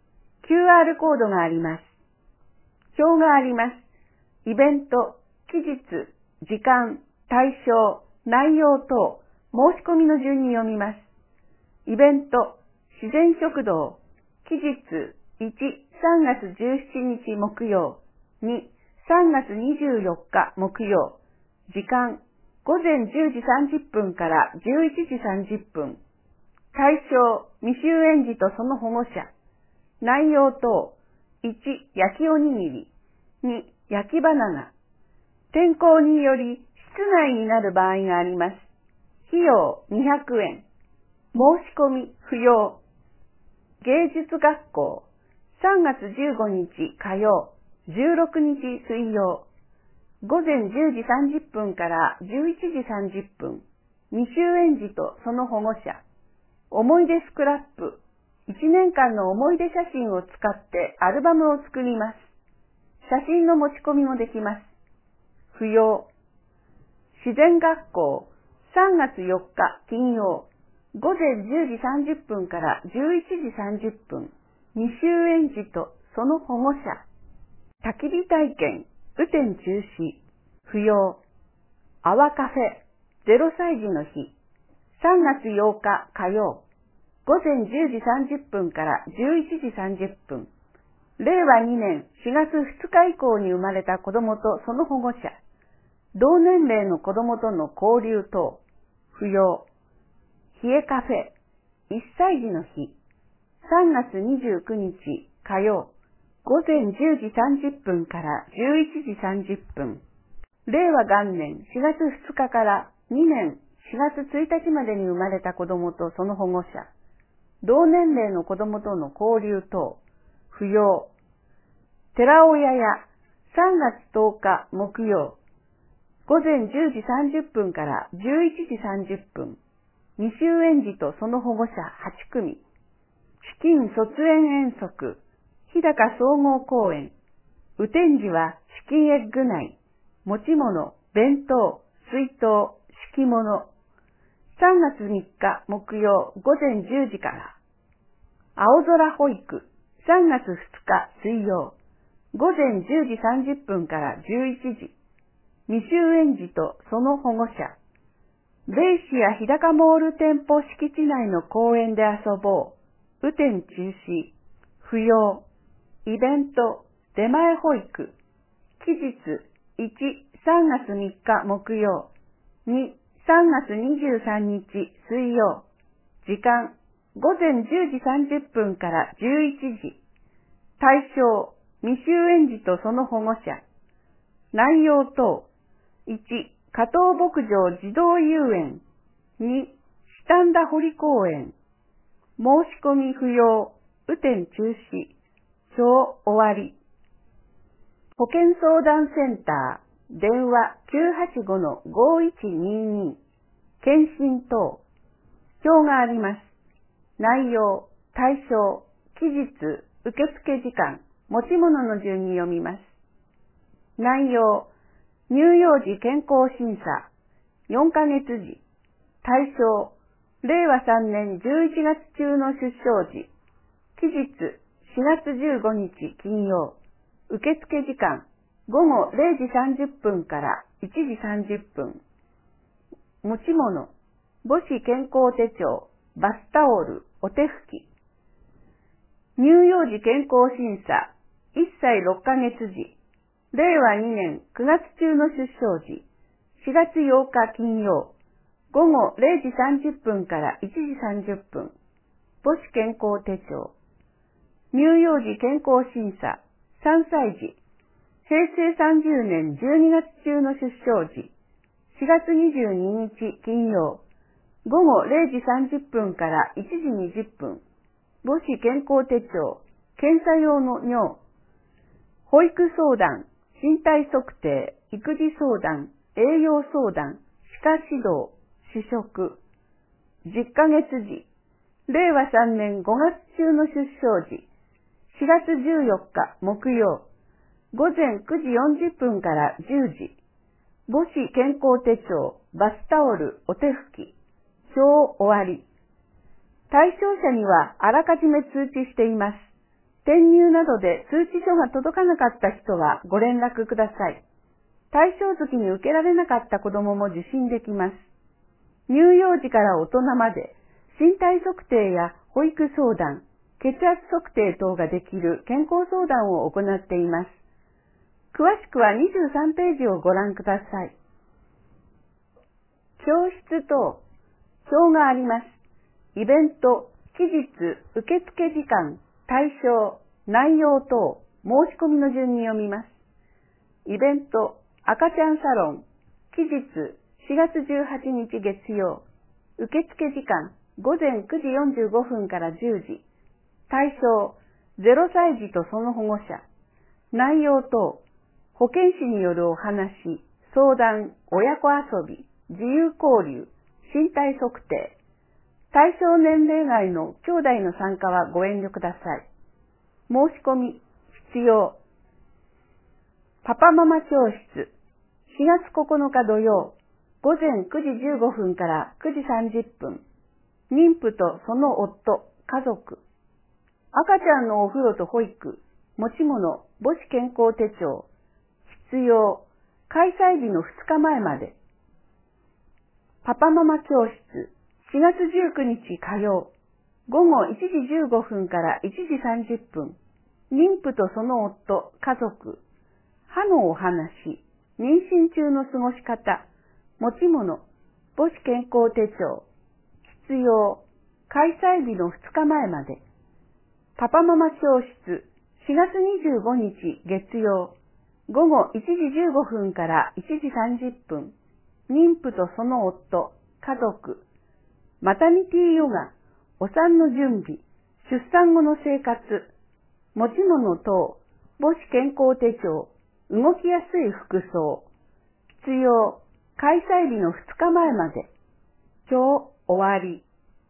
キューアール コードがあります。表があります。イベント、期日、時間、対象、内容等、申し込みの順に読みます。イベント、自然食堂、期日、いち、さんがつじゅうしちにち木曜、に、さんがつにじゅうよっか木曜、時間、ごぜんじゅうじさんじゅっぷんからじゅういちじさんじゅっぷん、対象、未就園児とその保護者、内容等、いち、焼きおにぎり、に、焼きバナナ。天候により室内になる場合があります。費用にひゃくえん。申し込み不要。芸術学校さんがつじゅうごにち火曜、じゅうろくにち水曜。午前じゅうじさんじゅっぷんからじゅういちじさんじゅっぷん。未就園児とその保護者。思い出スクラップ。いちねんかんの思い出写真を使ってアルバムを作ります。写真の持ち込みもできます。不要。自然学校さんがつよっか金曜、午前じゅうじさんじゅっぷんからじゅういちじさんじゅっぷん。未就園児とその保護者。焚き火体験、雨天中止。不要。泡カフェ、ゼロさいじの日。さんがつようか火曜。午前じゅうじさんじゅっぷんからじゅういちじさんじゅっぷん。れいわにねんしがつふつか以降に生まれた子供とその保護者。同年齢の子供との交流等。不要。冷えカフェ、いっさいじの日。さんがつにじゅうくにち火曜。午前じゅうじさんじゅっぷんからじゅういちじさんじゅっぷん。れいわ元年しがつふつかからにねんしがつついたちまでに生まれた子供とその保護者。同年齢の子供との交流等。不要。寺親やさんがつとおか木曜。午前じゅうじさんじゅっぷんからじゅういちじさんじゅっぷん。未就園児とその保護者はちくみ。資金卒園遠足。日高総合公園。雨天時は資金エッグ内。持ち物、弁当、水筒、敷物。さんがつみっか木曜午前じゅうじから。青空保育。さんがつふつか水曜。午前じゅうじさんじゅっぷんからじゅういちじ。未就園児とその保護者。レイシや日高モール店舗敷地内の公園で遊ぼう。雨天中止。不要。イベント。出前保育。期日。いち、さんがつみっか木曜。に、さんがつにじゅうさんにち水曜。時間。午前じゅうじさんじゅっぷんからじゅういちじ。対象。未就園児とその保護者。内容等。いち、加藤牧場児童遊園。に、四反田堀公園。申し込み不要。雨天中止。表終わり。保健相談センター。電話 きゅうはちごのごいちにに。検診等。表があります。内容、対象、期日、受付時間、持ち物の順に読みます。内容、乳幼児健康審査、よんかげつ時。対象、れいわさんねんじゅういちがつ中の出生時。期日、しがつじゅうごにち金曜。受付時間、ごごれいじさんじゅっぷんからいちじさんじゅっぷん。持ち物、母子健康手帳、バスタオル、お手拭き。乳幼児健康審査、いっさいろっかげつ時。れいわにねんくがつ中の出生時。しがつようか金曜。ごごれいじさんじゅっぷんからいちじさんじゅっぷん。母子健康手帳。乳幼児健康審査、さんさいじ。へいせいさんじゅうねんじゅうにがつ中の出生時。しがつにじゅうににち金曜。ごごれいじさんじゅっぷんからいちじにじゅっぷん。母子健康手帳、検査用の尿。保育相談、身体測定、育児相談、栄養相談、歯科指導、試食。じゅっかげつ時。れいわさんねんごがつ中の出生時。しがつじゅうよっか木曜。ごぜんくじよんじゅっぷんからじゅうじ。母子健康手帳、バスタオル、お手拭き。表終わり。対象者にはあらかじめ通知しています。 転入などで通知書が届かなかった人はご連絡ください。対象月に受けられなかった子供も受診できます。乳幼児から大人まで身体測定や保育相談、血圧測定等ができる健康相談を行っています。詳しくはにじゅうさんページをご覧ください。教室等、表があります。イベント、期日、受付時間、対象、内容等、申し込みの順に読みます。イベント、赤ちゃんサロン、期日、しがつじゅうはちにち月曜、受付時間、ごぜんくじよんじゅうごふんからじゅうじ、対象、ゼロさいじとその保護者、内容等、保健師によるお話、相談、親子遊び、自由交流、身体測定、対象年齢外の兄弟の参加はご遠慮ください。申し込み、必要。パパママ教室、しがつここのか土曜、ごぜんくじじゅうごふんからくじさんじゅっぷん、妊婦とその夫、家族、赤ちゃんのお風呂と保育、持ち物、母子健康手帳、必要、開催日のふつかまえまで。パパママ教室、しがつじゅうくにち火曜、ごごいちじじゅうごふんからいちじさんじゅっぷん、妊婦とその夫、家族、歯のお話、妊娠中の過ごし方、持ち物、母子健康手帳、必要、開催日のふつかまえまで。パパママ教室、しがつにじゅうごにち月曜、ごごいちじじゅうごふんからいちじさんじゅっぷん、妊婦とその夫、家族、マタニティヨガ、お産の準備、出産後の生活、持ち物等、母子健康手帳、動きやすい服装、必要、開催日のふつかまえまで。今日終わり。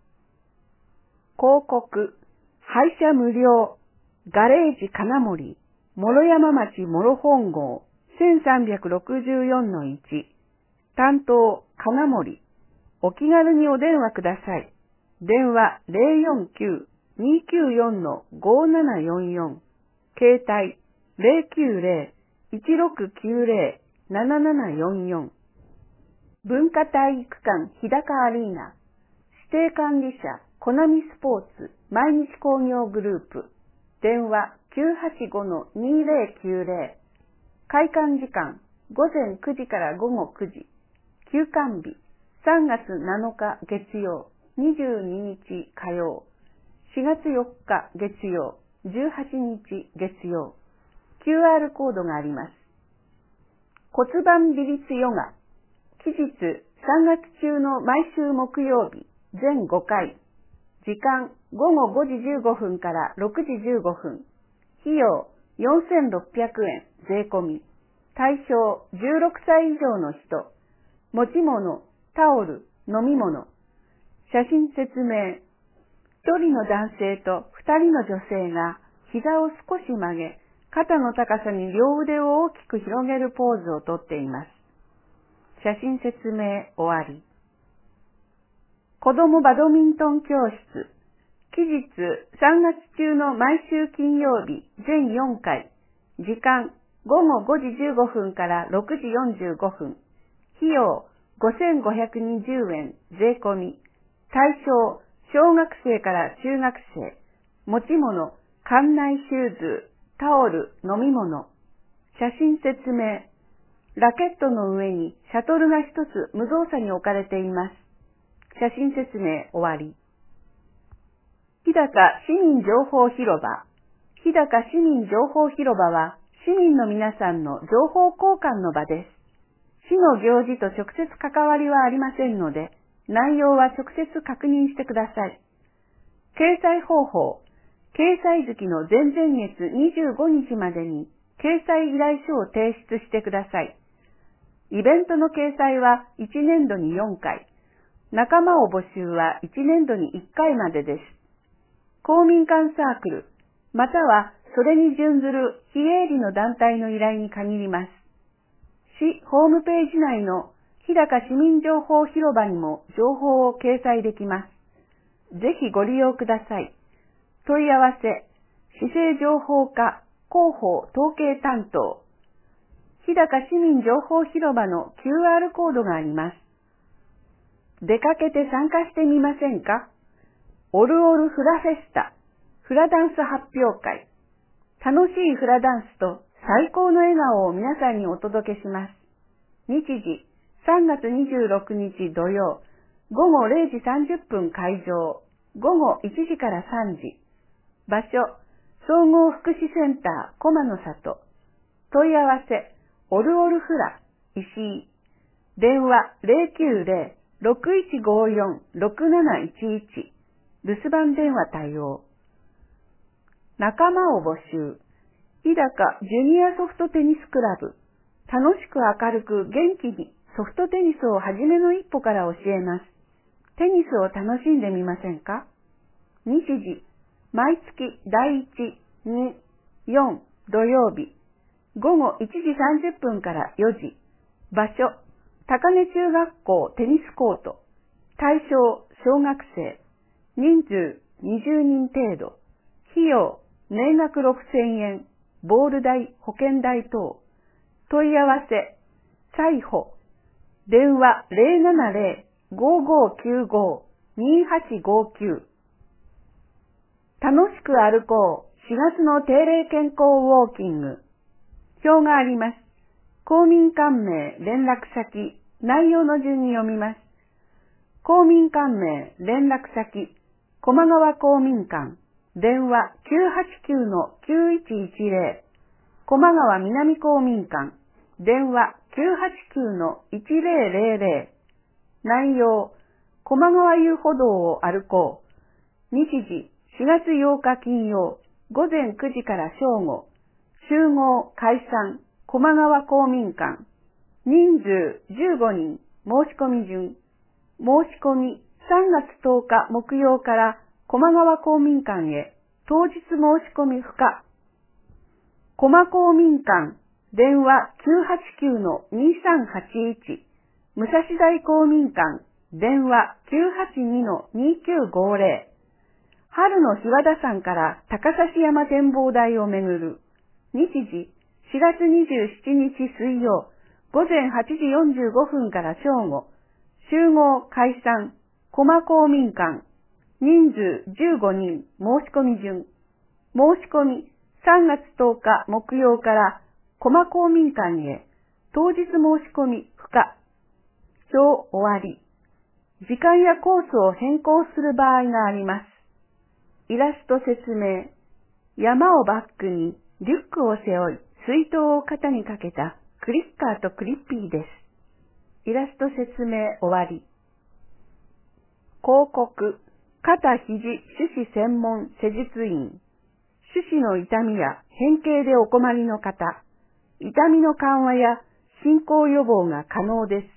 広告、配車無料、ガレージ金森、諸山町諸本郷、せんさんびゃくろくじゅうよんのいち、担当、金森。お気軽にお電話ください。電話 ゼロよんきゅう にきゅうよん ごななよんよん、携帯 ゼロきゅうゼロ いちろくきゅうゼロ ななななよんよん。文化体育館日高アリーナ、指定管理者コナミスポーツ毎日工業グループ、電話 きゅうはちごのにゼロきゅうゼロ、開館時間ごぜんくじからごごくじ、休館日さんがつなのか月曜、にじゅうににち火曜、しがつよっか月曜、じゅうはちにち月曜。キューアール コードがあります。骨盤美律ヨガ、期日さんがつ中の毎週木曜日、全ごかい。時間ごごごじじゅうごふんからろくじじゅうごふん。費用よんせんろっぴゃくえん税込み。対象じゅうろくさい以上の人。持ち物、タオル、飲み物。写真説明。一人の男性と二人の女性が膝を少し曲げ、肩の高さに両腕を大きく広げるポーズをとっています。写真説明終わり。子供バドミントン教室。期日さんがつ中の毎週金曜日全よんかい。時間ごごごじじゅうごふんからろくじよんじゅうごふん。費用ごせんごひゃくにじゅうえん税込み。対象小学生から中学生。持ち物、館内シューズ、タオル、飲み物。写真説明。ラケットの上にシャトルが一つ無造作に置かれています。写真説明終わり。日高市民情報広場。日高市民情報広場は市民の皆さんの情報交換の場です。市の行事と直接関わりはありませんので、内容は直接確認してください。掲載方法。掲載月の前々月にじゅうごにちまでに掲載依頼書を提出してください。イベントの掲載はいちねんどによんかい。仲間を募集はいちねんどにいっかいまでです。公民館サークル、またはそれに準ずる非営利の団体の依頼に限ります。市ホームページ内の日高市民情報広場にも情報を掲載できます。ぜひご利用ください。問い合わせ市政情報課広報統計担当、日高市民情報広場の キューアール コードがあります。出かけて参加してみませんか？オルオルフラフェスタ、フラダンス発表会。楽しいフラダンスと最高の笑顔を皆さんにお届けします。日時、さんがつにじゅうろくにち土曜、ごごれいじさんじゅっぷん会場、ごごいちじからさんじ。場所、総合福祉センター駒の里。問い合わせ、オルオルフラ、石井。電話ゼロきゅうゼロ ろくいちごよん ろくなないちいち。留守番電話対応。仲間を募集。日高ジュニアソフトテニスクラブ。楽しく明るく元気にソフトテニスをはじめの一歩から教えます。テニスを楽しんでみませんか？日時、毎月だいいち、に、よん土曜日、ごごいちじさんじゅっぷんからよじ。場所、高根中学校テニスコート。対象、小学生。人数、にじゅうにん程度。費用、年額ろくせんえん。ボール代、保険代等。問い合わせ、裁縫。電話ゼロななゼロ ごごきゅうご にはちごきゅう。楽しく歩こう。しがつの定例健康ウォーキング。表があります。公民館名、連絡先、内容の順に読みます。公民館名、連絡先、駒川公民館。電話 きゅうはちきゅうのきゅういちいちゼロ。駒川南公民館。電話 きゅうはちきゅうのいちゼロゼロゼロ。内容、駒川遊歩道を歩こう。日時、しがつようか金曜、ごぜんくじから正午。集合、解散、駒川公民館。人数じゅうごにん、申し込み順。申し込みさんがつとおか木曜から駒川公民館へ、当日申し込み不可。駒公民館、電話 きゅうはちきゅうのにさんはちいち。武蔵台公民館、電話 きゅうはちにのにきゅうごゼロ。春の日和田山から高崎山展望台を巡る。日時、しがつにじゅうしちにち水曜、ごぜんはちじよんじゅうごふんから正午。集合、解散、駒公民館。人数じゅうごにん、申し込み順。申し込みさんがつとおか木曜から駒公民館へ、当日申し込み不可。表終わり。時間やコースを変更する場合があります。イラスト説明。山をバックにリュックを背負い、水筒を肩にかけたクリッカーとクリッピーです。イラスト説明終わり。広告。肩肘手指専門施術院。手指の痛みや変形でお困りの方、痛みの緩和や進行予防が可能です。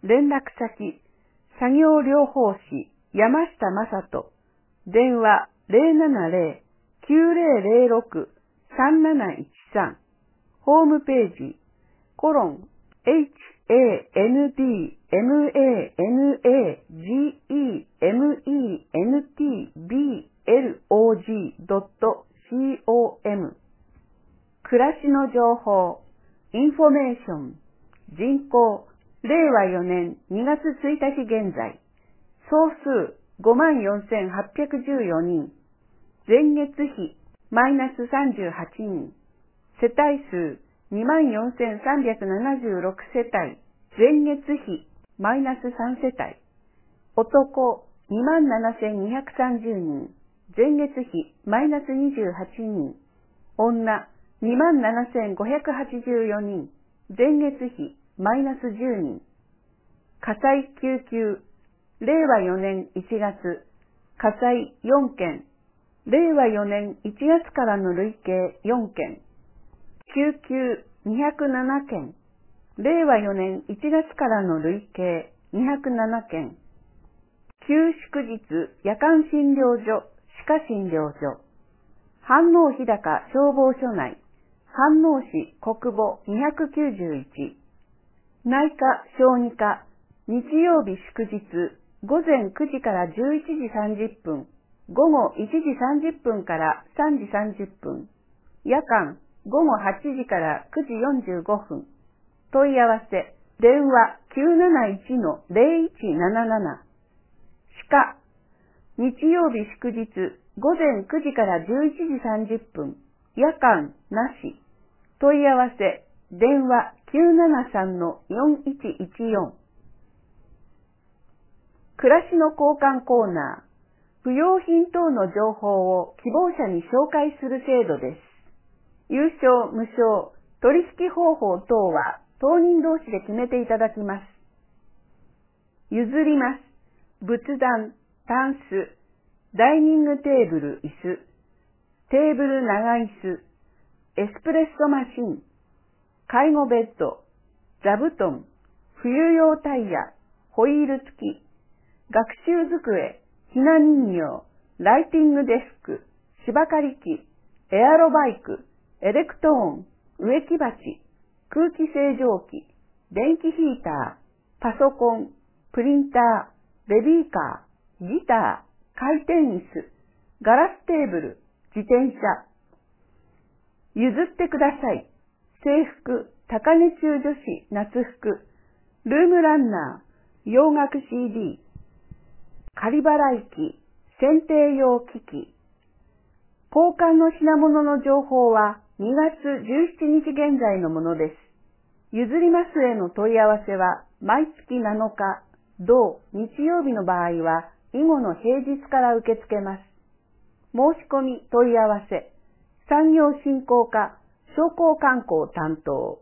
連絡先、作業療法士山下正人。電話ゼロななゼロ きゅうゼロゼロろく さんなないちさん。ホームページ、コロン、エイチエーエヌディーエムエーエヌエージーイーエムイーエヌティービーエルオージードットコム。暮らしの情報、インフォメーション、人口、れいわよねんにがつついたち現在、総数 ごまんよんせんはっぴゃくじゅうよにん、前月比マイナスさんじゅうはちにん、世帯数にまんよんせんさんびゃくななじゅうろくせたい、前月比マイナスさんせたい、男にまんななせんにひゃくさんじゅうにん、前月比マイナスにじゅうはちにん、女にまんななせんごひゃくはちじゅうよにん、前月比マイナスじゅうにん、火災救急、れいわよねんいちがつ、火災よんけん、れいわよねんいちがつからの累計よんけん、救急にひゃくななけん、れいわよねんいちがつからの累計にひゃくななけん、休祝日夜間診療所、歯科診療所、飯能日高消防署内、飯能市国母にひゃくきゅうじゅういち、内科小児科、日曜日祝日、ごぜんくじからじゅういちじさんじゅっぷん、 午後いちじさんじゅっぷんからさんじさんじゅっぷん、夜間午後はちじからくじよんじゅうごふん、問い合わせ、電話 きゅうなないちのゼロいちなななな。歯科、日曜日祝日午前くじからじゅういちじさんじゅっぷん、夜間なし。問い合わせ、電話 きゅうななさんのよんいちいちよん。暮らしの交換コーナー。不用品等の情報を希望者に紹介する制度です。有償、無償、取引方法等は当人同士で決めていただきます。譲ります。仏壇、タンス、ダイニングテーブル、椅子、テーブル長椅子、エスプレッソマシン、介護ベッド、座布団、冬用タイヤ、ホイール付き、学習机、ひな人形、ライティングデスク、芝刈り機、エアロバイク、エレクトーン、植木鉢、空気清浄機、電気ヒーター、パソコン、プリンター、ベビーカー、ギター、回転椅子、ガラステーブル、自転車。譲ってください。制服、高根中女子、夏服、ルームランナー、洋楽 シーディー、仮払い機、選定用機器。交換の品物の情報はにがつじゅうしちにち現在のものです。譲りますへの問い合わせは毎月なのか、同日曜日の場合は以後の平日から受け付けます。申し込み問い合わせ、産業振興課商工観光担当。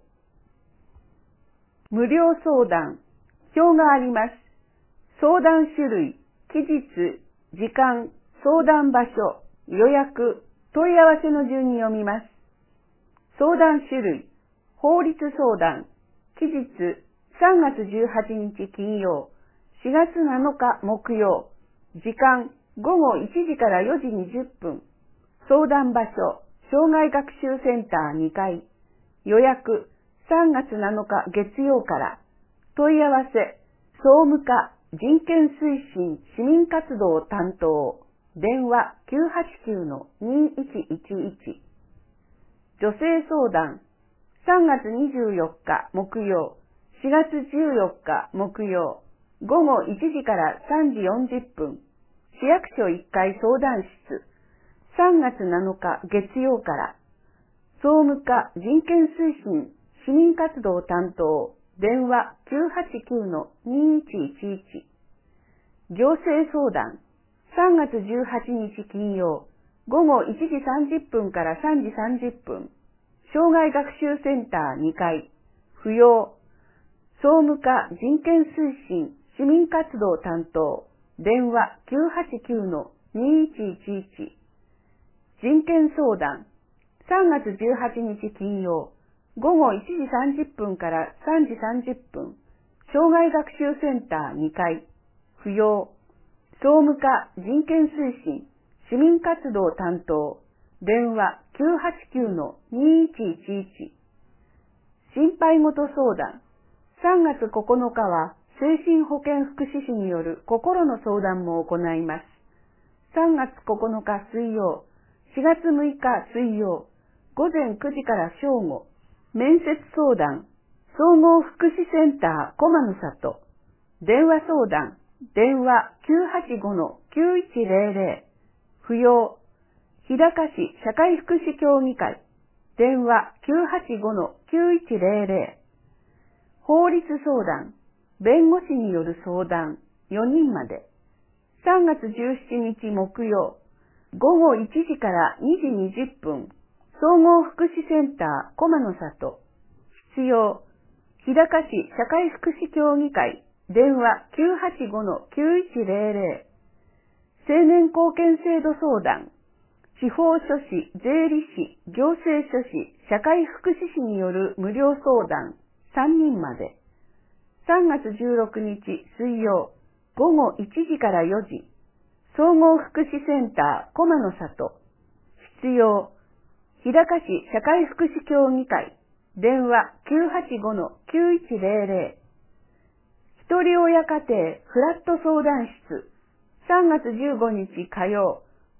無料相談、表があります。相談種類、期日、時間、相談場所、予約、問い合わせの順に読みます。相談種類、法律相談、期日、さんがつじゅうはちにち金曜、しがつなのか木曜、時間、ごごいちじからよじにじゅっぷん、相談場所、障害学習センターにかい、予約、さんがつなのか月曜から、問い合わせ、総務課、人権推進市民活動担当、電話 きゅうはちきゅうのにいちいちいち。女性相談、さんがつにじゅうよっか木曜、しがつじゅうよっか木曜、ごごいちじからさんじよんじゅっぷん、市役所いっかい相談室、さんがつなのか月曜から、総務課人権推進市民活動担当、電話 きゅうはちきゅうのにいちいちいち。行政相談、さんがつじゅうはちにち金曜、ごごいちじさんじゅっぷんからさんじさんじゅっぷん、障害学習センターにかい、不要、総務課人権推進市民活動担当、電話 きゅうはちきゅうのにいちいちいち。人権相談、さんがつじゅうはちにち金曜、ごごいちじさんじゅっぷんからさんじさんじゅっぷん、障害学習センターにかい、不要、総務課人権推進市民活動担当、電話 きゅうはちきゅうのにいちいちいち。心配事相談、さんがつここのかは精神保健福祉士による心の相談も行います。さんがつここのか水曜、しがつむいか水曜、ごぜんくじから正午、面接相談、総合福祉センター駒の里、電話相談、電話 きゅうはちごのきゅういちゼロゼロ、不要、日高市社会福祉協議会、電話 きゅうはちごのきゅういちゼロゼロ、法律相談、弁護士による相談、よにんまで、さんがつじゅうしちにち木曜、ごごいちじからにじにじゅっぷん、総合福祉センター駒の里、必要、日高市社会福祉協議会、電話 きゅうはちごのきゅういちゼロゼロ、青年貢献制度相談、地方書士、税理士、行政書士、社会福祉士による無料相談、さんにんまで、さんがつじゅうろくにち水曜、ごごいちじからよじ、総合福祉センター駒の里、必要、日高市社会福祉協議会、電話 きゅうはちごのきゅういちゼロゼロ、ひとり親家庭フラット相談室、さんがつじゅうごにち火曜、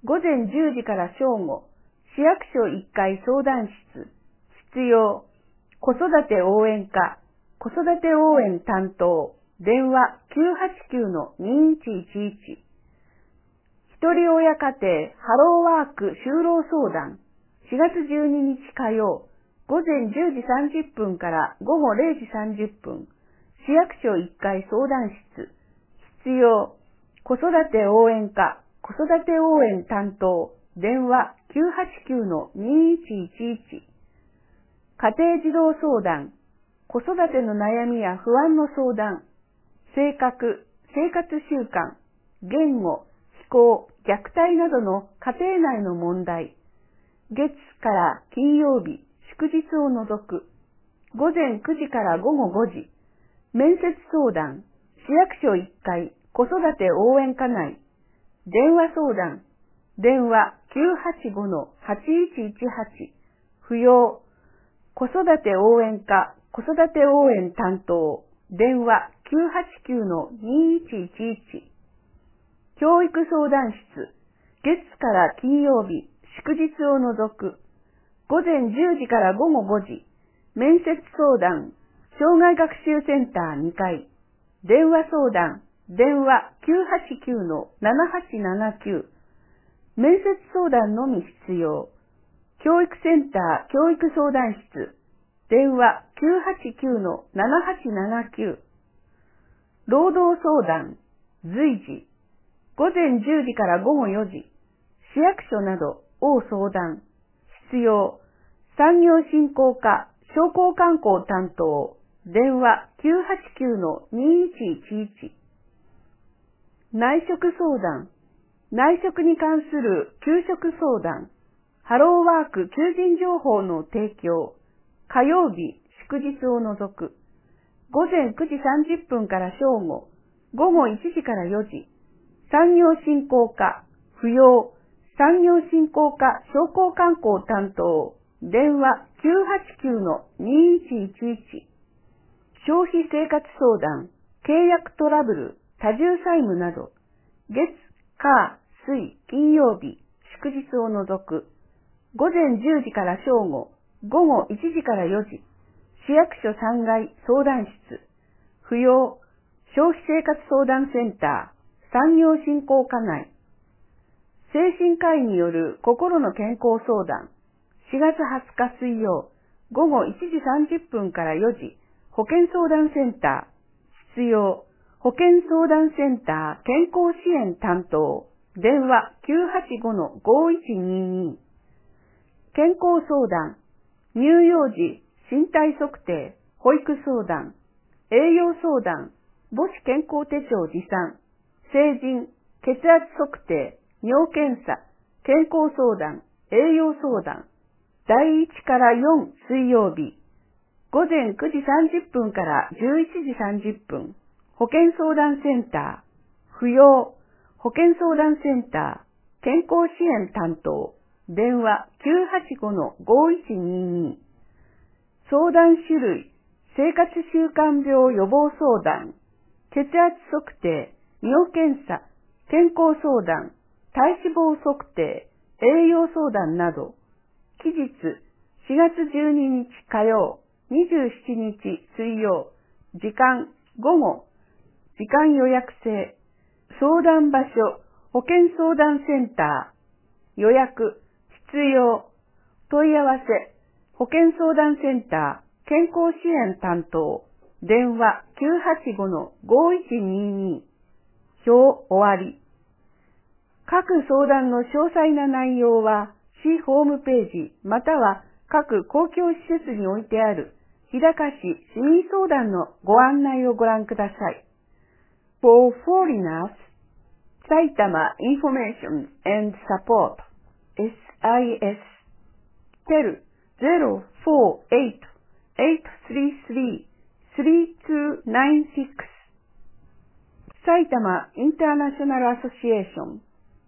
午前じゅうじから正午、市役所いっかい相談室、必要、子育て応援課、子育て応援担当、電話 きゅうはちきゅうのにいちいちいち。ひとり親家庭ハローワーク就労相談、しがつじゅうににち火曜、午前じゅうじさんじゅっぷんから午後れいじさんじゅっぷん、市役所いっかい相談室、必要、子育て応援課、子育て応援担当、電話 きゅうはちきゅうのにいちいちいち。家庭児童相談、子育ての悩みや不安の相談、性格、生活習慣、言語、非行、虐待などの家庭内の問題、月から金曜日、祝日を除く、午前くじから午後ごじ、面接相談、市役所いっかい、子育て応援課内、電話相談、電話 きゅうはちごのはちいちいちはち、不要、子育て応援課、子育て応援担当、電話 きゅうはちきゅうのにいちいちいち、教育相談室、月から金曜日、祝日を除く、午前じゅうじから午後ごじ、面接相談、障害学習センターにかい、電話相談、電話 きゅうはちきゅうのななはちななきゅう、面接相談のみ必要、教育センター教育相談室、電話 きゅうはちきゅうのななはちななきゅう、労働相談、随時、午前じゅうじから午後よじ、市役所などを相談、必要、産業振興課、商工観光担当、電話 きゅうはちきゅうのにいちいちいち。内職相談、内職に関する給食相談、ハローワーク求人情報の提供、火曜日、祝日を除く、午前くじさんじゅっぷんから正午、午後いちじからよじ、産業振興課、不要、産業振興課商工観光担当、電話 きゅうはちきゅうのにいちいちいち。消費生活相談、契約トラブル、多重債務など、月、火、水、金曜日、祝日を除く、午前じゅうじから正午、午後いちじからよじ、市役所さんがい相談室、不要、消費生活相談センター、産業振興課内、精神科医による心の健康相談、しがつはつか水曜、午後いちじさんじゅっぷんからよじ、保健相談センター、必要、保健相談センター健康支援担当、電話 きゅうはちごのごいちにに。健康相談、乳幼児、身体測定、保育相談、栄養相談、母子健康手帳持参、成人、血圧測定、尿検査、健康相談、栄養相談、だいいちからよん水曜日、午前くじさんじゅっぷんからじゅういちじさんじゅっぷん、保健相談センター、不要、保健相談センター、健康支援担当、電話 きゅうはちごのごいちにに。相談種類、生活習慣病予防相談、血圧測定、尿検査、健康相談、体脂肪測定、栄養相談など、期日しがつじゅうににち火曜、にじゅうしちにち水曜、時間午後、時間予約制、相談場所、保健相談センター、予約、必要、問い合わせ、保健相談センター、健康支援担当、電話 きゅうはちごのごいちにに。表終わり。各相談の詳細な内容は、市ホームページまたは各公共施設に置いてある日高市市民相談のご案内をご覧ください。For Foreigners, 埼玉 Information and Support エスアイエス テル ゼロ フォー エイト エイト スリー スリー スリー ツー ナイン シックス 埼玉インターナショナルアソシエーション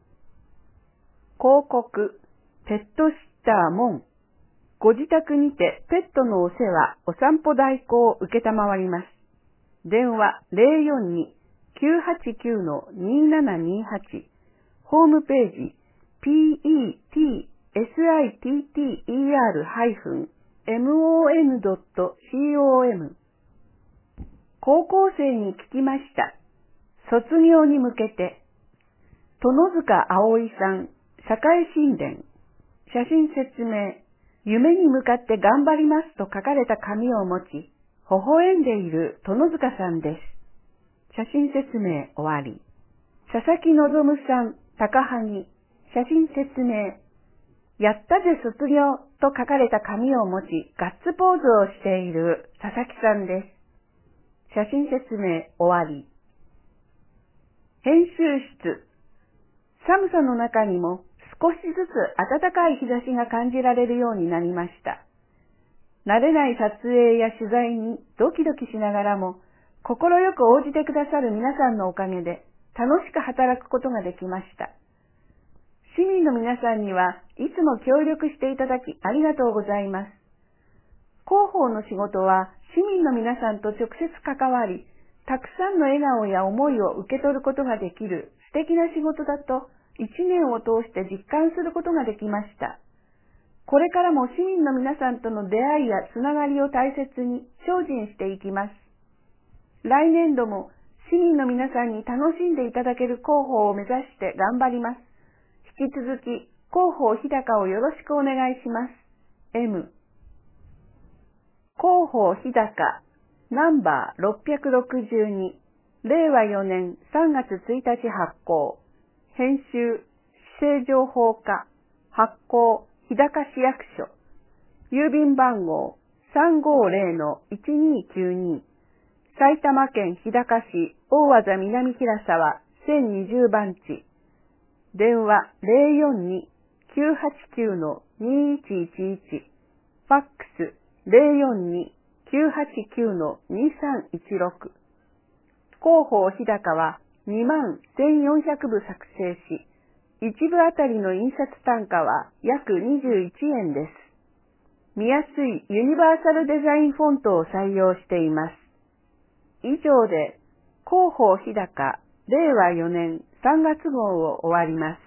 広告ペットシッター門ご自宅にてペットのお世話、お散歩代行を受けたまわります。電話 ゼロよんに きゅうはちきゅうのにーななにーはち ホームページピーイーティーエスアイティーティーイーアール ハイフン エムオーエヌドットコム 高校生に聞きました。卒業に向けて。殿塚葵さん、社会神殿。写真説明。夢に向かって頑張りますと書かれた紙を持ち、微笑んでいる殿塚さんです。写真説明終わり。佐々木希さん、高萩。写真説明。やったぜ卒業と書かれた紙を持ち、ガッツポーズをしている佐々木さんです。写真説明終わり。編集室。寒さの中にも少しずつ暖かい日差しが感じられるようになりました。慣れない撮影や取材にドキドキしながらも、心よく応じてくださる皆さんのおかげで楽しく働くことができました。市民の皆さんにはいつも協力していただきありがとうございます。広報の仕事は市民の皆さんと直接関わり、たくさんの笑顔や思いを受け取ることができる素敵な仕事だと一年を通して実感することができました。これからも市民の皆さんとの出会いやつながりを大切に精進していきます。来年度も市民の皆さんに楽しんでいただける広報を目指して頑張ります。引き続き広報日高をよろしくお願いします。M 広報日高ナンバーろっぴゃくろくじゅうにれいわよねんさんがつついたち発行編集市政情報課発行日高市役所郵便番号 さんごーぜろのいちにーきゅうに 埼玉県日高市大和田南平沢せんにじゅうばんち電話 ゼロよんに きゅうはちきゅう にいちいちいち ファックス ゼロよんに きゅうはちきゅう にさんいちろく 広報日高はにまんせんよんひゃくぶ作成し、いちぶあたりの印刷単価は約にじゅういちえんです。見やすいユニバーサルデザインフォントを採用しています。以上で広報日高れいわよねんさんがつ号を終わります。